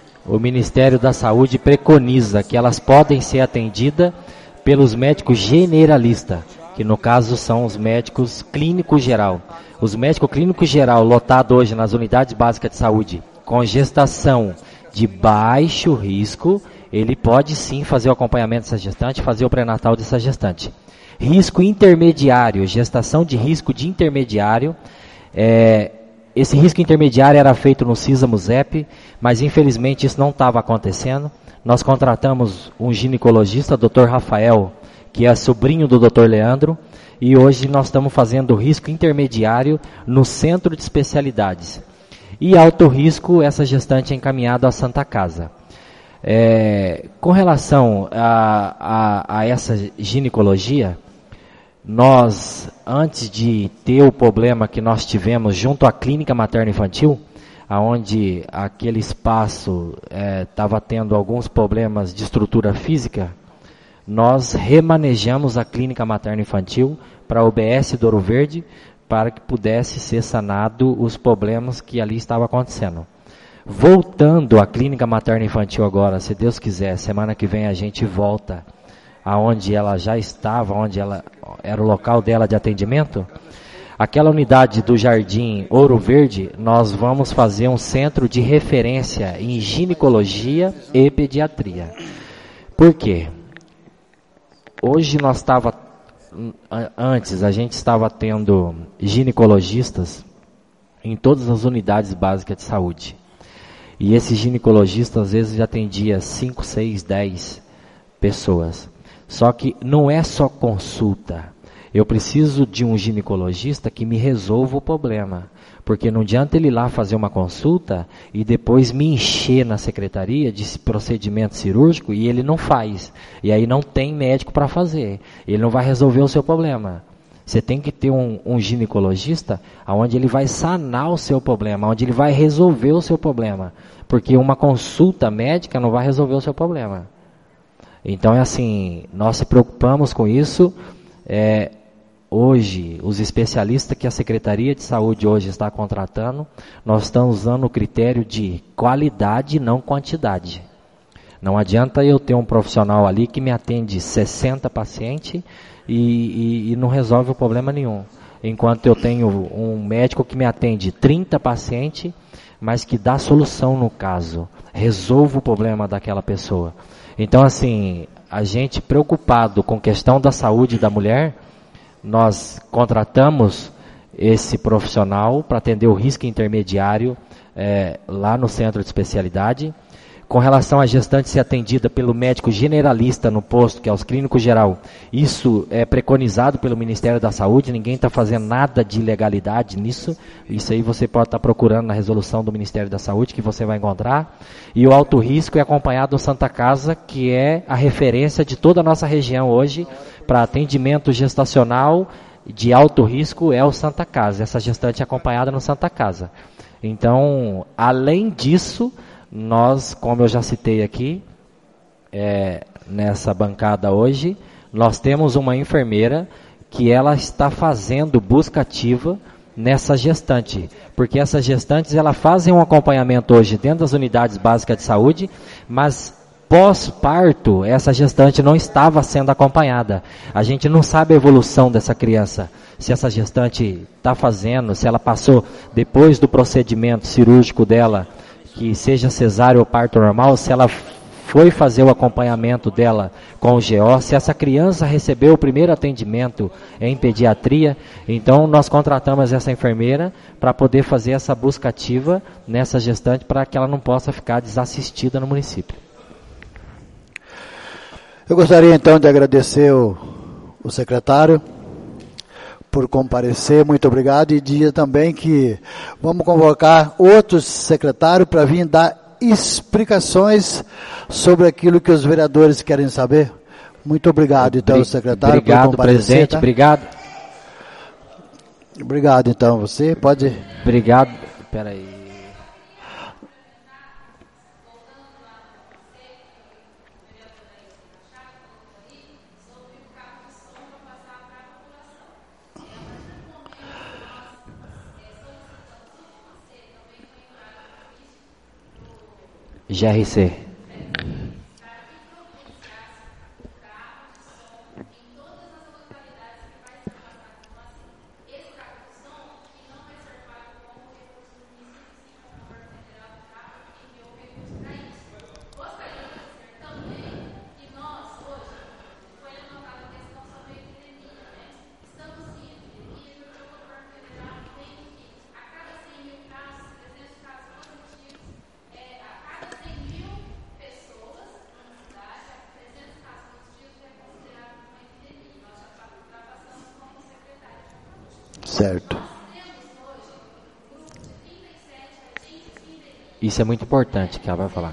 preconiza que elas podem ser atendidas pelos médicos generalistas, que no caso são os médicos clínicos geral. Os médicos clínicos geral lotados hoje nas unidades básicas de saúde com gestação de baixo risco, ele pode sim fazer o acompanhamento dessa gestante, fazer o pré-natal dessa gestante. Risco intermediário, gestação de risco de intermediário, esse risco intermediário era feito no CISA-MUSEP, mas infelizmente isso não estava acontecendo. Nós contratamos um ginecologista, Dr. Rafael, que é sobrinho do Dr. Leandro, e hoje nós estamos fazendo risco intermediário no centro de especialidades. E alto risco, essa gestante é encaminhada à Santa Casa. Com relação a essa ginecologia, nós, antes de ter o problema que nós tivemos junto à clínica materno-infantil, onde aquele espaço estava tendo alguns problemas de estrutura física, nós remanejamos a clínica materno-infantil para a UBS do Ouro Verde, para que pudesse ser sanado os problemas que ali estavam acontecendo. Voltando à clínica materno-infantil agora, se Deus quiser, semana que vem a gente volta aonde ela já estava, onde ela era o local dela de atendimento. Aquela unidade do Jardim Ouro Verde, nós vamos fazer um centro de referência em ginecologia e pediatria. Por quê? Hoje antes a gente estava tendo ginecologistas em todas as unidades básicas de saúde. E esse ginecologista às vezes já atendia 5, 6, 10 pessoas. Só que não é só consulta. Eu preciso de um ginecologista que me resolva o problema. Porque não adianta ele ir lá fazer uma consulta e depois me encher na secretaria de procedimento cirúrgico e ele não faz. E aí não tem médico para fazer. Ele não vai resolver o seu problema. Você tem que ter um ginecologista onde ele vai sanar o seu problema, onde ele vai resolver o seu problema. Porque uma consulta médica não vai resolver o seu problema. Então é assim, nós se preocupamos com isso. Hoje, os especialistas que a Secretaria de Saúde hoje está contratando, nós estamos usando o critério de qualidade e não quantidade. Não adianta eu ter um profissional ali que me atende 60 pacientes e não resolve o problema nenhum. Enquanto eu tenho um médico que me atende 30 pacientes, mas que dá solução no caso, resolva o problema daquela pessoa. Então, assim, a gente preocupado com a questão da saúde da mulher, nós contratamos esse profissional para atender o risco intermediário lá no centro de especialidade. Com relação à gestante ser atendida pelo médico generalista no posto, que é os clínico geral, isso é preconizado pelo Ministério da Saúde, ninguém está fazendo nada de ilegalidade nisso, isso aí você pode estar procurando na resolução do Ministério da Saúde, que você vai encontrar. E o alto risco é acompanhado no Santa Casa, que é a referência de toda a nossa região hoje, para atendimento gestacional de alto risco, é o Santa Casa, essa gestante é acompanhada no Santa Casa. Então, além disso, nós, como eu já citei aqui, nessa bancada hoje, nós temos uma enfermeira que ela está fazendo busca ativa nessa gestante, porque essas gestantes elas fazem um acompanhamento hoje dentro das unidades básicas de saúde, mas pós-parto essa gestante não estava sendo acompanhada. A gente não sabe a evolução dessa criança, se essa gestante está fazendo, se ela passou depois do procedimento cirúrgico dela, que seja cesárea ou parto normal, se ela foi fazer o acompanhamento dela com o GO, se essa criança recebeu o primeiro atendimento em pediatria. Então nós contratamos essa enfermeira para poder fazer essa busca ativa nessa gestante, para que ela não possa ficar desassistida no município. Eu gostaria então de agradecer o secretário por comparecer, muito obrigado, e dizer também que vamos convocar outros secretários para vir dar explicações sobre aquilo que os vereadores querem saber. Muito obrigado, então, secretário, obrigado, por comparecer. Presidente, tá? Obrigado. Obrigado, então, você pode... Obrigado, peraí. GRC. Certo. Isso é muito importante que ela vai falar.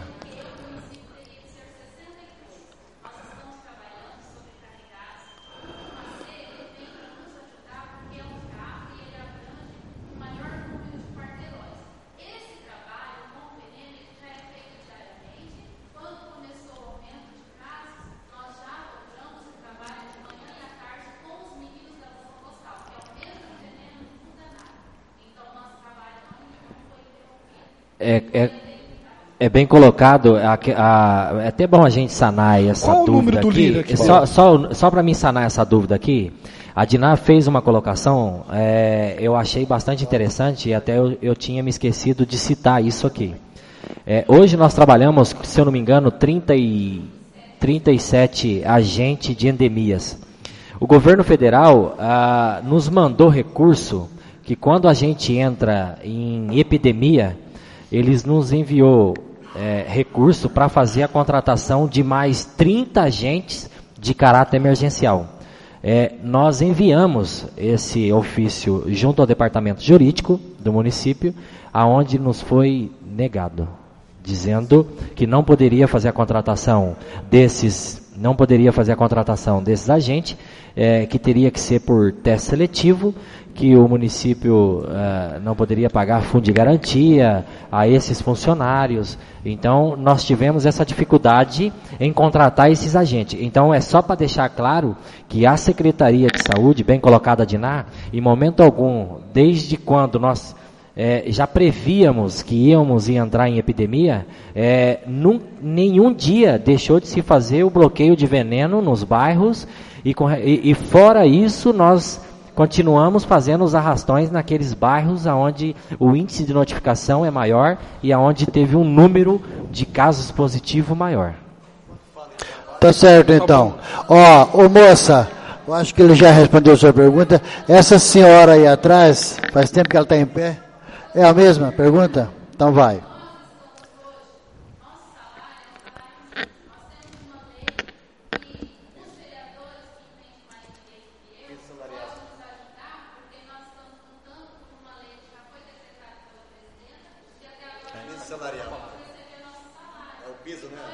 É bem colocado, é até bom a gente sanar essa Qual dúvida o número do aqui. líder aqui? Só para mim sanar essa dúvida aqui, a Diná fez uma colocação, eu achei bastante interessante, e até eu tinha me esquecido de citar isso aqui. Hoje nós trabalhamos, se eu não me engano, 37 agentes de endemias. O governo federal nos mandou recurso que quando a gente entra em epidemia, eles nos enviou recurso para fazer a contratação de mais 30 agentes de caráter emergencial. Nós enviamos esse ofício junto ao departamento jurídico do município, aonde nos foi negado, dizendo que não poderia fazer a contratação desses agentes, que teria que ser por teste seletivo, que o município não poderia pagar fundo de garantia a esses funcionários. Então, nós tivemos essa dificuldade em contratar esses agentes. Então, é só para deixar claro que a Secretaria de Saúde, bem colocada a Diná, em momento algum, desde quando nós já prevíamos que íamos entrar em epidemia, nenhum dia deixou de se fazer o bloqueio de veneno nos bairros, e fora isso, nós continuamos fazendo os arrastões naqueles bairros onde o índice de notificação é maior e onde teve um número de casos positivos maior. Tá certo, então. Ô moça, eu acho que ele já respondeu a sua pergunta. Essa senhora aí atrás, faz tempo que ela está em pé? É a mesma pergunta? Então vai. É o piso, né?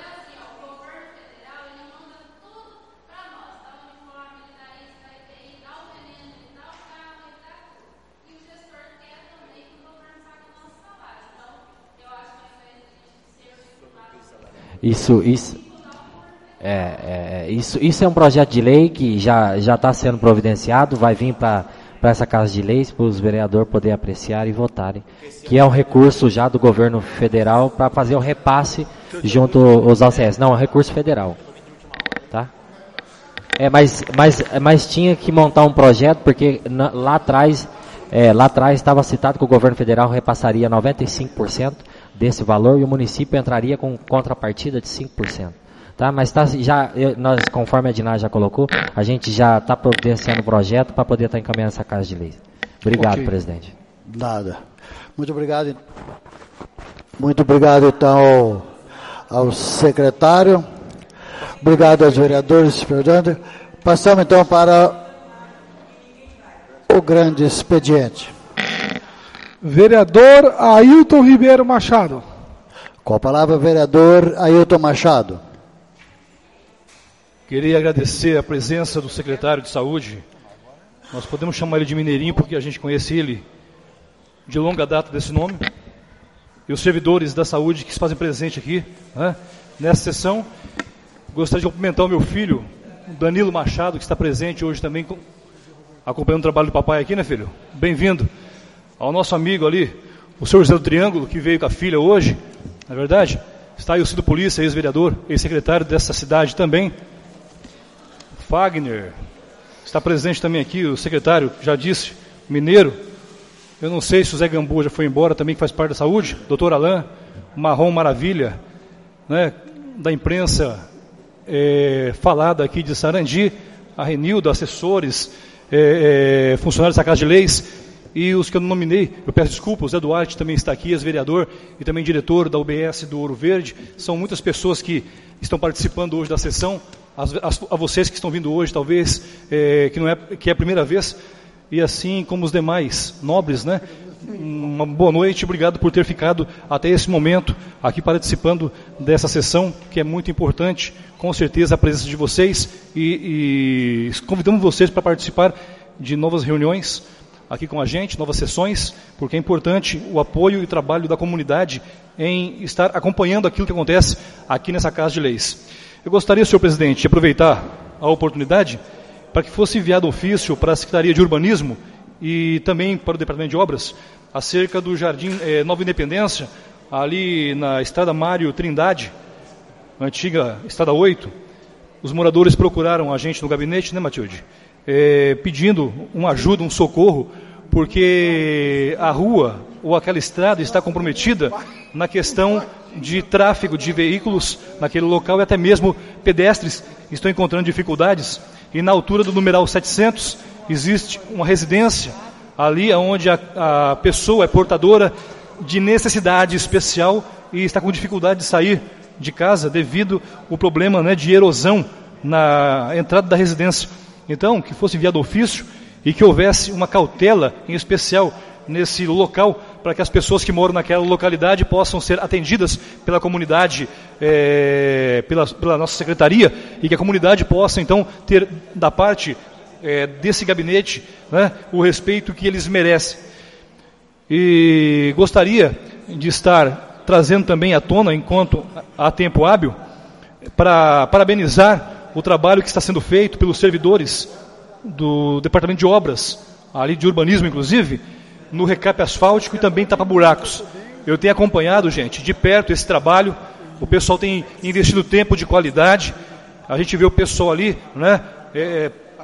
Isso é um projeto de lei que já está sendo providenciado, vai vir para essa Casa de Leis, para os vereadores poderem apreciar e votarem, que é um recurso já do governo federal para fazer o repasse junto aos OCS. Não, é um recurso federal. Tá? Mas tinha que montar um projeto, porque lá atrás estava citado que o governo federal repassaria 95% desse valor e o município entraria com contrapartida de 5%. Tá? Mas nós, conforme a Diná já colocou, a gente já está providenciando o projeto para poder estar encaminhando essa Casa de Leis. Obrigado, Ok. presidente. Nada. Muito obrigado. Muito obrigado, então, ao secretário. Obrigado aos vereadores, Fernando. Passamos, então, para o grande expediente. Vereador Ailton Ribeiro Machado. Com a palavra, vereador Ailton Machado. Queria agradecer a presença do secretário de Saúde. Nós podemos chamar ele de Mineirinho porque a gente conhece ele de longa data desse nome. E os servidores da saúde que se fazem presente aqui, né, nessa sessão. Gostaria de cumprimentar o meu filho, Danilo Machado, que está presente hoje também, acompanhando o trabalho do papai aqui, né, filho? Bem-vindo. Ao nosso amigo ali, o senhor José do Triângulo, que veio com a filha hoje, não é verdade? Está aí o Cido Polícia, ex-vereador, ex-secretário dessa cidade também. Fagner, está presente também aqui, o secretário, já disse, mineiro. Eu não sei se o Zé Gamboa já foi embora, também que faz parte da saúde. Doutor Alain, Marrom Maravilha, né, da imprensa falada aqui de Sarandi, a Renildo, assessores, funcionários da Casa de Leis. E os que eu não nominei, eu peço desculpa, o Zé Duarte também está aqui, ex-vereador e também diretor da UBS do Ouro Verde. São muitas pessoas que estão participando hoje da sessão. A vocês que estão vindo hoje, talvez, que é a primeira vez, e assim como os demais nobres, né? Uma boa noite, obrigado por ter ficado até esse momento aqui participando dessa sessão, que é muito importante, com certeza a presença de vocês, e convidamos vocês para participar de novas reuniões aqui com a gente, novas sessões, porque é importante o apoio e o trabalho da comunidade em estar acompanhando aquilo que acontece aqui nessa Casa de Leis. Eu gostaria, senhor presidente, de aproveitar a oportunidade para que fosse enviado ofício para a Secretaria de Urbanismo e também para o Departamento de Obras, acerca do Jardim Nova Independência, ali na Estrada Mário Trindade, antiga Estrada 8. Os moradores procuraram a gente no gabinete, né, Matilde? Pedindo uma ajuda, um socorro, porque a rua ou aquela estrada está comprometida na questão de tráfego de veículos naquele local, e até mesmo pedestres estão encontrando dificuldades. E na altura do numeral 700 existe uma residência ali onde a pessoa é portadora de necessidade especial e está com dificuldade de sair de casa devido ao problema, né, de erosão na entrada da residência. Então, que fosse enviado ofício e que houvesse uma cautela em especial nesse local, para que as pessoas que moram naquela localidade possam ser atendidas pela comunidade, pela nossa secretaria, e que a comunidade possa, então, ter da parte desse gabinete, né, o respeito que eles merecem. E gostaria de estar trazendo também à tona, enquanto há tempo hábil, para parabenizar o trabalho que está sendo feito pelos servidores do Departamento de Obras, ali de urbanismo inclusive, no recape asfáltico e também tapa-buracos. Eu tenho acompanhado, gente, de perto esse trabalho, o pessoal tem investido tempo de qualidade, a gente vê o pessoal ali, né,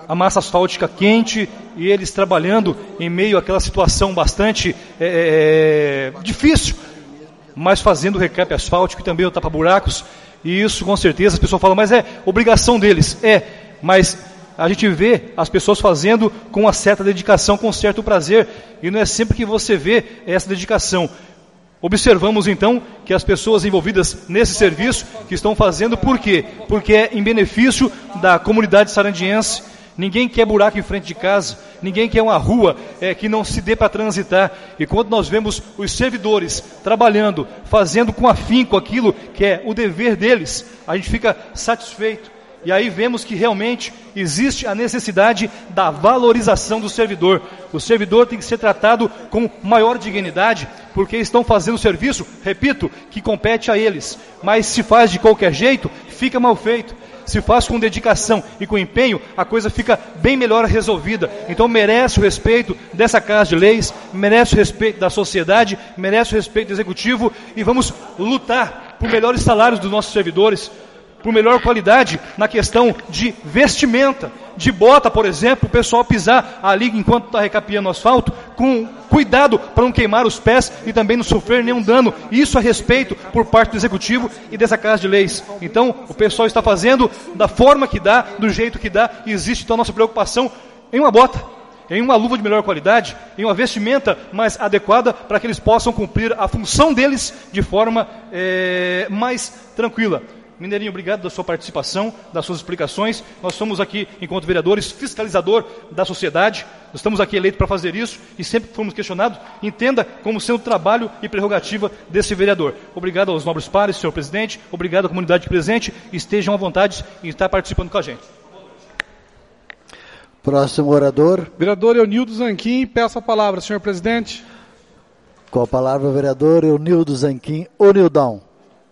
a massa asfáltica quente e eles trabalhando em meio àquela situação bastante difícil, mas fazendo o recap asfáltico e também o tapa-buracos. E isso, com certeza, as pessoas falam, mas é obrigação deles. Mas a gente vê as pessoas fazendo com uma certa dedicação, com um certo prazer, e não é sempre que você vê essa dedicação. Observamos então que as pessoas envolvidas nesse serviço que estão fazendo, por quê? Porque é em benefício da comunidade sarandiense. Ninguém quer buraco em frente de casa, ninguém quer uma rua que não se dê para transitar. E quando nós vemos os servidores trabalhando, fazendo com afinco aquilo que é o dever deles, a gente fica satisfeito. E aí vemos que realmente existe a necessidade da valorização do servidor. O servidor tem que ser tratado com maior dignidade, porque estão fazendo o serviço, repito, que compete a eles. Mas se faz de qualquer jeito, fica mal feito. Se faz com dedicação e com empenho, a coisa fica bem melhor resolvida. Então merece o respeito dessa Casa de Leis, merece o respeito da sociedade, merece o respeito do Executivo, e vamos lutar por melhores salários dos nossos servidores, por melhor qualidade na questão de vestimenta, de bota, por exemplo, o pessoal pisar ali enquanto está recapeando o asfalto, com cuidado para não queimar os pés e também não sofrer nenhum dano. Isso é respeito por parte do Executivo e dessa Casa de Leis. Então, o pessoal está fazendo da forma que dá, do jeito que dá, e existe então a nossa preocupação em uma bota, em uma luva de melhor qualidade, em uma vestimenta mais adequada para que eles possam cumprir a função deles de forma mais tranquila. Mineirinho, obrigado da sua participação, das suas explicações. Nós somos aqui, enquanto vereadores, fiscalizador da sociedade. Nós estamos aqui eleitos para fazer isso e sempre que fomos questionados, entenda como sendo trabalho e prerrogativa desse vereador. Obrigado aos nobres pares, senhor presidente. Obrigado à comunidade presente. Estejam à vontade em estar participando com a gente. Próximo orador. Vereador Eunildo Zanquim, peço a palavra, senhor presidente. Com a palavra, vereador Eunildo Zanquim, o Nildão.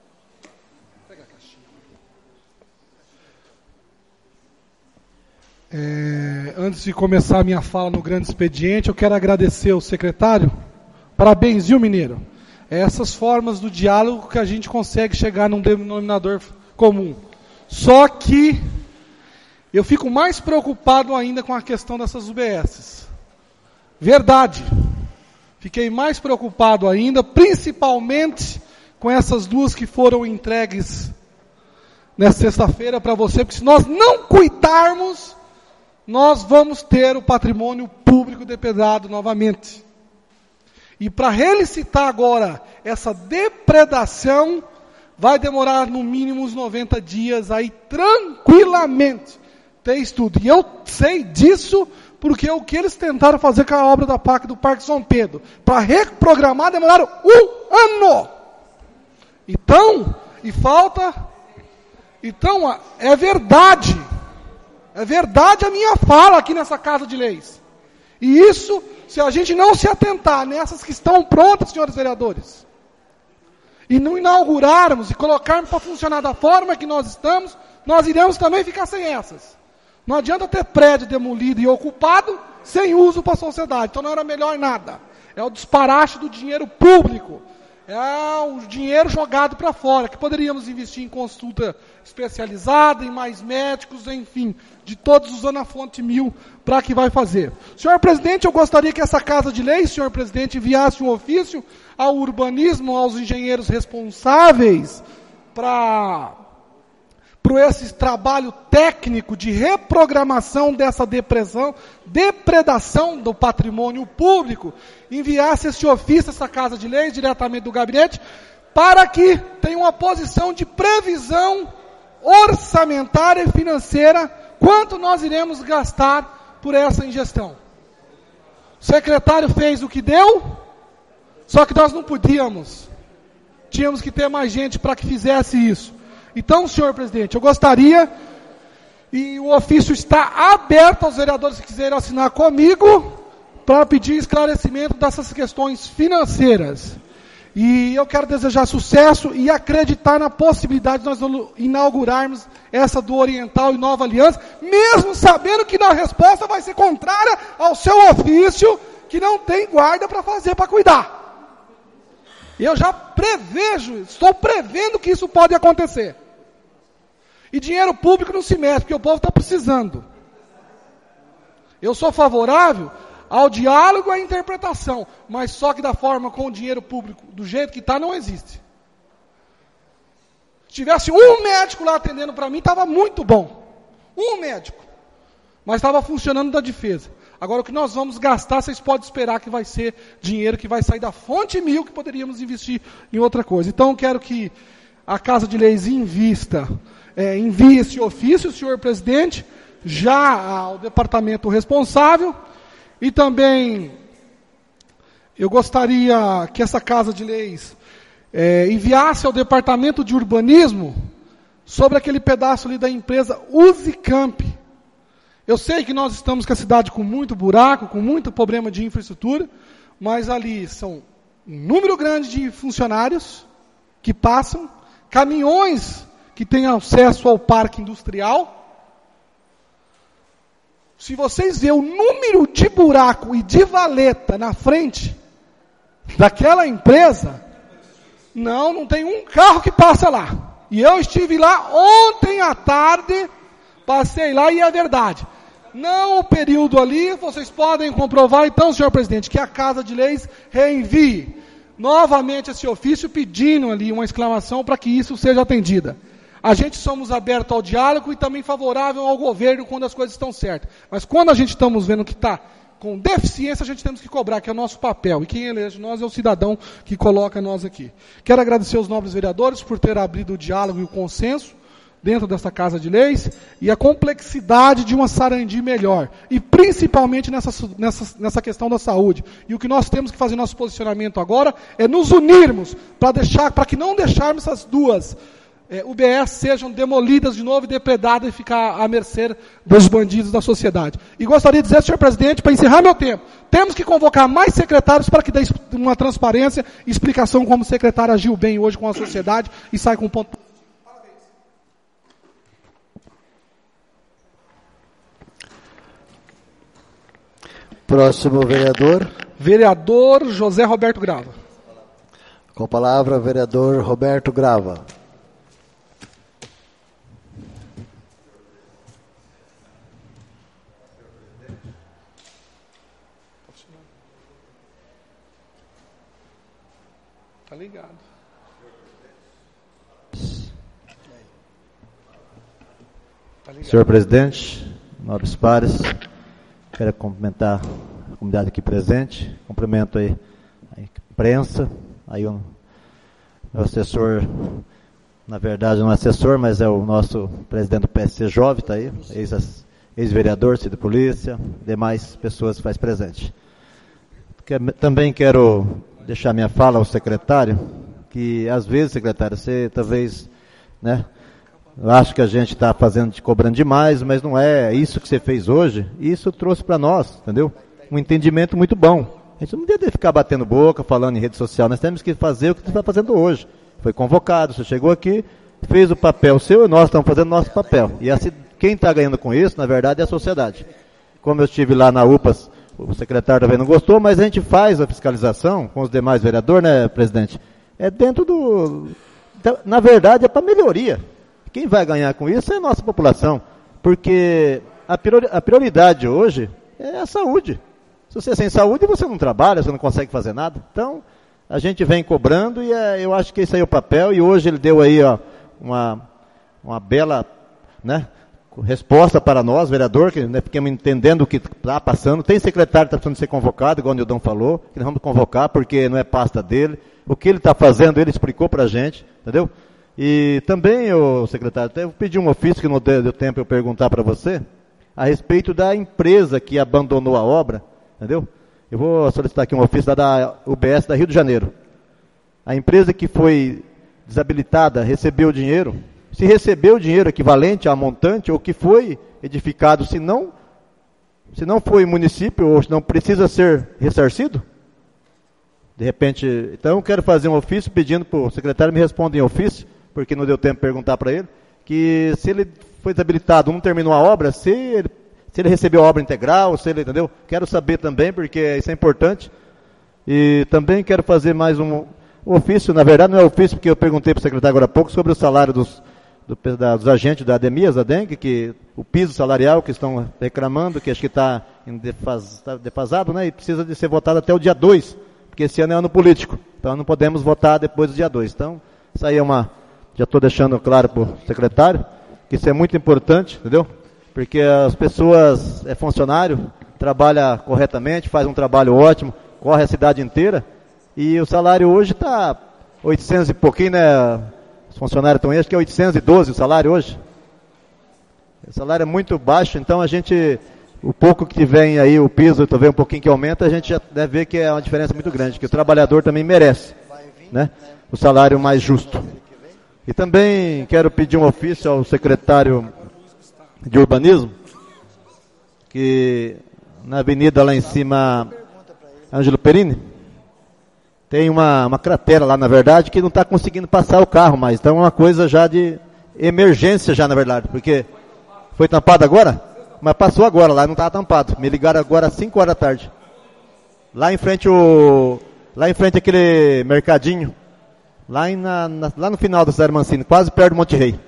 Antes de começar a minha fala no grande expediente, eu quero agradecer ao secretário. Parabéns, viu, mineiro? Essas formas do diálogo que a gente consegue chegar num denominador comum. Só que eu fico mais preocupado ainda com a questão dessas UBSs. Verdade. Fiquei mais preocupado ainda, principalmente com essas duas que foram entregues nessa sexta-feira para você, porque se nós não cuidarmos, nós vamos ter o patrimônio público depredado novamente. E para relicitar agora essa depredação, vai demorar no mínimo uns 90 dias aí, tranquilamente, ter estudo. E eu sei disso, porque o que eles tentaram fazer com a obra da PAC do Parque São Pedro, para reprogramar, demoraram 1 ano. Então, é verdade. É verdade a minha fala aqui nessa Casa de Leis. E isso, se a gente não se atentar nessas que estão prontas, senhores vereadores, e não inaugurarmos e colocarmos para funcionar da forma que nós estamos, nós iremos também ficar sem essas. Não adianta ter prédio demolido e ocupado sem uso para a sociedade. Então não era melhor nada. É o disparate do dinheiro público. É o dinheiro jogado para fora, que poderíamos investir em consulta especializada, em mais médicos, enfim, de todos usando a fonte 1000 para que vai fazer. Senhor presidente, eu gostaria que essa Casa de Leis, senhor presidente, enviasse um ofício ao urbanismo, aos engenheiros responsáveis para esse trabalho técnico de reprogramação dessa depredação do patrimônio público, enviasse esse ofício, essa Casa de Leis, diretamente do gabinete, para que tenha uma posição de previsão orçamentária e financeira, quanto nós iremos gastar por essa ingestão. O secretário fez o que deu, só que nós não podíamos. Tínhamos que ter mais gente para que fizesse isso. Então, senhor presidente, eu gostaria, e o ofício está aberto aos vereadores que quiserem assinar comigo, para pedir esclarecimento dessas questões financeiras. E eu quero desejar sucesso e acreditar na possibilidade de nós inaugurarmos essa do Oriental e Nova Aliança, mesmo sabendo que na resposta vai ser contrária ao seu ofício, que não tem guarda para fazer, para cuidar. Eu já estou prevendo que isso pode acontecer. E dinheiro público não se mexe, porque o povo está precisando. Eu sou favorável ao diálogo e à interpretação, mas só que da forma com o dinheiro público, do jeito que está, não existe. Se tivesse um médico lá atendendo para mim, estava muito bom. Um médico. Mas estava funcionando da defesa. Agora, o que nós vamos gastar, vocês podem esperar que vai ser dinheiro que vai sair da fonte 1000, que poderíamos investir em outra coisa. Então, eu quero que a Casa de Leis envie esse ofício, senhor presidente, já ao departamento responsável. E também, eu gostaria que essa Casa de Leis enviasse ao departamento de urbanismo sobre aquele pedaço ali da empresa Usicamp. Eu sei que nós estamos com a cidade com muito buraco, com muito problema de infraestrutura, mas ali são um número grande de funcionários que passam, caminhões que têm acesso ao parque industrial. Se vocês verem o número de buraco e de valeta na frente daquela empresa, não tem um carro que passa lá. E eu estive lá ontem à tarde, passei lá e é verdade. Não o período ali, vocês podem comprovar, então, senhor presidente, que a Casa de Leis reenvie novamente esse ofício pedindo ali uma exclamação para que isso seja atendida. A gente somos abertos ao diálogo e também favorável ao governo quando as coisas estão certas. Mas quando a gente estamos vendo que está com deficiência, a gente temos que cobrar, que é o nosso papel. E quem elege nós é o cidadão que coloca nós aqui. Quero agradecer aos nobres vereadores por ter abrido o diálogo e o consenso dentro dessa Casa de Leis e a complexidade de uma Sarandi melhor. E principalmente nessa questão da saúde. E o que nós temos que fazer nosso posicionamento agora é nos unirmos para que não deixarmos essas duas UBS sejam demolidas de novo e depredadas e ficar à mercê dos bandidos da sociedade. E gostaria de dizer, senhor presidente, para encerrar meu tempo, temos que convocar mais secretários para que dê uma transparência e explicação como o secretário agiu bem hoje com a sociedade e sai com um ponto. Próximo vereador. Vereador José Roberto Grava. Com a palavra, vereador Roberto Grava. Tá ligado. Senhor presidente, nobres pares, quero cumprimentar a comunidade aqui presente, cumprimento aí a imprensa, aí o meu assessor, na verdade não é assessor, mas é o nosso presidente do PSC Jovem, está aí, ex-vereador, Cid Polícia, demais pessoas que faz presente. Também quero deixar minha fala ao secretário, que às vezes, secretário, você talvez, né, eu acho que a gente está cobrando demais, mas não é isso que você fez hoje, isso trouxe para nós, entendeu? Um entendimento muito bom. A gente não deve ficar batendo boca, falando em rede social, nós temos que fazer o que você está fazendo hoje. Foi convocado, você chegou aqui, fez o papel seu e nós estamos fazendo o nosso papel. E assim, quem está ganhando com isso, na verdade, é a sociedade. Como eu estive lá na UPAS, o secretário também não gostou, mas a gente faz a fiscalização com os demais vereadores, né, presidente? É dentro do... Na verdade, é para melhoria. Quem vai ganhar com isso é a nossa população. Porque a prioridade hoje é a saúde. Se você é sem saúde, você não trabalha, você não consegue fazer nada. Então, a gente vem cobrando e eu acho que esse aí é o papel. E hoje ele deu aí uma bela, né, resposta para nós, vereador, que né, fiquemos entendendo o que está passando. Tem secretário que está precisando ser convocado, igual o Nildão falou, que nós vamos convocar, porque não é pasta dele. O que ele está fazendo, ele explicou para a gente, entendeu? E também, secretário, até eu pedi um ofício que não deu tempo eu perguntar para você, a respeito da empresa que abandonou a obra, entendeu? Eu vou solicitar aqui um ofício da UBS da Rio de Janeiro. A empresa que foi desabilitada recebeu dinheiro. Se recebeu o dinheiro equivalente a montante, ou que foi edificado, se não foi município, ou se não precisa ser ressarcido? De repente, então eu quero fazer um ofício pedindo para o secretário me responder em ofício, porque não deu tempo de perguntar para ele, que se ele foi desabilitado, não terminou a obra, se ele recebeu a obra integral, se ele, entendeu? Quero saber também, porque isso é importante. E também quero fazer mais um ofício, na verdade não é ofício, porque eu perguntei para o secretário agora há pouco sobre o salário dos agentes da Ademias, da dengue, que o piso salarial que estão reclamando, que acho que está defasado, né, e precisa de ser votado até o dia 2, porque esse ano é ano político, então não podemos votar depois do dia 2. Então, isso aí já estou deixando claro para o secretário, que isso é muito importante, entendeu? Porque as pessoas, é funcionário, trabalha corretamente, faz um trabalho ótimo, corre a cidade inteira, e o salário hoje está 800 e pouquinho, né? Os funcionários estão aí, acho que é 812 o salário hoje. O salário é muito baixo, então o pouco que vem aí, o piso, talvez um pouquinho que aumenta, a gente já deve ver que é uma diferença muito grande, que o trabalhador também merece, né? O salário mais justo. E também quero pedir um ofício ao secretário de Urbanismo, que na avenida lá em cima, Ângelo Perini, tem uma cratera lá, na verdade, que não está conseguindo passar o carro mais. Então é uma coisa já de emergência já, na verdade, porque foi tampado agora, mas passou agora, lá não estava tampado. Me ligaram agora às 5 horas da tarde. Lá em frente aquele mercadinho, lá no final da cidade Mancini, quase perto do Monte Rei.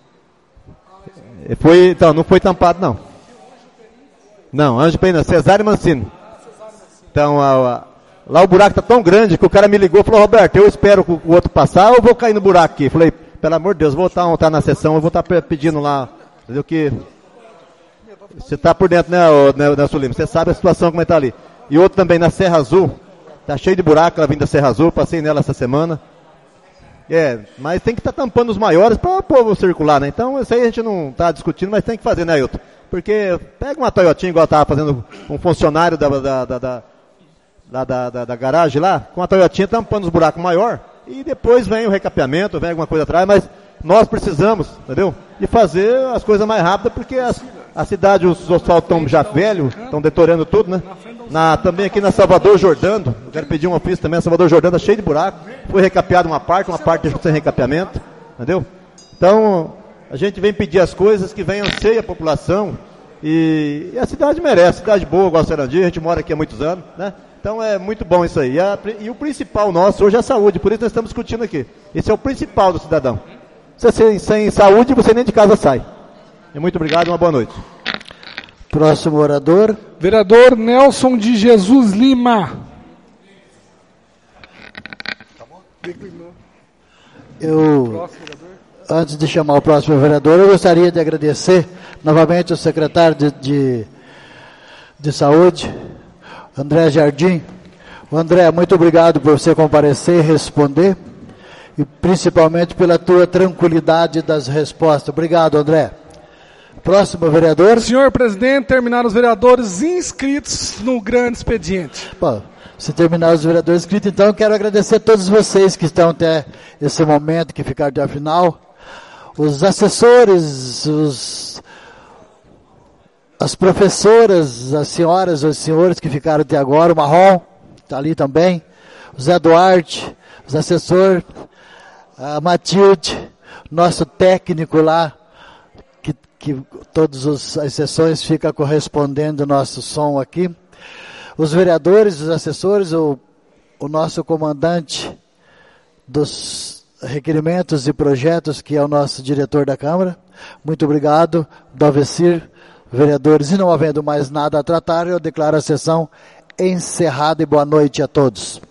Então, não foi tampado, não. Não, Ângelo Perini, Cesário Mancini. Então, lá o buraco está tão grande que o cara me ligou e falou: Roberto, eu espero o outro passar ou vou cair no buraco aqui? Falei, pelo amor de Deus, vou estar na sessão, eu vou estar pedindo lá, entendeu, que você está por dentro, né, Nelson Lima? Você sabe a situação como está ali. E outro também na Serra Azul, está cheio de buraco, ela vindo da Serra Azul, passei nela essa semana. Mas tem que estar tampando os maiores para o povo circular, né? Então, isso aí a gente não está discutindo, mas tem que fazer, né, Ailton? Porque pega uma Toyotinha, igual estava fazendo um funcionário da garagem lá, com a Toyotinha tampando os buracos maior, e depois vem o recapeamento, vem alguma coisa atrás, mas nós precisamos, entendeu? De fazer as coisas mais rápidas, porque a cidade, os asfaltos estão já velhos, estão detoriando tudo, né? Também aqui na Salvador Jordano, eu quero pedir um ofício também, a Salvador Jordano está cheio de buraco, foi recapeado uma parte deixou sem recapeamento, entendeu? Então, a gente vem pedir as coisas que venham ser a população, e a cidade merece, cidade boa, igual a Sarandi, a gente mora aqui há muitos anos, né? Então é muito bom isso aí. E o principal nosso hoje é a saúde, por isso nós estamos discutindo aqui. Esse é o principal do cidadão. Sem saúde, você nem de casa sai. E muito obrigado e uma boa noite. Próximo orador. Vereador Nelson de Jesus Lima. Antes de chamar o próximo vereador, eu gostaria de agradecer novamente ao secretário de Saúde, André Jardim. André, muito obrigado por você comparecer e responder, e principalmente pela tua tranquilidade das respostas. Obrigado, André. Próximo vereador. Senhor presidente, terminaram os vereadores inscritos no grande expediente. Bom, se terminar os vereadores inscritos, então eu quero agradecer a todos vocês que estão até esse momento, que ficaram até a final. Os assessores, as professoras, as senhoras, os senhores que ficaram até agora, o Marrom está ali também, o Zé Duarte, os assessores, a Matilde, nosso técnico lá, que todas as sessões fica correspondendo o nosso som aqui, os vereadores, os assessores, o nosso comandante dos requerimentos e projetos, que é o nosso diretor da Câmara. Muito obrigado, Dovecir, vereadores. E não havendo mais nada a tratar, eu declaro a sessão encerrada e boa noite a todos.